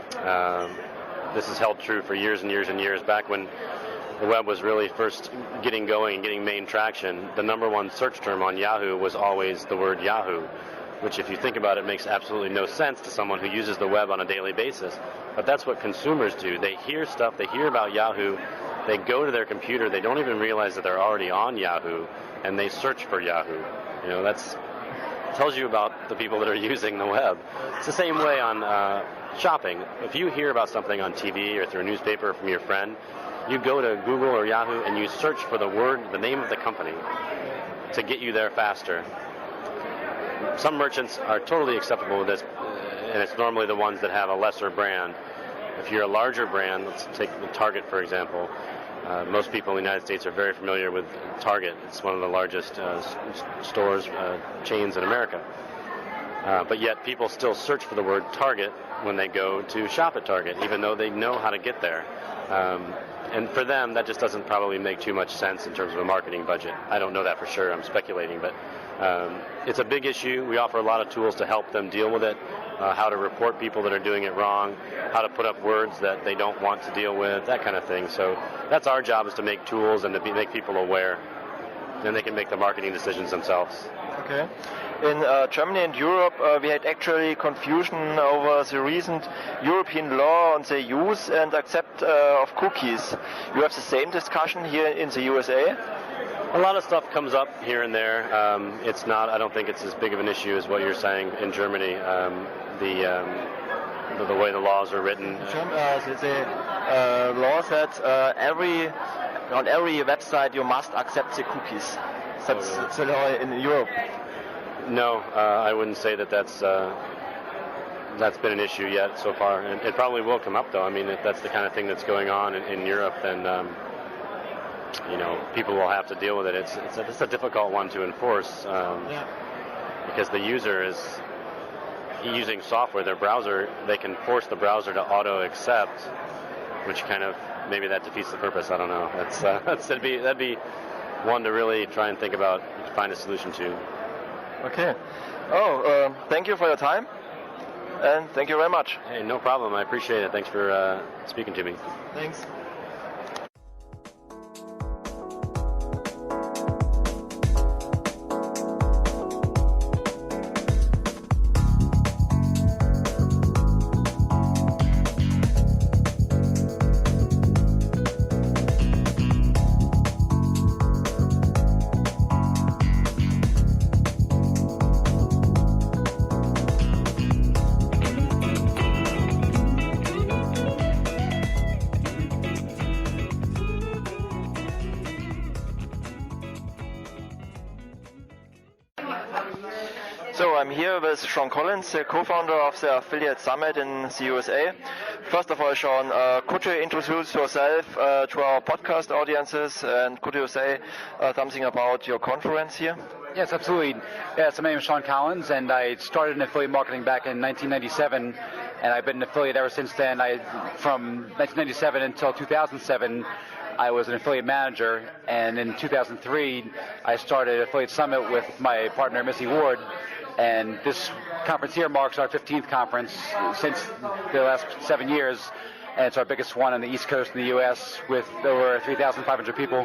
This has held true for years and years and years. Back when the web was really first getting going and getting main traction, the number one search term on Yahoo was always the word Yahoo, which, if you think about it, makes absolutely no sense to someone who uses the web on a daily basis. But that's what consumers do. They hear stuff, they hear about Yahoo, they go to their computer, they don't even realize that they're already on Yahoo, and they search for Yahoo. That's tells you about the people that are using the web. It's the same way on shopping. If you hear about something on TV or through a newspaper from your friend, You go to Google or Yahoo and you search for the name of the company to get you there faster. Some merchants are totally acceptable with this, and it's normally the ones that have a lesser brand. If you're a larger brand, let's take Target for example. Most people in the United States are very familiar with Target. It's one of the largest stores, chains in America. But yet people still search for the word Target when they go to shop at Target, even though they know how to get there. And for them, that just doesn't probably make too much sense in terms of a marketing budget. I don't know that for sure. I'm speculating, but it's a big issue. We offer a lot of tools to help them deal with it, how to report people that are doing it wrong, how to put up words that they don't want to deal with, that kind of thing. So that's our job, is to make tools and to make people aware. Then they can make the marketing decisions themselves. Okay. In Germany and Europe, we had actually confusion over the recent European law on the use and accept of cookies. You have the same discussion here in the USA? A lot of stuff comes up here and there. It's not, I don't think it's as big of an issue as what you're saying in Germany. The way the laws are written. The law said on every website you must accept the cookies. That's the law in Europe. No, I wouldn't say that's been an issue yet so far. And it probably will come up, though. I mean, if that's the kind of thing that's going on in Europe, then people will have to deal with it. It's a difficult one to enforce because the user is using software. Their browser, they can force the browser to auto accept, which kind of maybe that defeats the purpose. I don't know. That'd be one to really try and think about, find a solution to. Okay. Thank you for your time, and thank you very much. Hey, no problem. I appreciate it. Thanks for speaking to me. Thanks. So I'm here with Sean Collins, the co-founder of the Affiliate Summit in the USA. First of all, Sean, could you introduce yourself to our podcast audiences, and could you say something about your conference here? Yes, absolutely. So my name is Sean Collins, and I started in affiliate marketing back in 1997, and I've been an affiliate ever since then. From 1997 until 2007, I was an affiliate manager, and in 2003, I started Affiliate Summit with my partner, Missy Ward, and this conference here marks our 15th conference since the last 7 years, and it's our biggest one on the East Coast in the U.S. with over 3,500 people.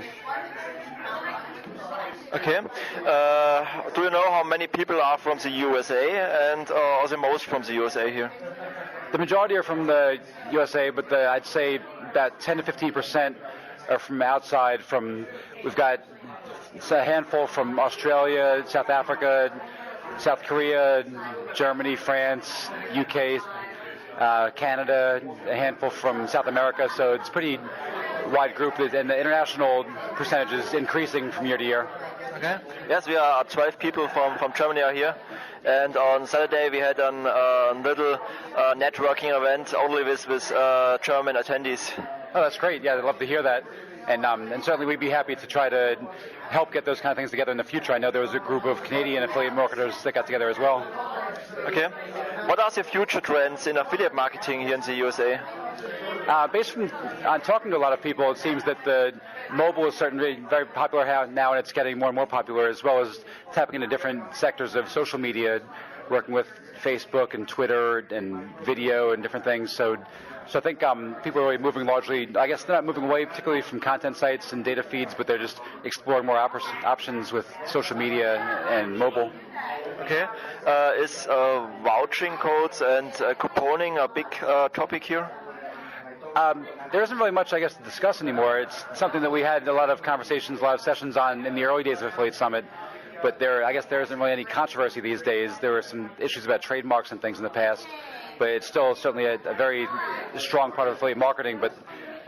Okay. Do you know how many people are from the USA, and are the most from the USA here? The majority are from the USA, but I'd say about 10 to 15% are from outside. We've got a handful from Australia, South Africa, South Korea, Germany, France, UK, Canada, a handful from South America. So it's a pretty wide group, and the international percentage is increasing from year to year. Okay. Yes, we are 12 people from Germany are here, and on Saturday we had a little networking event only with German attendees. Oh, that's great. Yeah, I'd love to hear that. And certainly we'd be happy to try to help get those kind of things together in the future. I know there was a group of Canadian affiliate marketers that got together as well. Okay. What are the future trends in affiliate marketing here in the USA? Based on talking to a lot of people, it seems that the mobile is certainly very popular now, and it's getting more and more popular, as well as tapping into different sectors of social media, working with Facebook and Twitter and video and different things. So I think people are really moving largely, I guess they're not moving away particularly from content sites and data feeds, but they're just exploring more options with social media and mobile. Okay. Is vouching codes and couponing a big topic here? There isn't really much, I guess, to discuss anymore. It's something that we had a lot of conversations, a lot of sessions on in the early days of Affiliate Summit. But I guess there isn't really any controversy these days. There were some issues about trademarks and things in the past, but it's still certainly a very strong part of affiliate marketing. But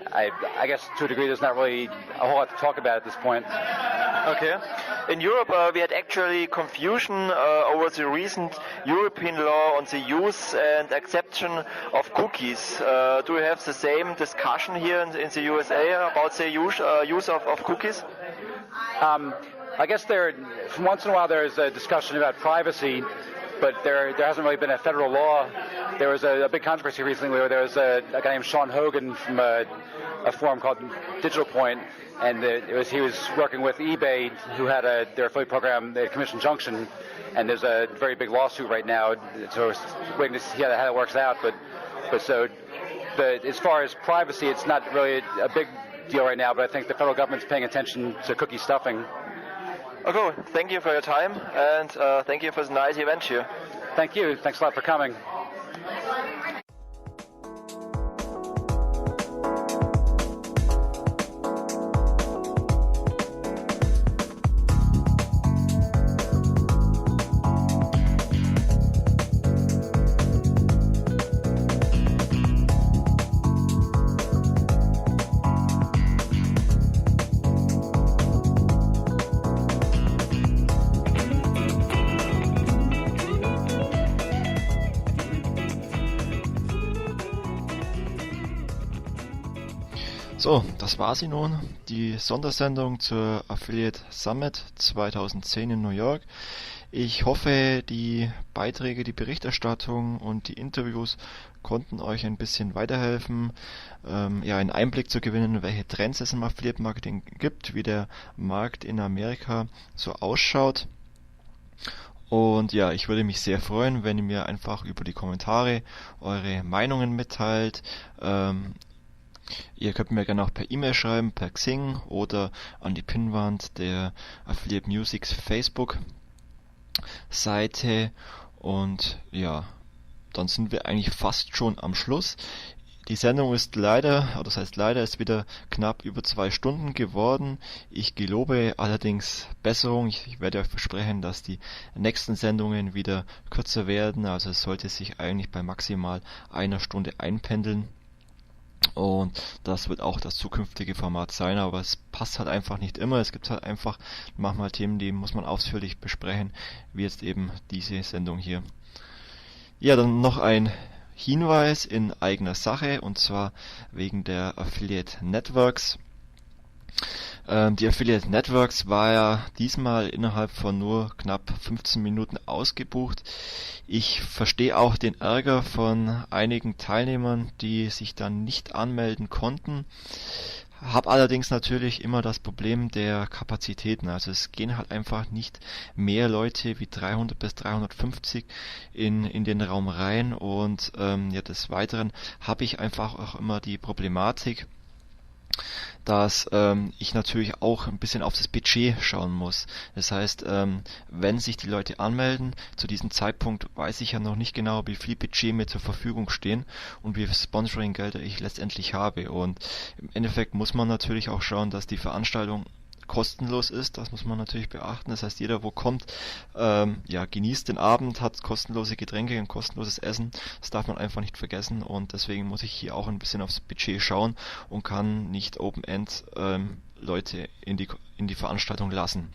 I guess to a degree there's not really a whole lot to talk about at this point. Okay. In Europe, we had actually confusion over the recent European law on the use and acceptance of cookies. Do you have the same discussion here in the USA about the use of cookies? I guess from once in a while there's a discussion about privacy, but there hasn't really been a federal law. There was a big controversy recently where there was a guy named Sean Hogan from a forum called Digital Point, and he was working with eBay, who had their affiliate program, the Commission Junction, and there's a very big lawsuit right now, so we're waiting to see how it works out. But as far as privacy, it's not really a big deal right now, but I think the federal government's paying attention to cookie stuffing. Okay, thank you for your time, and thank you for the nice event here. Thank you. Thanks a lot for coming. So, das war sie nun, die Sondersendung zur Affiliate Summit 2010 in New York. Ich hoffe, die Beiträge, die Berichterstattung und die Interviews konnten euch ein bisschen weiterhelfen, einen Einblick zu gewinnen, welche Trends es im Affiliate Marketing gibt, wie der Markt in Amerika so ausschaut. Und ja, ich würde mich sehr freuen, wenn ihr mir einfach über die Kommentare eure Meinungen mitteilt. Ihr könnt mir gerne auch per E-Mail schreiben, per Xing oder an die Pinnwand der Affiliate Musics Facebook Seite. Und ja, dann sind wir eigentlich fast schon am Schluss. Die Sendung ist ist wieder knapp über 2 Stunden geworden. Ich gelobe allerdings Besserung. Ich werde euch versprechen, dass die nächsten Sendungen wieder kürzer werden. Also es sollte sich eigentlich bei maximal 1 Stunde einpendeln. Und das wird auch das zukünftige Format sein, aber es passt halt einfach nicht immer. Es gibt halt einfach manchmal Themen, die muss man ausführlich besprechen, wie jetzt eben diese Sendung hier. Ja, dann noch ein Hinweis in eigener Sache, und zwar wegen der Affiliate Networks. Die Affiliate Networks war ja diesmal innerhalb von nur knapp 15 Minuten ausgebucht. Ich verstehe auch den Ärger von einigen Teilnehmern, die sich dann nicht anmelden konnten. Habe allerdings natürlich immer das Problem der Kapazitäten. Also es gehen halt einfach nicht mehr Leute wie 300 bis 350 in den Raum rein. Und des Weiteren habe ich einfach auch immer die Problematik, dass ich natürlich auch ein bisschen auf das Budget schauen muss. Das heißt, wenn sich die Leute anmelden, zu diesem Zeitpunkt weiß ich ja noch nicht genau, wie viel Budget mir zur Verfügung stehen und wie viel Sponsoring-Gelder ich letztendlich habe. Und im Endeffekt muss man natürlich auch schauen, dass die Veranstaltung kostenlos ist, das muss man natürlich beachten. Das heißt, jeder, wo kommt, genießt den Abend, hat kostenlose Getränke und kostenloses Essen. Das darf man einfach nicht vergessen, und deswegen muss ich hier auch ein bisschen aufs Budget schauen und kann nicht Open-End Leute in die Veranstaltung lassen.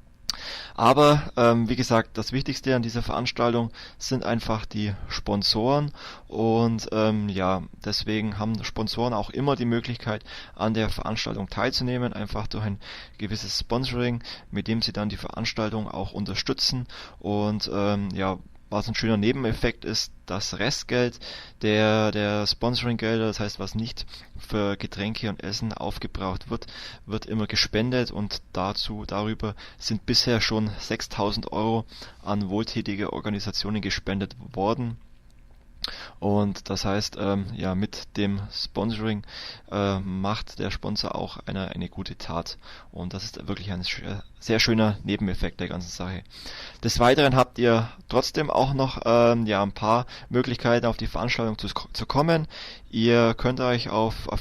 Aber wie gesagt, das Wichtigste an dieser Veranstaltung sind einfach die Sponsoren, und deswegen haben Sponsoren auch immer die Möglichkeit, an der Veranstaltung teilzunehmen, einfach durch ein gewisses Sponsoring, mit dem sie dann die Veranstaltung auch unterstützen. Und was ein schöner Nebeneffekt ist, das Restgeld der Sponsoring-Gelder, das heißt, was nicht für Getränke und Essen aufgebraucht wird immer gespendet, und darüber sind bisher schon 6.000 € an wohltätige Organisationen gespendet worden. Und das heißt, mit dem Sponsoring macht der Sponsor auch eine gute Tat, und das ist wirklich ein sehr schöner Nebeneffekt der ganzen Sache. Des Weiteren habt ihr trotzdem auch noch ein paar Möglichkeiten, auf die Veranstaltung zu kommen. Ihr könnt euch auf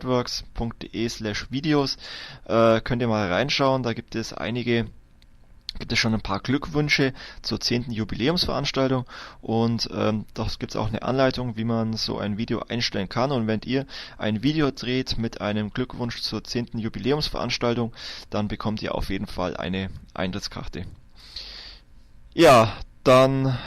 affiliate-networks.de/videos könnt ihr mal reinschauen, da gibt es einige gibt es schon ein paar Glückwünsche zur 10. Jubiläumsveranstaltung und dort gibt es auch eine Anleitung, wie man so ein Video einstellen kann. Und wenn ihr ein Video dreht mit einem Glückwunsch zur 10. Jubiläumsveranstaltung, dann bekommt ihr auf jeden Fall eine Eintrittskarte. Ja, dann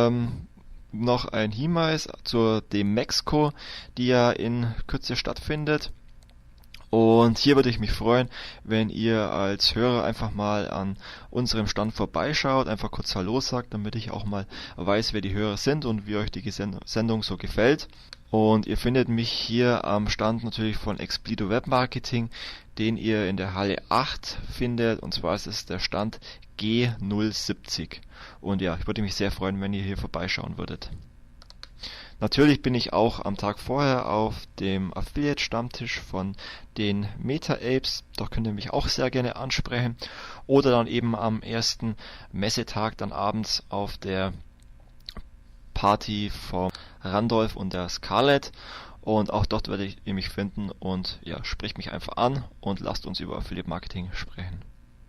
noch ein Hinweis zur Demexco, die ja in Kürze stattfindet. Und hier würde ich mich freuen, wenn ihr als Hörer einfach mal an unserem Stand vorbeischaut, einfach kurz Hallo sagt, damit ich auch mal weiß, wer die Hörer sind und wie euch die Sendung so gefällt. Und ihr findet mich hier am Stand natürlich von Explido Webmarketing, den ihr in der Halle 8 findet, und zwar ist es der Stand G070. Und ja, ich würde mich sehr freuen, wenn ihr hier vorbeischauen würdet. Natürlich bin ich auch am Tag vorher auf dem Affiliate-Stammtisch von den Meta-Apes, da könnt ihr mich auch sehr gerne ansprechen. Oder dann eben am ersten Messetag dann abends auf der Party von Randolph und der Scarlett. Und auch dort werdet ihr mich finden und ja, sprecht mich einfach an und lasst uns über Affiliate-Marketing sprechen.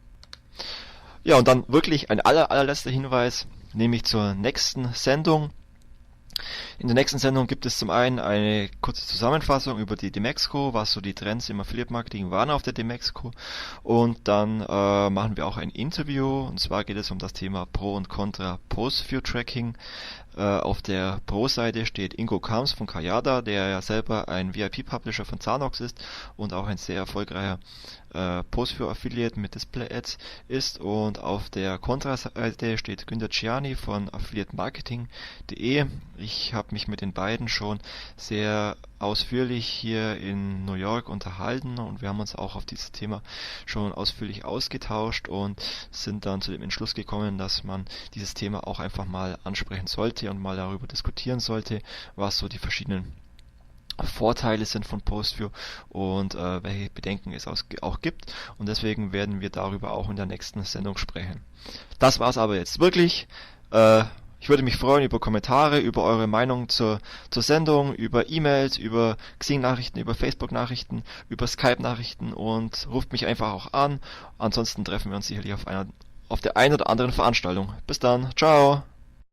Ja, und dann wirklich ein allerletzter Hinweis, nämlich zur nächsten Sendung. In der nächsten Sendung gibt es zum einen eine kurze Zusammenfassung über die Demexco, was so die Trends im Affiliate Marketing waren auf der Demexco, und dann machen wir auch ein Interview, und zwar geht es um das Thema Pro und Contra Post-View Tracking. Auf der Pro-Seite steht Ingo Kams von Kayada, der ja selber ein VIP-Publisher von Zanox ist und auch ein sehr erfolgreicher Post-View-Affiliate mit Display-Ads ist, und auf der Contra-Seite steht Günter Ciani von affiliatemarketing.de. Ich habe mich mit den beiden schon sehr ausführlich hier in New York unterhalten und wir haben uns auch auf dieses Thema schon ausführlich ausgetauscht und sind dann zu dem Entschluss gekommen, dass man dieses Thema auch einfach mal ansprechen sollte und mal darüber diskutieren sollte, was so die verschiedenen Vorteile sind von PostView und welche Bedenken es auch gibt, und deswegen werden wir darüber auch in der nächsten Sendung sprechen. Das war's aber jetzt wirklich. Ich würde mich freuen über Kommentare, über eure Meinung zur Sendung, über E-Mails, über Xing-Nachrichten, über Facebook-Nachrichten, über Skype-Nachrichten, und ruft mich einfach auch an. Ansonsten treffen wir uns sicherlich auf der einen oder anderen Veranstaltung. Bis dann, ciao!